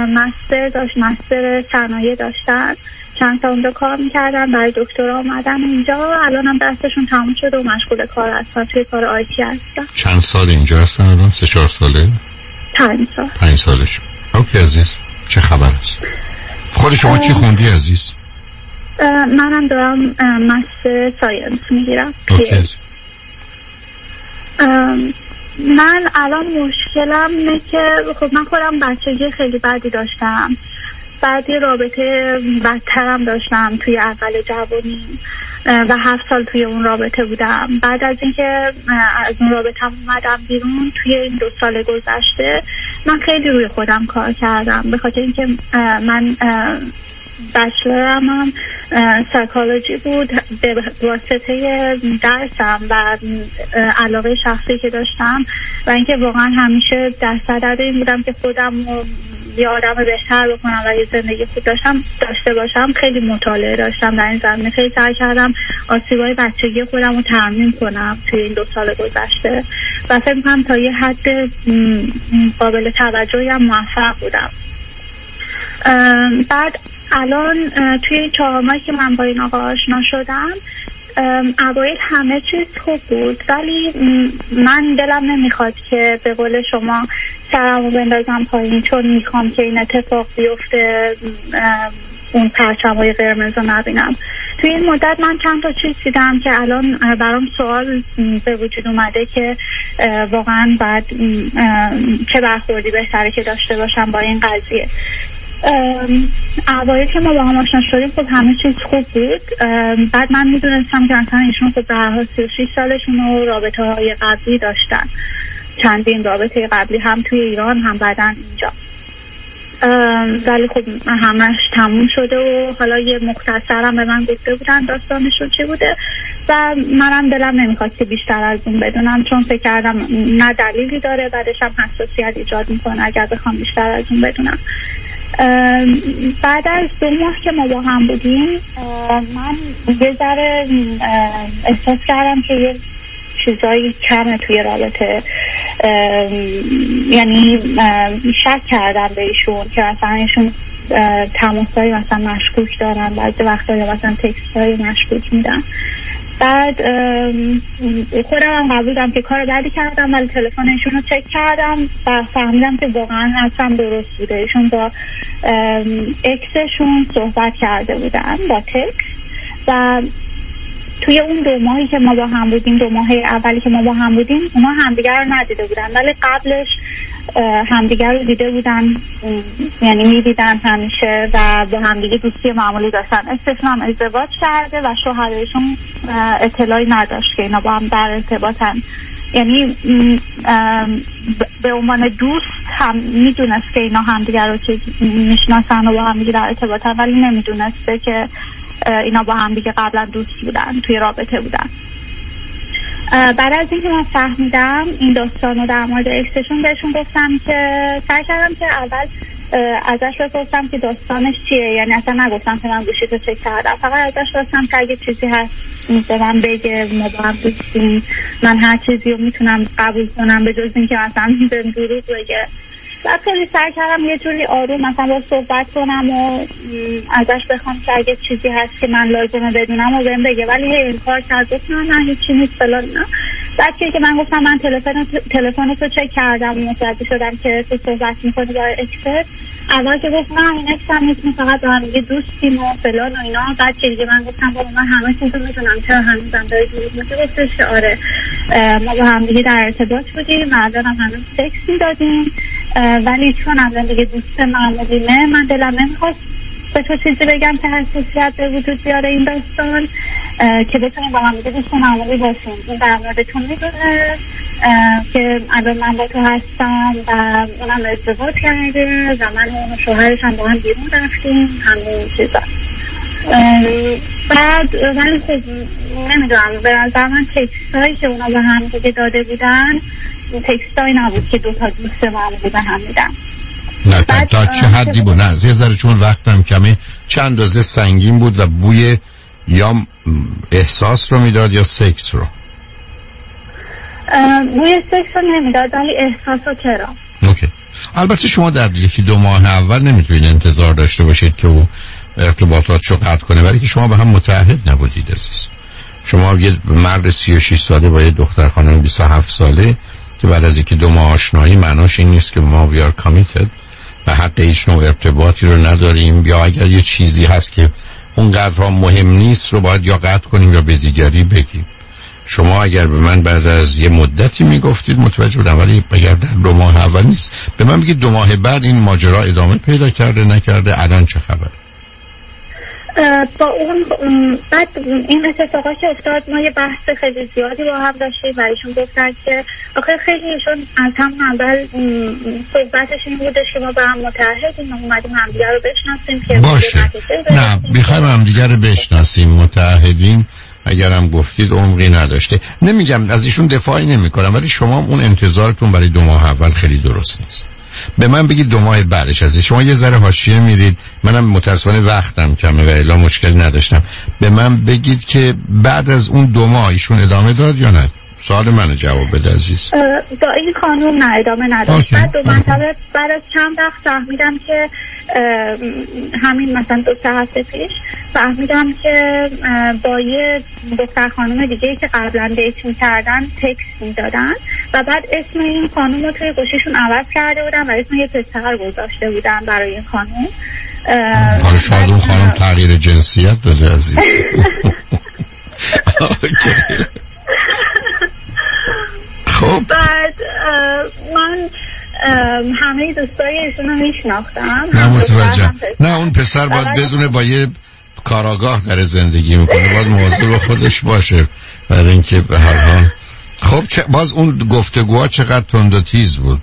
مستر صنایع داشتن، چند سال اونجا کار میکردن، برای دکترا اومدن اینجا، الان هم دستشون تموم شده و مشغول کار هستن، توی کار آیتی هستن. چند سال اینجا هستن الان؟ 3-4 ساله؟ 5 سال. 5 سالشون. اوکی عزیز، چه خبر است؟ خود شما چی خوندی عزیز؟ منم دارم مستر ساینس میگیرم. من الان مشکلم اینه که خب من خودم بچگی خیلی بدی داشتم، بعد یه رابطه بدترم داشتم توی اول جوانی و 7 سال توی اون رابطه بودم. بعد از اینکه از اون رابطه اومدم بیرون توی این 2 سال گذشته من خیلی روی خودم کار کردم، به خاطر اینکه من بچلرم هم سایکولوژی بود، به واسطه درسم و علاقه شخصی که داشتم و اینکه واقعا همیشه در صدد این بودم که خودم یه آدم بهتر بکنم و یه زندگی خوب داشته باشم. خیلی مطالعه داشتم در این زمینه، خیلی سعی کردم آسیبای بچگی خودم رو ترمیم کنم توی این 2 سال گذشته و فکر می‌کنم تا یه حد قابل توجهی هم موفق بودم. بعد الان توی 4 ماهی که من با این آقا آشنا شدم، اوایل همه چیز خوب بود ولی من دلم نمیخواد که به قول شما سرمو بندازم پایین، چون میخوام که این اتفاق بیفته، اون پرچم‌های قرمز رو نبینم. توی این مدت من چند تا چیز دیدم که الان برام سوال به وجود اومده که واقعا بعد چه برخوردی بهتره که داشته باشم با این قضیه. اوایل که ما با هم آشنا شدیم خب همه چیز خوب بود. بعد من میدونستم که مثلا ایشون خب به هر حال 36 سالشون و رابطه های قبلی داشتن، چندین رابطه قبلی هم توی ایران هم بعدن اینجا، ولی خب همش تموم شده و حالا یه مختصرم به من گفته بودن داستانشون چی بوده و منم دلم نمیخواد که بیشتر از اون بدونم، چون فکر کردم نه دلیلی داره، بعدش هم حساسیت ایجاد میکنه اگر بخوام بیشتر از اون بدونم. بعد از 2 ماه که ما با هم بودیم من یه ذره احساس کردم که یه چیزایی کمه توی رابطه، یعنی شک کردم به ایشون که مثلا ایشون تماسایی مثلا مشکوک دارن، بعضی وقتا یا مثلا تکستایی مشکوک میدن. بعد خودم هم قبولم که کار بدی کردم ولی تلفن ایشون رو چک کردم و فهمیدم که واقعا اصلا درست بوده. ایشون با اکسشون صحبت کرده بودن با تکست و توی اون 2 ماهی که ما با هم بودیم، 2 ماه اولی که ما با هم بودیم، اونا همدیگر رو ندیده بودن ولی قبلش همدیگر رو دیده بودن، یعنی میدیدن همیشه و با همدیگه دوستی معمولی داشتن. اکسشون هم ازدواج کرده و شوهرشون اطلاعی نداشت که اینا با هم در ارتباطن، یعنی به عنوان دوست هم میدونست که اینا همدیگر رو که میشناسن و با همدیگه در ارتباطن ولی نمیدونسته که اینا با هم دیگه قبلا دوست بودن، توی رابطه بودن. بعد از اینکه من فهمیدم این داستان رو در مورد اکسشون، بهشون گفتم که سعی کردم که اول ازش بپرسم که داستانش چیه، یعنی اصلا نگفتم که من گوشیتو چک کردم، فقط ازش گفتم که اگه چیزی هست به من بگه، ما با هم دوستیم، من هر چیزی رو میتونم قبول کنم به جز اینکه مثلا به دروغ بگه. بعد خیلی سعی کردم یه جوری آروم مثلا با صحبت کنم و ازش بخوام که اگه چیزی هست که من لازمه بدونم و بهم بگه، ولی این کار کرد گفت نه هیچی نیست فلان نه. بعد که من گفتم من تلفن تو چک کردم و متوجه شدم که تو صحبت میکنی با اکسپرت، اول که گفت نه این اکس هم نیست، فقط با هم دیگه دوستیم و فلان و اینا. بعد که دیگه من گفتم بابا من همه چیزو میدونم، چرا هنوزم داری دروغ میگی؟ گفتش که آره ما با هم دیگه در ارتباط بودیم، بعدن هم هنوز سکس میدادیم، ولی چون الان دیگه دوست معمولیمه من دلم نمیخواست به تو چیزی بگم که حساسیت به وجود بیاره این داستان، که بتونیم با هم دیگه دوست معمولی باشیم. این در مورد تو میدونه که الان من با تو هستم و اونم ازدواج کرده و من و شوهرش هم با هم بیرون رفتیم، همین چیزا. بعد ولی خب نمیدونم، به نظر من تکستایی که اونا به هم دیگه داده بودن تکستایی نبود که دوتا دوست معمولی به هم میدن. نه تا چه حدی بود؟ نه یه ذره چون وقتم کمه، چند اندازه سنگین بود و بوی یا احساس رو میداد یا سکس رو؟ بوی سکس رو نمیداد ولی احساس رو چرا. اوکی. البته شما در یکی دو ماه اول نمیتونید انتظار داشته باشید که او ارتباطاتشو قطع کنه، ولی که شما به هم متعهد نبودید عزیز. شما یه مرد 36 ساله با یه دختر خانم 27 ساله که بعد از یکی دو ماه آشنایی معناش این نیست که ما بیار کامیتد و حق هیچ نوع ارتباطی رو نداریم، یا اگر یه چیزی هست که اونقدرها مهم نیست رو باید یا قطع کنیم یا به دیگری بگیم. شما اگر به من بعد از یه مدتی میگفتید متوجه بودم، ولی اگر در 2 ماه اول نیست به من بگید 2 ماه بعد این ماجرا ادامه پیدا کرده نکرده، الان چه خبره؟ با اون بعد این اتفاقا که افتاد ما یه بحث خیلی زیادی با هم داشتیم و ایشون گفتن که آخه خیلی ایشون از همون اول صحبتش این بودش که ما با هم متحدیم، اومدیم همدیگه رو بشناسیم که باشه. نه میخوایم همدیگه رو بشناسیم، متحدین اگرم گفتید عمقی نداشته. نمیگم از ایشون دفاعی نمی کنم، ولی شما اون انتظارتون برای 2 ماه اول خیلی درست نیست. به من بگید 2 ماه بعدش از شما یه ذره حاشیه میرید، منم متاسفانه وقتم کمه و الا مشکل نداشتم. به من بگید که بعد از اون 2 ماه ایشون ادامه داد یا نه؟ سوال منو جواب بده عزیز. با این خانوم نه ادامه نداشت. بعد 2 مرتبه بعد از چند وقت فهمیدم که همین مثلا 2-3 هفته پیش فهمیدم که با یه دختر خانوم دیگه که قبلا دیت می‌کردن تکست میدادن و بعد اسم این خانوم رو توی گوشیشون عوض کرده بودن و اسم یه پسر گذاشته بودن برای این خانوم. حالا شاید اون خانوم تغییر جنسیت داده عزیز. خب بعد من همه دوستای ایشون رو میشناختم. نه متوجه. نه اون پسر باید بدونه با یه کاراگاه در زندگی میکنه، باید مواظب خودش باشه برای اینکه به هر حال. خب باز اون گفتگوها چقدر تند و تیز بود؟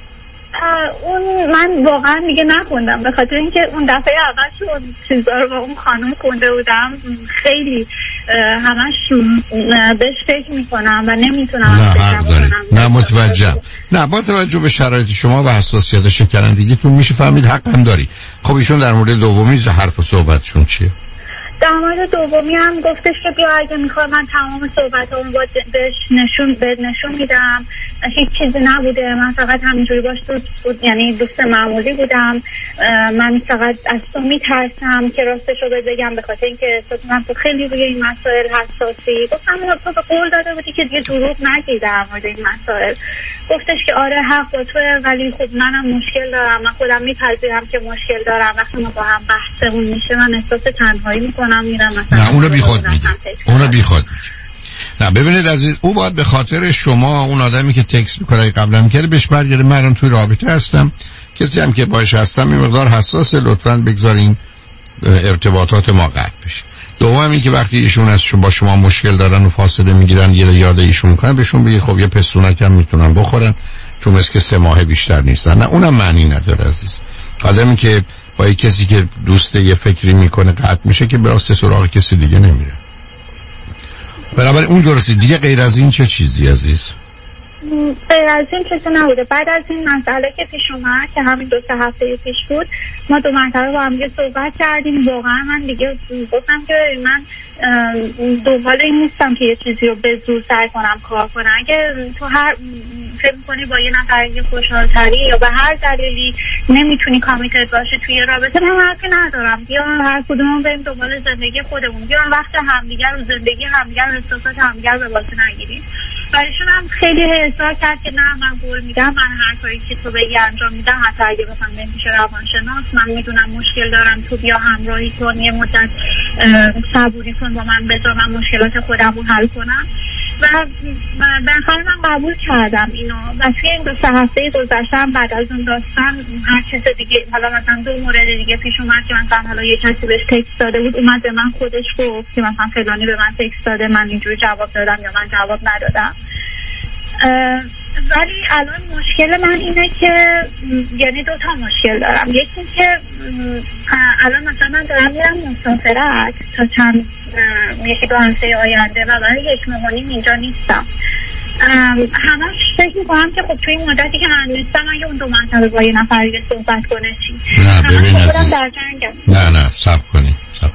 اون من واقعا دیگه نخوندم به خاطر اینکه اون دفعه اول اون چیزا رو با اون خانم خونده بودم، خیلی همش بهش فکر میکنم و نمیتونم فکر کنم. نه متوجه. نه با توجه به شرایط شما و حساسیت شکرندگیتون میشه فهمید حقم داری. خب ایشون در مورد دومی حرف و صحبتشون چیه؟ در مورد دومی هم گفتش که بیا اگه میخوای من تمام صحبتامو با بهش نشون میدم، هیچ چیزی نبوده، من فقط همینجوری باش دوست بود، یعنی دوست معمولی بودم، من فقط از تو میترسم که راستشو بگم به خاطر اینکه احساس من تو خیلی روی این مسائل حساسی. گفتم تو به قول داده بودی که دیگه دروغ نگی در مورد این مسائل. گفتش که آره حق با توه، ولی خب منم مشکل دارم، من خودم میپذیرم که مشکل دارم، وقتی ما با هم بحثمون میشه من احساس تنهایی میکنم، میرم مثلا. نه اونو بیخود میگه، اونو بیخود میگه. نه ببینید عزیز، او باید به خاطر شما اون آدمی که تکست میکنه قبلا میکرده بهش برگرده من توی رابطه هستم، کسی هم که باش هستم این مقدار حساسه، لطفاً بگذارین ارتباطات ما قطع بشه. دوم این که وقتی ایشون از با شما مشکل دارن و فاصله میگیرن یه یاد ایشون میکنن، بهشون بگی خب یه پستونک هم میتونن بخورن چون مثل که 3 ماه بیشتر نیستن. نه اونم معنی نداره عزیز. آدمی که با یه کسی که دوست یه فکری میکنه قطع میشه که به راست سراغ کسی دیگه نمیره. بنابراین اون درستی دیگه. غیر از این چه چیزی عزیز؟ غیر از این چیزی نبوده. بعد از این مسئله که پیش اومد که همین 2-3 هفته پیش بود، ما 2 مرتبه با هم دیگه صحبت کردیم. واقعا من دیگه گفتم که من دنبال این نیستم که یه چیزی رو به زور سعی کنم کار کنم. اگه تو هر فکر می‌کنی با یه نفر دیگه خوشحال‌تری یا به هر دلیلی نمیتونی کامیتد باشی توی رابطه، من حرفی ندارم، بیا هر کدومون بریم دنبال زندگی خودمون، بیا وقت همدیگه رو، زندگی همدیگه رو، احساسات همدیگه رو به واسه نگیریم. برایشون هم خیلی اصرار کرد که نه من قول میدم، من هر کاری که تو بگی انجام میدم، حتی اگه بخوام بریم پیش روانشناس، من میدونم مشکل دارم، تو بیا همراهی کن، یه مدت صبوری کن با من، بذار من مشکلات خودم رو حل کنم. و بالاخره من قبول کردم اینو و توی این 2 هفته گذشتم بعد از اون داستان هر چیز دیگه، حالا مثلا 2 مورد دیگه پیش اومد که مثلا حالا یه کسی بهش تکست داده بود، اومد به من خودش گفت که مثلا فلانی به من تکست داده، من اینجوری جواب دادم یا من جواب ندادم. ولی الان مشکل من اینه که یعنی 2 تا مشکل دارم. یکی که الان مثلا من دارم میرم مسافرت تا چند 1-2 هفته آینده و برای 1 ماه و نیم اینجا نیستم. همش فکر میکنم که خب توی این مدتی که من نیستم اگه اون 2 مرتبه با یه نفری صحبت کنه چی؟ نه ببین عزیز، نه صبر کنید.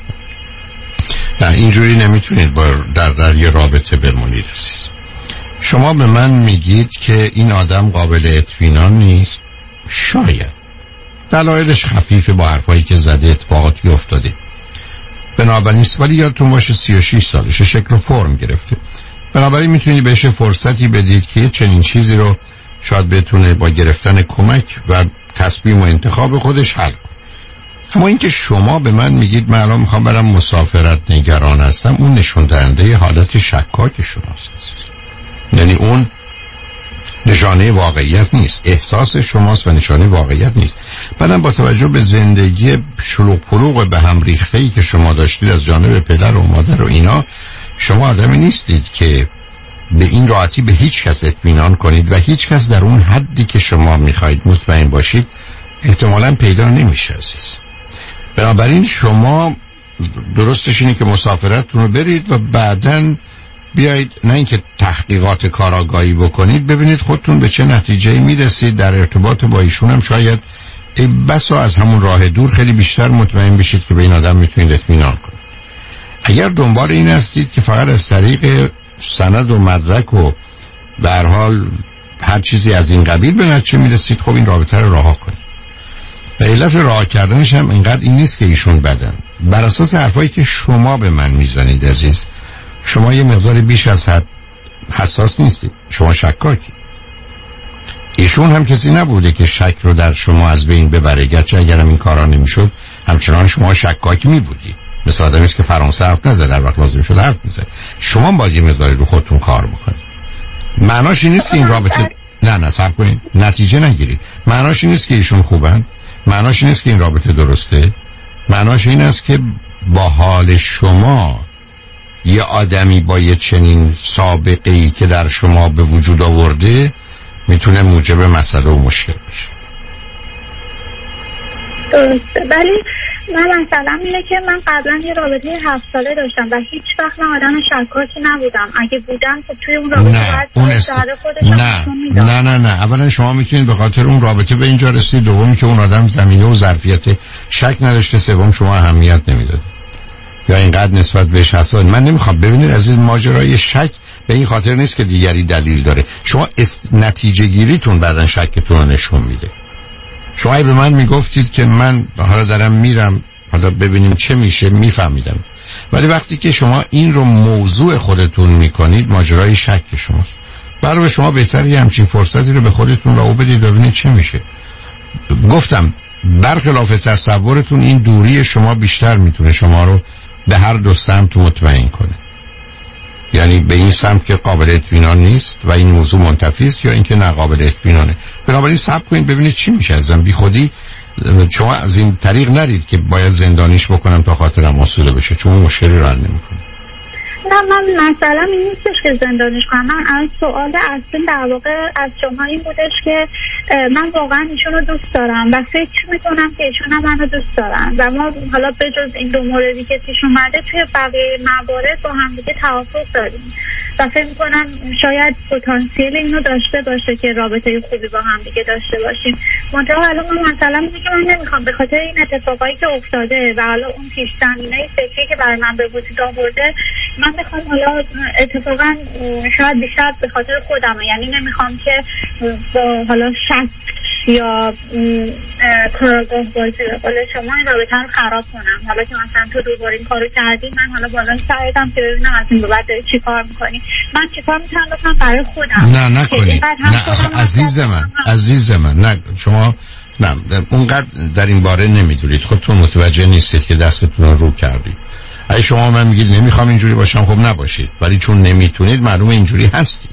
نه اینجوری نمیتونید با در یه رابطه بمونید عزیز. شما به من میگید که این آدم قابل اطمینان نیست، شاید دلایلش خفیفه با حرفایی که زده، اتفاقاتی افتاده، بنابراین ولی یادتون باشه 36 سالشه، شکل و فرم گرفته، بنابراین میتونید بهش فرصتی بدید که چنین چیزی رو شاید بتونه با گرفتن کمک و تصمیم و انتخاب خودش حل کنه. اما اینکه شما به من میگید من الان میخوام برم مسافرت، نگران هستم، اون نشون دهنده حالت شکاک شماست. یعنی اون نشانه واقعیت نیست، احساس شماست و نشانه واقعیت نیست. بعدم با توجه به زندگی شلوغ پلوغ به هم ریخته‌ای که شما داشتید از جانب پدر و مادر و اینا، شما آدمی نیستید که به این راحتی به هیچ کس اطمینان کنید و هیچ کس در اون حدی که شما میخواید مطمئن باشید احتمالاً پیدا نمیشه عزیز. بنابراین شما درستش اینه که مسافرتتون رو برید و بعداً بیایید، نه اینکه تحقیقات کاراگاهی بکنید، ببینید خودتون به چه نتیجه‌ای میرسید. در ارتباط با ایشون هم شاید بسا از همون راه دور خیلی بیشتر مطمئن بشید که به این آدم میتونید اطمینان کنید. اگر دنبال این هستید که فقط از طریق سند و مدرک و به هر حال هر چیزی از این قبیل به نتیجه میرسید، خب این رابطه رو رها کنید. و علت رها کردنش هم اینقدر این نیست که ایشون بدن. بر اساس حرفایی که شما به من میزنید عزیز، شما یه مقدار بیش از حد حساس نیستید، شما شکاکی. ایشون هم کسی نبوده که شک رو در شما از بین ببره، گرچه اگرم این کارا نمیشد همچنان شما شکاک میبودید. مثل آدمی است که فرانسه حرف نزد، در وقت لازم شد حرف میزد. شما باید یه مقداری رو خودتون کار بکنید. معناش این نیست که این رابطه نه صبر کنید، نتیجه نگیرید. معناش این نیست که ایشون خوبن، معناش این نیست که این رابطه درسته. معناش این است که با حال شما یه آدمی با یه چنین سابقه‌ای که در شما به وجود آورده میتونه موجب مسئله و مشکل بشه. درسته، ولی من مثلا اینه که من قبلا یه رابطه 7 ساله داشتم و هیچ وقت من آدم شکاکی نبودم. اگه بودم خب توی اون رابطه نه اولا شما میتونید به خاطر اون رابطه به اینجا رسید، دومی که اون آدم زمینه و ظرفیت شک نداشته، سوم شما اهمیت نمیداد یا اینقدر نسبت بهش حساس. من نمیخوام ببینید عزیز، ماجرای شک به این خاطر نیست که دیگری دلیل داره. شما نتیجه گیریتون بعدن شکتون رو نشون میده. شما به من میگفتید که من حالا دارم میرم، حالا ببینیم چه میشه، میفهمیدم. ولی وقتی که شما این رو موضوع خودتون میکنید، ماجرای شک شماست. برای شما بهتره یه همچین فرصتی رو به خودتون رو بدید ببینید چه میشه. گفتم برخلاف تصورتون این دوری شما بیشتر میتونه شما رو به هر 2 سمت مطمئن کنه. یعنی به این سمت که قابل اطمینان نیست و این موضوع منتفی است، یا اینکه ناقابل اطمینانه. بنابراین صبر کنید ببینید چی میشه. ازم بی خودی شما از این طریق نرید که باید زندانیش بکنم تا خاطرم آسوده بشه، چون مشکلی رو حل نمیکنه. نه من مثلا این نیستش که زندانیش کنم. من از سوال اصلا در واقع از شما این بودش که من واقعا ایشون رو دوست دارم و فکر میکنم که ایشون هم منو دوست دارن و ما حالا به جز این 2 موردی که پیش اومده توی بقیه موارد با هم دیگه توافق داریم و فکر میکنم شاید پتانسیل اینو داشته باشه که رابطه خوبی با هم دیگه داشته باشیم. منتها الان من مثلا میگم که من نمیخوام به خاطر این اتفاقایی که افتاده و حالا اون پیش زمینه فکری که برای من به وجود آورده، من میخوام حالا اتفاقا شاید بیشتر به خاطر خودمه، یعنی نمیخوام که با حالا شک یا کارگاه بازی به قول شما این رابطه رو خراب کنم. حالا که مثلا تو دوباره این کارو کردی، من حالا بالا سعیدم که ببینم از این به بعد داری چی کار میکنی. من چی کار میتونم بکنم برای خودم؟ نه نکنی. نه عزیز من نه شما نه اونقدر در این باره نمیدونید، خودتون متوجه نیستید که دستتون رو کردید. اگه شما من میگید نمیخوام اینجوری باشم، خب نباشید، ولی چون نمیتونید معلومه اینجوری هستید.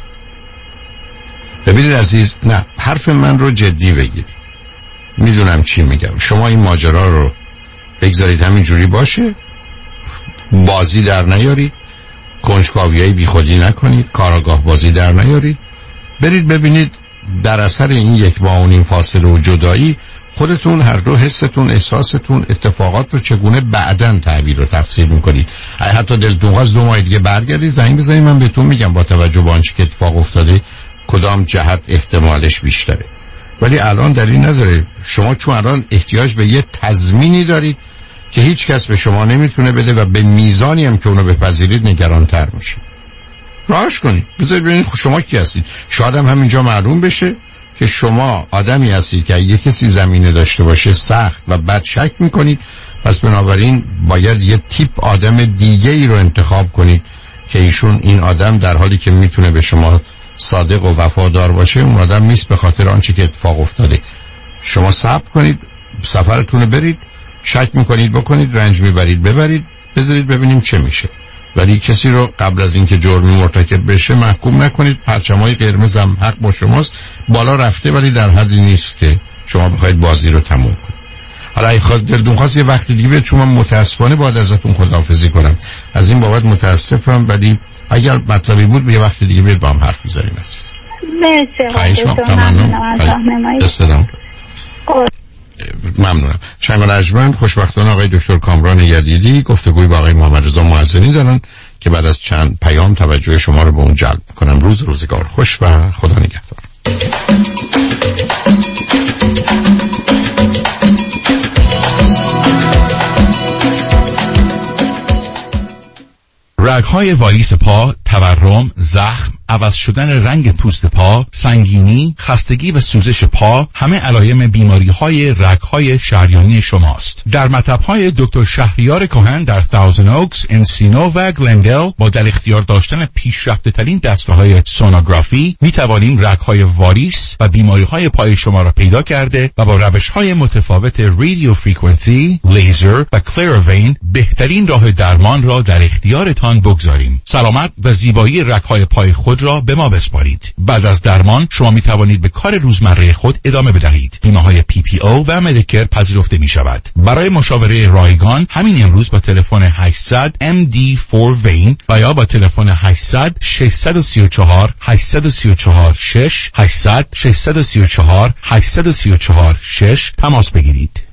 ببینید عزیز، نه حرف من رو جدی بگیرید. میدونم چی میگم. شما این ماجرا رو بگذارید همینجوری باشه، بازی در نیارید، کنجکاویای بیخودی نکنید، کاراگاه بازی در نیارید، برید ببینید در اثر این 1.5 فاصله و جدایی خودتون هر دو حستون، احساستون، اتفاقات رو چگونه بعداً تعبیر و تفسیر میکنید. حتی دلتون خواست 2 ماه دیگه برگردید زنگ بزنید، من بهتون میگم با توجه به آنچه که اتفاق افتاده کدام جهت احتمالش بیشتره. ولی الان دلیل نداره. شما چون الان احتیاج به یه تضمینی دارید که هیچ کس به شما نمیتونه بده و به میزانی هم که اونو بپذیرید نگرانتر میشه. راهش کنید، بذارید ببینید شما کی هستید. شاید هم همینجا معلوم بشه که شما آدمی هستید که اگه کسی زمینه داشته باشه سخت و بد شک میکنید، پس بنابراین باید یه تیپ آدم دیگه ای رو انتخاب کنید که ایشون این آدم در حالی که میتونه به شما صادق و وفادار باشه، اون آدم نیست به خاطر آنچه که اتفاق افتاده. شما صبر کنید، سفرتون رو برید، شک میکنید بکنید، رنج میبرید ببرید، بذارید ببینیم چه میشه. ولی کسی رو قبل از اینکه جرمی مرتکب بشه محکوم نکنید. پرچمای قرمز هم حق با شماست، بالا رفته ولی در حدی نیست که شما بخواید بازی رو تموم کنید. حالا اگه خواست دلتون خواست یه وقت دیگه بیاد، چون من متاسفانه باید ازتون خداحافظی کنم، از این بابت متاسفم، ولی اگر مطلبی بود به یه وقت دیگه بیاد با هم حرف بزنیم. ممنونم. شنگ و نجمن خوشبختانه آقای دکتر کامران یدیدی گفتگوی با آقای محمد رضا معزنی دارن که بعد از چند پیام توجه شما رو به اون جلب میکنم. روزگار خوش و خدا نگهدار. رگ‌های واریس پا، تورم، زخم، عوض شدن رنگ پوست پا، سنگینی، خستگی و سوزش پا همه علائم بیماری‌های رگ‌های شریانی شماست. در مطب‌های دکتر شهریار کهن در تاوزن اوکس، انسینو و گلندل با در اختیار داشتن پیشرفته‌ترین دستگاه‌های سونوگرافی می‌توانیم رگ‌های واریس و بیماری‌های پای شما را پیدا کرده و با روش‌های متفاوت رادیو فرکانسی، لیزر و کلیروین بهترین راه درمان را در اختیارتان بگذاریم. سلامت و زیبایی رگ‌های پای خود را به ما بسپارید. بعد از درمان شما می توانید به کار روزمره خود ادامه بدهید. بیمه‌های PPO و مدیکر پذیرفته می شود. برای مشاوره رایگان همین امروز با تلفن 800 MD4 وین و یا با تلفن 800 634 834 6 800 634 834 6 تماس بگیرید.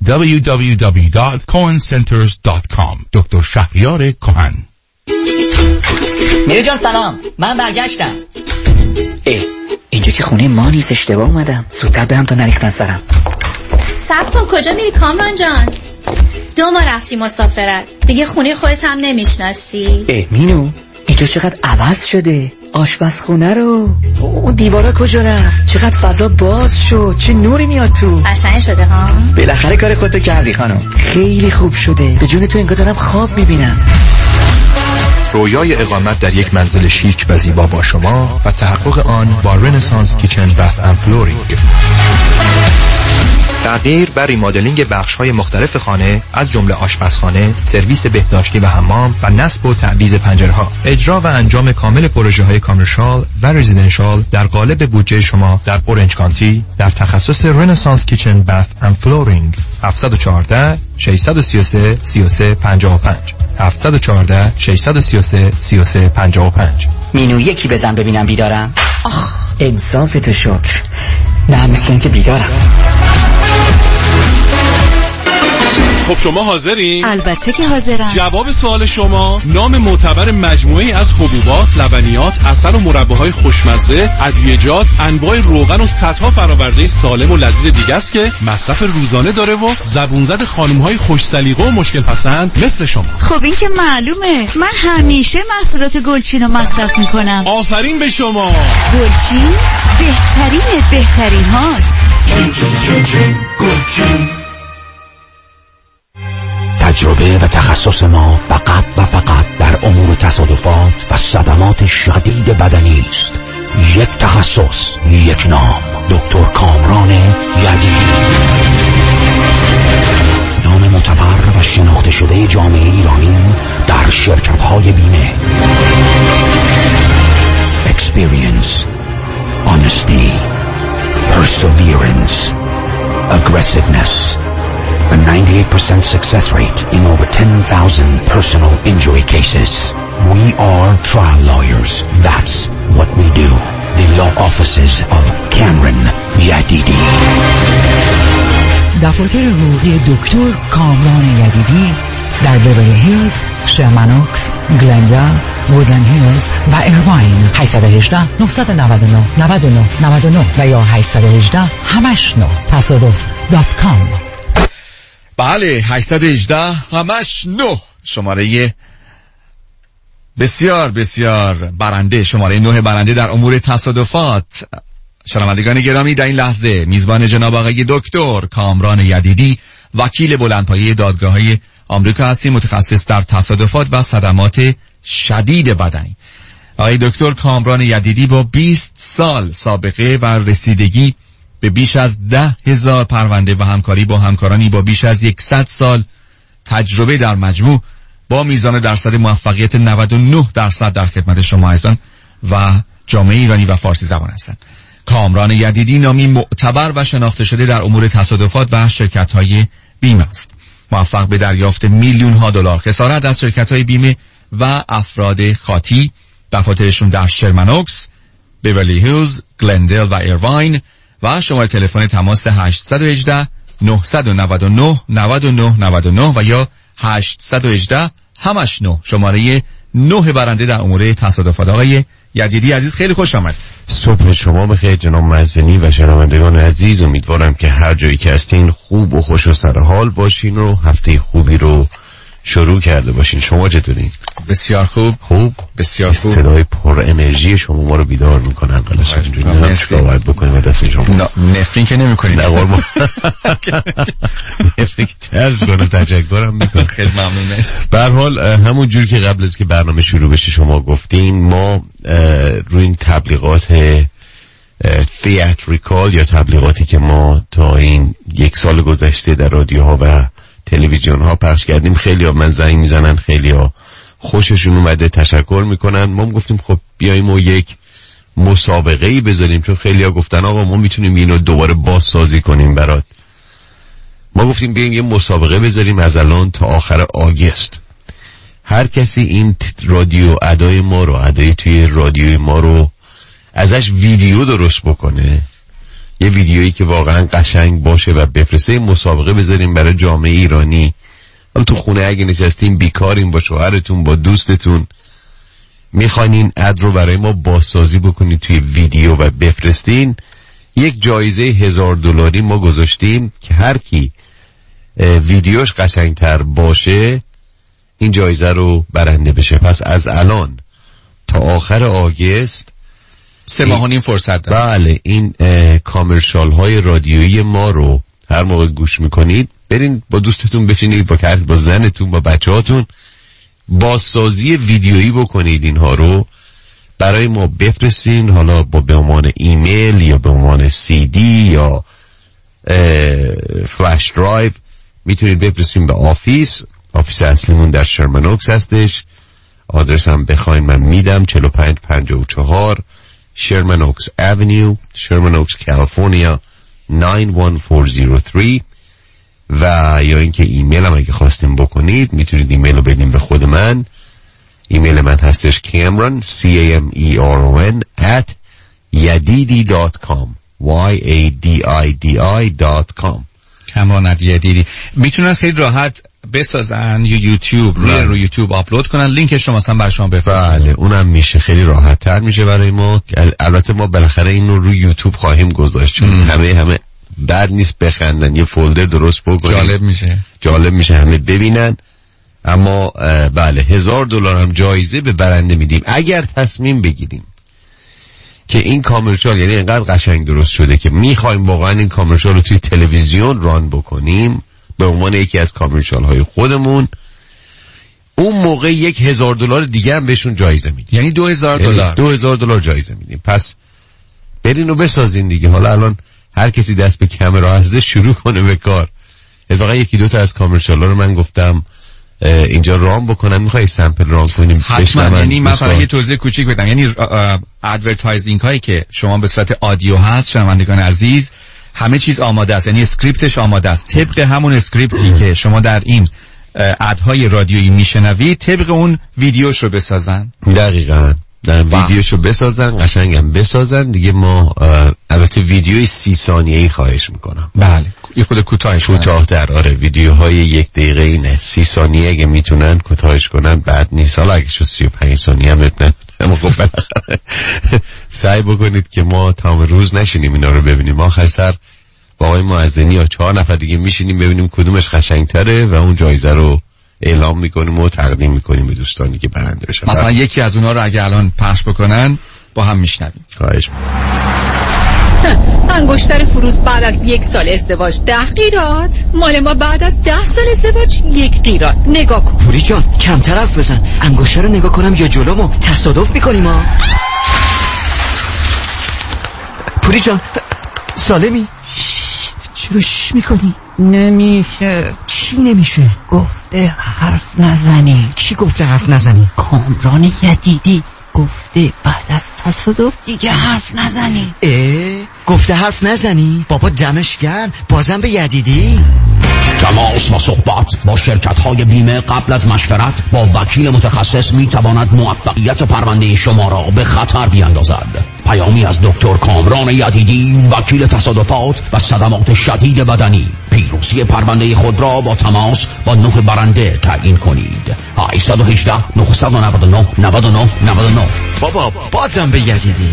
www.cohencenters.com. دکتر شهریار کهن. میره جان سلام، من برگشتم. اینجا که خونه ما نیست، اشتباه اومدم. زودتر برم تا نریختن سرم. صبر کن، کجا میری کامران جان؟ 2 ماه رفتی مسافرت، دیگه خونه خودت هم نمیشناسی. مینو اینجا چقدر عوض شده. آشپزخونه رو، اون دیوارا کجا رفت؟ چقدر فضا باز شد، چه نوری میاد تو. قشنگ شده ها. بالاخره کار خودتو کردی خانم، خیلی خوب شده. به جون تو انگار دارم خواب میبینم. رویای اقامت در یک منزل شیک و زیبا با شما و تحقق آن با رنسانس کیچن بث اند فلورینگ. تغییر و ریمادلینگ بخش‌های مختلف خانه از جمله آشپزخانه، سرویس بهداشتی و حمام و نصب و تعویض پنجره‌ها. اجرا و انجام کامل پروژه‌های کامرشال و رزیدنشال در قالب بودجه شما در اورنج کانتی در تخصص رنسانس کیچن بث اند فلورینگ. 714 633 3355 714 633 3355. مینو یکی بزن ببینم بیدارم. انصاف شکر. نه مثل اینکه بیدارم. خب شما حاضرین؟ البته که حاضرم. جواب سوال شما نام معتبر مجموعه‌ای از حبوبات، لبنیات، عسل و مرباهای خوشمزه، ادویه‌جات، انواع روغن و صدها فرآورده سالم و لذیذ دیگه است که مصرف روزانه داره و زبون زد خانم‌های خوش سلیقه و مشکل پسند مثل شما. خب این که معلومه، من همیشه محصولات گلچین رو مصرف میکنم. آفرین به شما. گلچین بهترین هاست. تجربه و تخصص ما فقط و فقط در امور تصادفات و صدمات شدید بدنی است. یک تخصص، یک نام، دکتر کامران یدیدی. نام معتبر و شناخته شده جامعه ایرانی در شرکت‌های بیمه. Experience, honesty, perseverance, aggressiveness. A 98% success rate in over 10,000 personal injury cases. We are trial lawyers. That's what we do. The law offices of Cameron Yadidi. دفاتر حقوقی دکتر کامران یدیدی در بیولی هیلز، شرمن اوکس، گلندال، وودلند هیلز و ایرواین. 818 999 99 99 و یا 818 همش 9 تصادف.com. بله 818 همش 9 شماره بسیار بسیار برنده، شماره 9 برنده در امور تصادفات. شنوندگان گرامی، در این لحظه میزبان جناب آقای دکتر کامران یدیدی، وکیل بلندپایه دادگاه‌های آمریکا هستیم، متخصص در تصادفات و صدمات شدید بدنی. آقای دکتر کامران یدیدی با 20 سال سابقه و رسیدگی به بیش از 10,000 پرونده و همکاری با همکارانی با بیش از 100 سال تجربه در مجموع با میزان درصد موفقیت 99% در خدمت شما عزیزان و جامعه ایرانی و فارسی زبان هستند. کامران یدیدی نامی معتبر و شناخته شده در امور تصادفات و شرکت‌های بیمه است. موفق به دریافت میلیون‌ها دلار خسارت از شرکت‌های بیمه و افراد خاطی. دفاترشون در شرمن اوکس، بیولی هیلز، گلندل و ایرواین و شماره تلفن تماس 818 999 99 99 و یا 818 همش 9 شماره 9 برنده در امور تصادفات. آقای یدیدی عزیز خیلی خوش آمد. صبح شما بخیر جناب مزنی و شنوندگان عزیز. امیدوارم که هر جایی که هستین خوب و خوش و سرحال باشین و هفته خوبی رو شروع کرده باشین. شما چطورین؟ بسیار خوب. بسیار خوب. صدای پر انرژی شما ما رو بیدار میکنن. قلش اینجوری نمیدونم چیکار باید بکنیم و دست شما نفرین که نمیکنید. نه قربان نفرین که ترز کنم تشکرم میکنم. خیلی ممنون. به هر حال همون جور که قبل از که برنامه شروع بشه شما گفتین، ما روی این تبلیغات تئاتریکال یا تبلیغاتی که ما تا این 1 سال گذشته در رادیوها و تلویزیون ها پخش کردیم، خیلی ها من زنگ میزنن، خیلی ها خوششون اومده، تشکر میکنن. ما گفتیم خب بیاییم و یک مسابقه‌ای بذاریم، چون خیلی ها گفتن آقا ما میتونیم اینو دوباره بازسازی کنیم برات. ما گفتیم بیاییم یه مسابقه بذاریم از الان تا آخر آگست. هر کسی این رادیو ادای ما رو، ادای توی رادیوی ما رو ازش ویدیو درست بکنه، یه ویدیویی که واقعا قشنگ باشه و بفرسته، مسابقه بذاریم برای جامعه ایرانی. حالا تو خونه اگه نشستین بیکارین، با شوهرتون، با دوستتون، میخواین این اد رو برای ما بازسازی بکنید توی ویدیو و بفرستین، یک جایزه $1000 ما گذاشتیم که هر کی ویدیوش قشنگتر باشه این جایزه رو برنده بشه. پس از الان تا آخر آگست 3 ماه و نیم فرصت داره. بله، این کامرشال های رادیویی ما رو هر موقع گوش میکنید برین با دوستتون بشینید، با زنتون، با بچهاتون بازسازی ویدیویی بکنید، اینها رو برای ما بفرستین، حالا به عنوان ایمیل یا به عنوان CD یا فلش درایو میتونید بفرستین به آفیس اصلیمون در شرمن اوکس هستش. آدرس هم بخواین من میدم، 4554 شرمن اوکس Avenue، شرمن اوکس کالیفرنیا 91403. و یا اینکه ایمیل هم اگه خواستیم بکنید میتونید ایمیل رو بدین به خود من. ایمیل من هستش Cameron CAMERON @yadidi.com YADIDI.com. کامران یدیدی میتونن خیلی راحت بسازن یوتیوب روی یوتیوب آپلود کنن، لینکش رو مثلا برای شما بفرستن. بله اونم میشه، خیلی راحت تر میشه برای ما. البته ما بالاخره این رو روی یوتیوب خواهیم گذاشت چون همه بد نیست بخندن، یه فولدر درست بکنیم، جالب میشه همه ببینن. اما بله $1000 هم جایزه به برنده میدیم اگر تصمیم بگیریم که این کامرشال یعنی اینقدر قشنگ درست شده که میخوایم واقعا این کامرشال رو توی تلویزیون ران بکنیم به عنوان یکی از کامرشال های خودمون. اون موقع $1000 دیگه هم بهشون جایزه میدیم، یعنی $2000 جایزه میدیم. پس برین و بسازین دیگه. حالا الان هر کسی دست به کامرا هسته شروع کنه به کار. اتفاقا یکی دو تا از کامرشال ها رو من گفتم اینجا رام بکنم، میخوای سمپل رام کنیم؟ حتما. یعنی من فقط یه توضیح کوچیک بدم، یعنی ادورتایزینگ هایی که شما به صورت آدیو هست شنوندگان عزیز همه چیز آماده است، یعنی اسکریپتش آماده است، طبق همون اسکریپتی که شما در این ادهای رادیویی میشنوید طبق اون ویدیوشو بسازن. دقیقاً ویدیوشو بسازن، قشنگم بسازن دیگه. ما البته ویدیوی 30 ثانیه‌ای خواهش میکنم. بله یه خود کوتاه‌تر. آره ویدیوهای 1 دقیقه اینه، 30 ثانیه اگه میتونن کوتاهش کنن بعد نیست. حالا اگه شو 35 ثانیه هم بتونن، اما خب بالاخره سعی بکنید که ما تمام روز نشینیم اینا رو ببینیم. آخر سر با آقای معزنی یا 4 نفر دیگه میشینیم ببینیم کدومش قشنگ‌تره و اون جایزه رو اعلام میکنیم و تقدیم میکنیم به دوستانی که برنده بشن. مثلا یکی از اونها رو اگه الان پخش بکنن با هم میشنویم. خواهش انگشتر فروز بعد از 1 سال ازدواج 10 قیراط، مال ما بعد از 10 سال ازدواج 1 قیراط. نگاه کن پوری جان، کمتر حرف بزن. انگشتر رو نگاه کنم یا جلومو تصادف میکنیم ها. پوری جان سالمی؟ چرا شش میکنی؟ نمیشه. چی نمیشه؟ گفته حرف نزنی. کی گفته حرف نزنی؟ کامران یدیدی گفته بعد از تصادف دیگه حرف نزنی. گفته حرف نزنی؟ بابا دمش گرم، بازم به یدیدی؟ تماس و صحبت با شرکت‌های بیمه قبل از مشورت با وکیل متخصص می‌تواند موفقیت پرونده شما را به خطر بیاندازد. پیامی از دکتر کامران یدیدی، وکیل تصادفات و صدمات شدید بدنی. پیروزی پرونده خود را با تماس با 9 برنده تعیین کنید. 818 999 99 99. بابا بازم به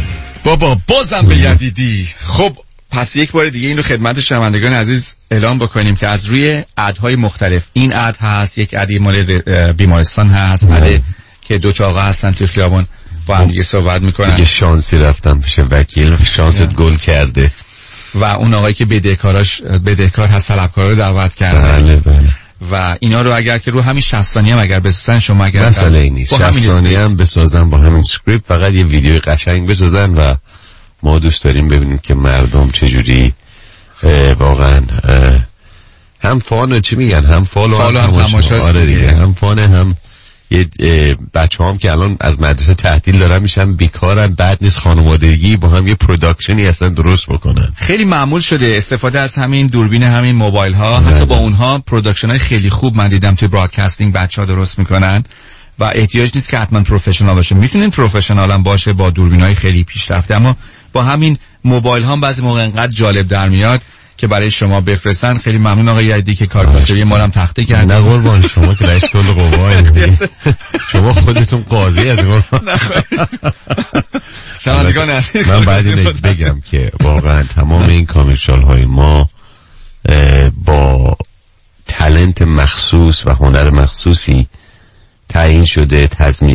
یدیدی. خب پس یک بار دیگه این رو خدمت شنوندگان عزیز اعلام بکنیم که از روی ادهای مختلف، این اد هست، یک ادی مال بیمارستان هست، اد که 2 آقا هستن توی خیابون با هم دیگه صحبت میکنن. دیگه شانسی رفتم پیش وکیل، شانست گل کرده. و اون آقایی که بدهکار هست طلبکارا رو دعوت کرده. بله. و اینا رو اگر که رو همین 60 ثانیه هم اگر بسازن شما اگر مسئله ای نیست 60 ثانیه هم بسازن با همین اسکریپت، فقط یه ویدیو قشنگ بسازن و ما دوست داریم ببینیم که مردم چجوری واقعا هم فان چی میگن، هم فالو هم تماشا. آره دیگه، هم فان هم یه بچه هم که الان از مدرسه تعطیل دارن میشن بیکارن، بعد نیست خانوادگی با هم یه پروداکشنی اصلا درست بکنن. خیلی معمول شده استفاده از همین دوربین، همین موبایل ها. حتی با اونها پروداکشن های خیلی خوب من دیدم توی برادکاستینگ بچه ها درست میکنن و احتیاج نیست که حتما پروفشنال باشه. میتونین پروفشنال هم باشه با دوربین های خیلی پیشرفته، اما با همین موبایل ها بعضی موقع انقدر جالب در میاد که برای شما بفرستن. خیلی ممنون آقای یدیدی که کارکاسبی ما رو هم تخته کردید. نه قربان شما که رئیس کل قوای شما خودتون قاضی از این شنوندگان عزیز. من بعد اینو بگم که واقعا تمام این کامرشال های ما با تالنت مخصوص و هنر مخصوصی تعیین شده،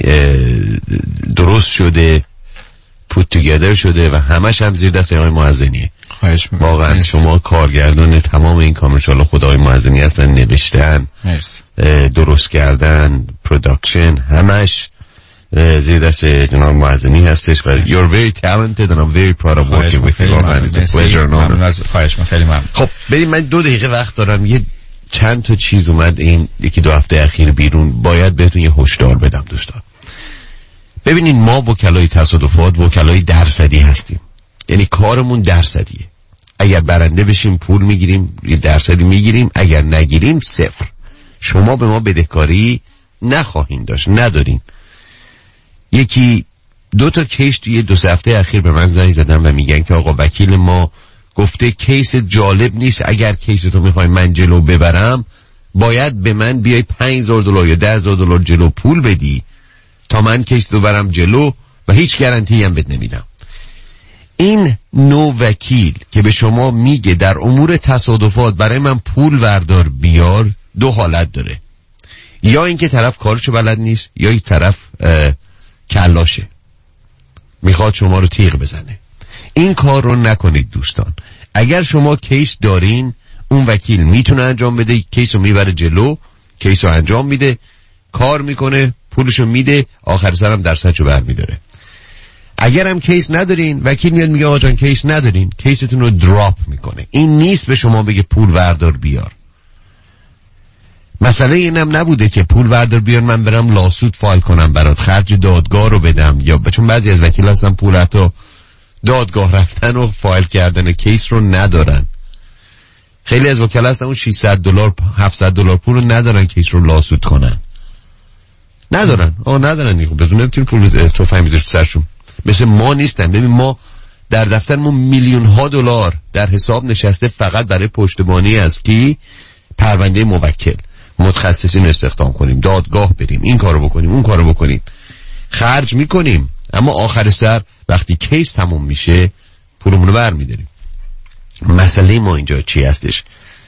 درست شده، پوت توگیدر شده و همش هم زیر دست آقای معزنیه. واقعا شما کارگردان تمام این کامرشال خدای معزنی هستن، نوشتن، درست کردن، پروداکشن، همش زیر دست جناب معزنی هستش و you're very talented and I'm very proud of working with you. It's a pleasure and honor. خب بریم، من 2 دقیقه وقت دارم. یه چند تا چیز اومد این 1-2 هفته اخیر بیرون، باید بهتون یه هشدار بدم دوستان. ببینید ما وکلای تصادفات وکلای درصدی هستیم، یعنی کارمون درصدیه. اگر برنده بشیم پول میگیریم، یه درصدی میگیریم، اگر نگیریم 0. شما به ما بدهکاری نخواهید داشت، ندارین. 1-2 تا کیس توی 2 هفته اخیر به من زنگ زدن و میگن که آقا وکیل ما گفته کیس جالب نیست، اگر کیس تو میخوای من جلو ببرم باید به من بیای $5,000 یا $10,000 جلو پول بدی تا من کیس تو برم جلو و هیچ گارانتی هم بهت نمیدم. این نوع وکیل که به شما میگه در امور تصادفات برای من پول وردار بیار، دو حالت داره. یا اینکه طرف کارشو بلد نیست، یا این طرف کلاشه، میخواد شما رو تیغ بزنه. این کار رو نکنید دوستان. اگر شما کیس دارین، اون وکیل میتونه انجام بده، کیس رو میبره جلو، کیس رو انجام میده، کار میکنه، پولشو میده، آخر سرم درصدشو برمیداره. اگر هم کیس ندارین، وکیل میاد میگه آقا جان کیس ندارین، کیستون رو دراپ میکنه. این نیست به شما بگه پول وردار بیار. مسئله اینم نبوده که پول وردار بیار من برم لاسود فایل کنم برات، خرج دادگاه رو بدم، یا چون بعضی از وکیل هستن پول حتی دادگاه رفتن و فایل کردن کیس رو ندارن. خیلی از وکلا هستن اون $600 $700 پول رو ندارن کیس رو لاسود کنن. ندارن دیگه. بدون نمیتونی پول تو فهمیدش سرشون. مثل ما نیستن. ببین ما در دفترمون میلیون‌ها دلار در حساب نشسته فقط برای پشتیبانی از کی؟ پرونده موکل. متخصصین استخدام کنیم، دادگاه بریم، این کارو بکنیم، اون کارو بکنیم، خرج میکنیم، اما آخر سر وقتی کیس تموم میشه پولمون رو برمی‌داریم. مسئله ما اینجا چی هستش؟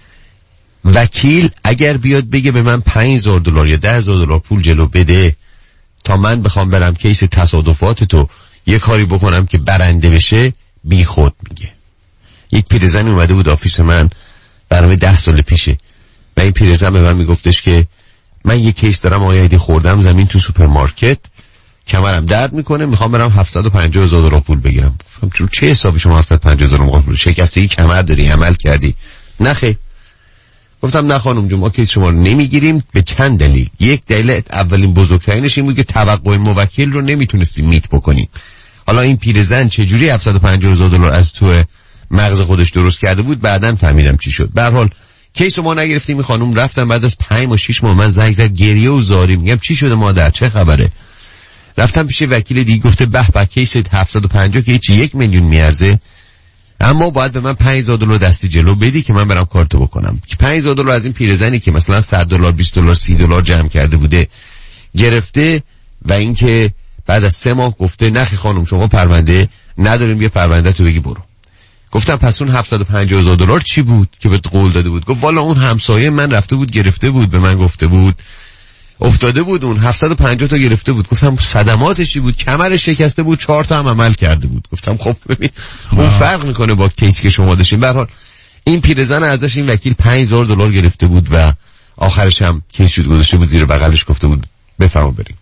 وکیل اگر بیاد بگه به من $5,000 یا $10,000 پول جلو بده تا من بخوام برم کیس تصادفات تو یه کاری بکنم که برنده بشه، بی خود میگه. یک پیرزن اومده بود آفیس من برنامه 10 سال پیشه و این پیرزن به من میگفتش که من یه کیس دارم آیدی خوردم زمین تو سوپرمارکت، کمرم درد میکنه، میخوام برم $750,000 پول بگیرم. چون چه حسابی شما $750,000 پول؟ شکستگی کمر داری، عمل کردی؟ نخیر. گفتم نه خانم جون، ما کیس شما رو نمیگیریم به چند دلیل. یک دلیل اولین بزرگترینش این بود که توقع موکل رو نمیتونستی میت بکنی. حالا این پیرزن چجوری $750,000 از تو مغز خودش درست کرده بود بعداً فهمیدم چی شد. به هر حال کیس ما نگرفتیم. این خانم رفتم بعد از 5 و 6 ماه من زنگ زد گریه و زاری، میگم چی شده مادر، چه خبره؟ رفتم پیش وکیل دیگه، گفته به به کیس 750 که هیچ 1 میلیون میارزه، اما باید به من $5,000 دستی جلو بدی که من برم کارتو بکنم. که $5,000 از این پیرزنی که مثلا $100 $20 $30 جمع کرده بوده گرفته و اینکه بعد از 3 ماه گفته نخی خانم شما پرونده نداریم، یه پرونده تو بگی برو. گفتم پس اون $750,000 چی بود که بهت قول داده بود؟ گفت والا اون همسایه من رفته بود گرفته بود، به من گفته بود افتاده بود، اون 750 تا گرفته بود. گفتم صدماتش چی بود؟ کمرش شکسته بود، 4 تا هم عمل کرده بود. گفتم خب ببین اون فرق میکنه با کیسی که شما داشتین. به هر حال این پیرزن ازش این وکیل $5,000 گرفته بود و آخرش هم کیس گذاشته بود زیر بغلش، گفته بود بفرما بریم.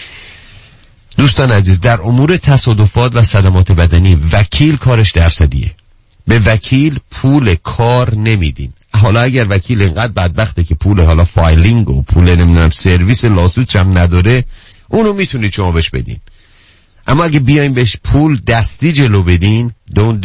دوستان عزیز، در امور تصادفات و صدمات بدنی وکیل کارش درصدیه. به وکیل پول کار نمیدین. حالا اگر وکیل اینقدر بدبخته که پول حالا فایلینگ و پول نمیدونم سرویس لاسود هم نداره، اونو میتونید شما بهش بدین. اما اگه بیاین بهش پول دستی جلو بدین، don't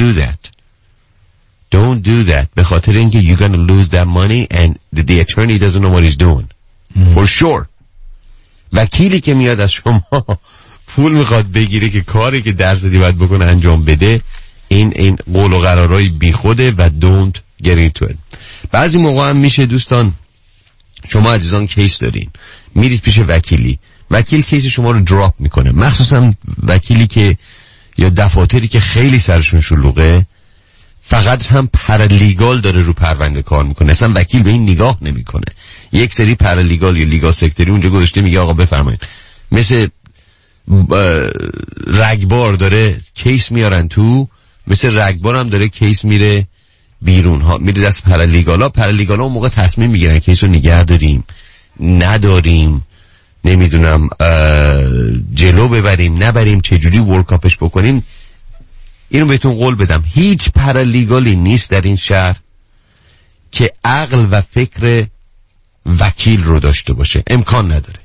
do that. به خاطر اینکه you're gonna lose that money and the attorney doesn't know what he's doing. For sure. وکیلی که میاد از شما پول میخواد بگیره که کاری که درصدی باید بکنه انجام بده، این قول و قرارای بیخوده و don't get into it. بعضی موقع هم میشه دوستان شما عزیزان کیس دارین، میرید پیش وکیل کیس شما رو دراپ میکنه، مخصوصا وکیلی که یا دفاتری که خیلی سرشون شلوغه، فقط هم پرالیگال داره رو پرونده کار میکنه، اصلا وکیل به این نگاه نمیکنه. یک سری پرالیگال یا لیگال سکتری اونجا گذاشته، میگه آقا بفرمایید، مثل رگبار داره کیس میارن تو، مثل رگبار هم داره کیس میره بیرون ها، میره دست پرالیگالا اون موقع تصمیم میگیرن کیس رو نگه داریم نداریم، نمیدونم جلو ببریم نبریم، چجوری ورکاپش بکنیم. اینو بهتون قول بدم هیچ پرالیگالی نیست در این شهر که عقل و فکر وکیل رو داشته باشه، امکان نداره.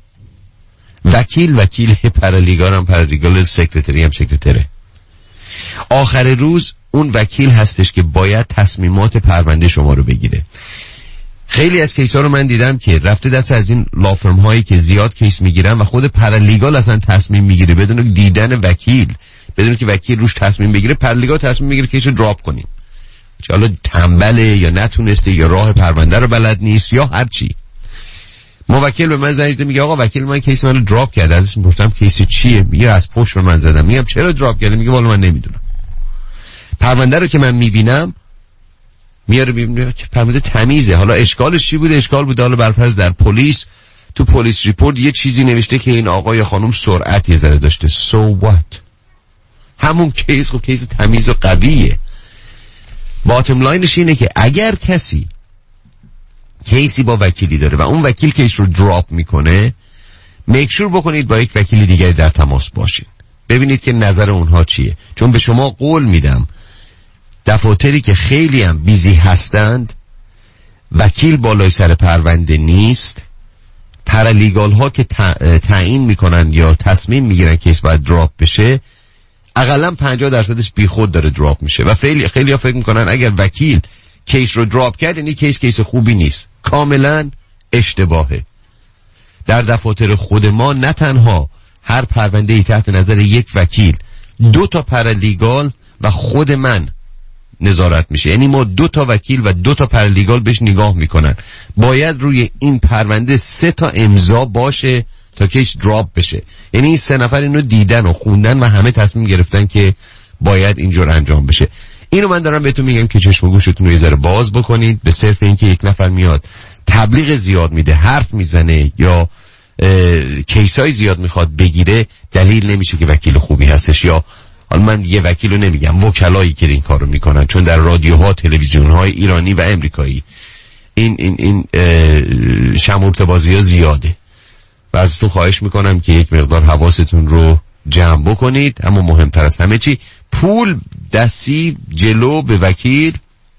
وکیل پرالیگال هم پرالیگال، سکرتری هم سکرتره. آخر روز اون وکیل هستش که باید تصمیمات پرونده شما رو بگیره. خیلی از کیس‌ها رو من دیدم که رفته دست از این لافرم هایی که زیاد کیس میگیرن و خود پرالیگال اصلا تصمیم میگیره بدون دیدن وکیل، بدون که وکیل روش تصمیم بگیره. پرالیگال تصمیم میگیره کیس رو دراپ کنیم. حالا تنبله یا نتونسته یا راه پرونده رو بلد نیست یا هر چی. موکل به من زنگ زده میگه آقا وکیل من کیس منو دراپ کرده. ازش میپرسم کیس چیه؟ میگه از پشت به من زدم. میگم چرا دراپ کرده؟ میگه والا من نمیدونم. پرونده رو که من میبینم میاره میبینه که پرونده تمیزه. حالا اشکالش چی بوده؟ اشکال بوده حالا برفرض در پلیس تو پلیس ریپورت یه چیزی نوشته که این آقا یا خانم سرعت یه ذره داشته. So what؟ همون کیس خب کیس تمیز و قویه. باتم لاینش اینه که اگر کسی کیسی با وکیلی داره و اون وکیل کیس رو دراپ میکنه، میک شور بکنید با یک وکیل دیگری در تماس باشید، ببینید که نظر اونها چیه. چون به شما قول میدم دفاتری که خیلی هم بیزی هستند، وکیل بالای سر پرونده نیست، پرالیگال ها که تعیین میکنن یا تصمیم میگیرن کیس باید دراپ بشه، اقلا 50%ش بی خود داره دراپ میشه و خیلی ها فکر میکنن اگر وکیل کیس رو دراپ کرد یعنی کیس خوبی نیست. کاملا اشتباهه. در دفاتر خود ما نه تنها هر پرونده‌ای تحت نظر یک وکیل 2 تا پرالیگال و خود من نظارت میشه. یعنی ما 2 تا وکیل و 2 تا پرالیگال بهش نگاه میکنن. باید روی این پرونده 3 تا امضا باشه تا کیس دراپ بشه. یعنی این 3 نفر اینو دیدن و خوندن و همه تصمیم گرفتن که باید اینجور انجام بشه. اینو من دارم بهتون میگم که چشم و گوشتون رو یه ذره باز بکنید. به صرف اینکه یک نفر میاد تبلیغ زیاد میده، حرف میزنه یا کیسای زیاد میخواد بگیره، دلیل نمیشه که وکیل خوبی هستش. یا حالا من یه وکیل رو نمیگم، وکلایی که این کارو میکنن، چون در رادیوها، تلویزیونهای ایرانی و امریکایی این شمورت بازی ها زیاده و ازتون خواهش میکنم که یک مقدار حواستون رو جمع بکنید. اما مهمتر از همه چی، پول دستی جلو به وکیل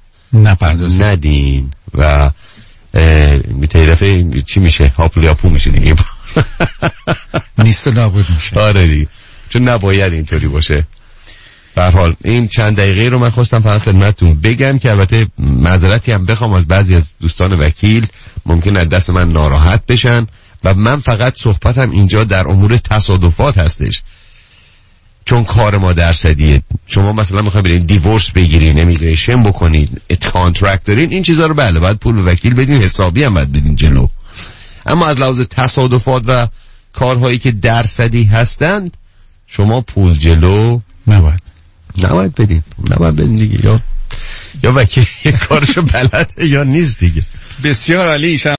ندین و میتایرفه چی میشه؟ هاپلیاپو میشه دیگه. نیست نابود میشه. آره دیگه، چون نباید اینطوری باشه. به هر حال این چند دقیقه رو من خواستم فقط خدمتتون بگم که البته معذرتی هم بخوام از بعضی از دوستان وکیل، ممکن از دست من ناراحت بشن و من فقط صحبتم اینجا در امور تصادفات هستش، چون کار ما درصدیه. شما مثلا میخواید برید دیورس بگیرین، امیگریشن بکنید، کانترکت دارین، این چیزا رو بله باید پول به وکیل بدین، حسابی هم باید بدین جلو. اما از لحاظ تصادفات و کارهایی که درصدی هستند شما پول جلو نباید بدین دیگه. یا وکیل کارشو بلده یا نیست دیگه. بسیار عالی.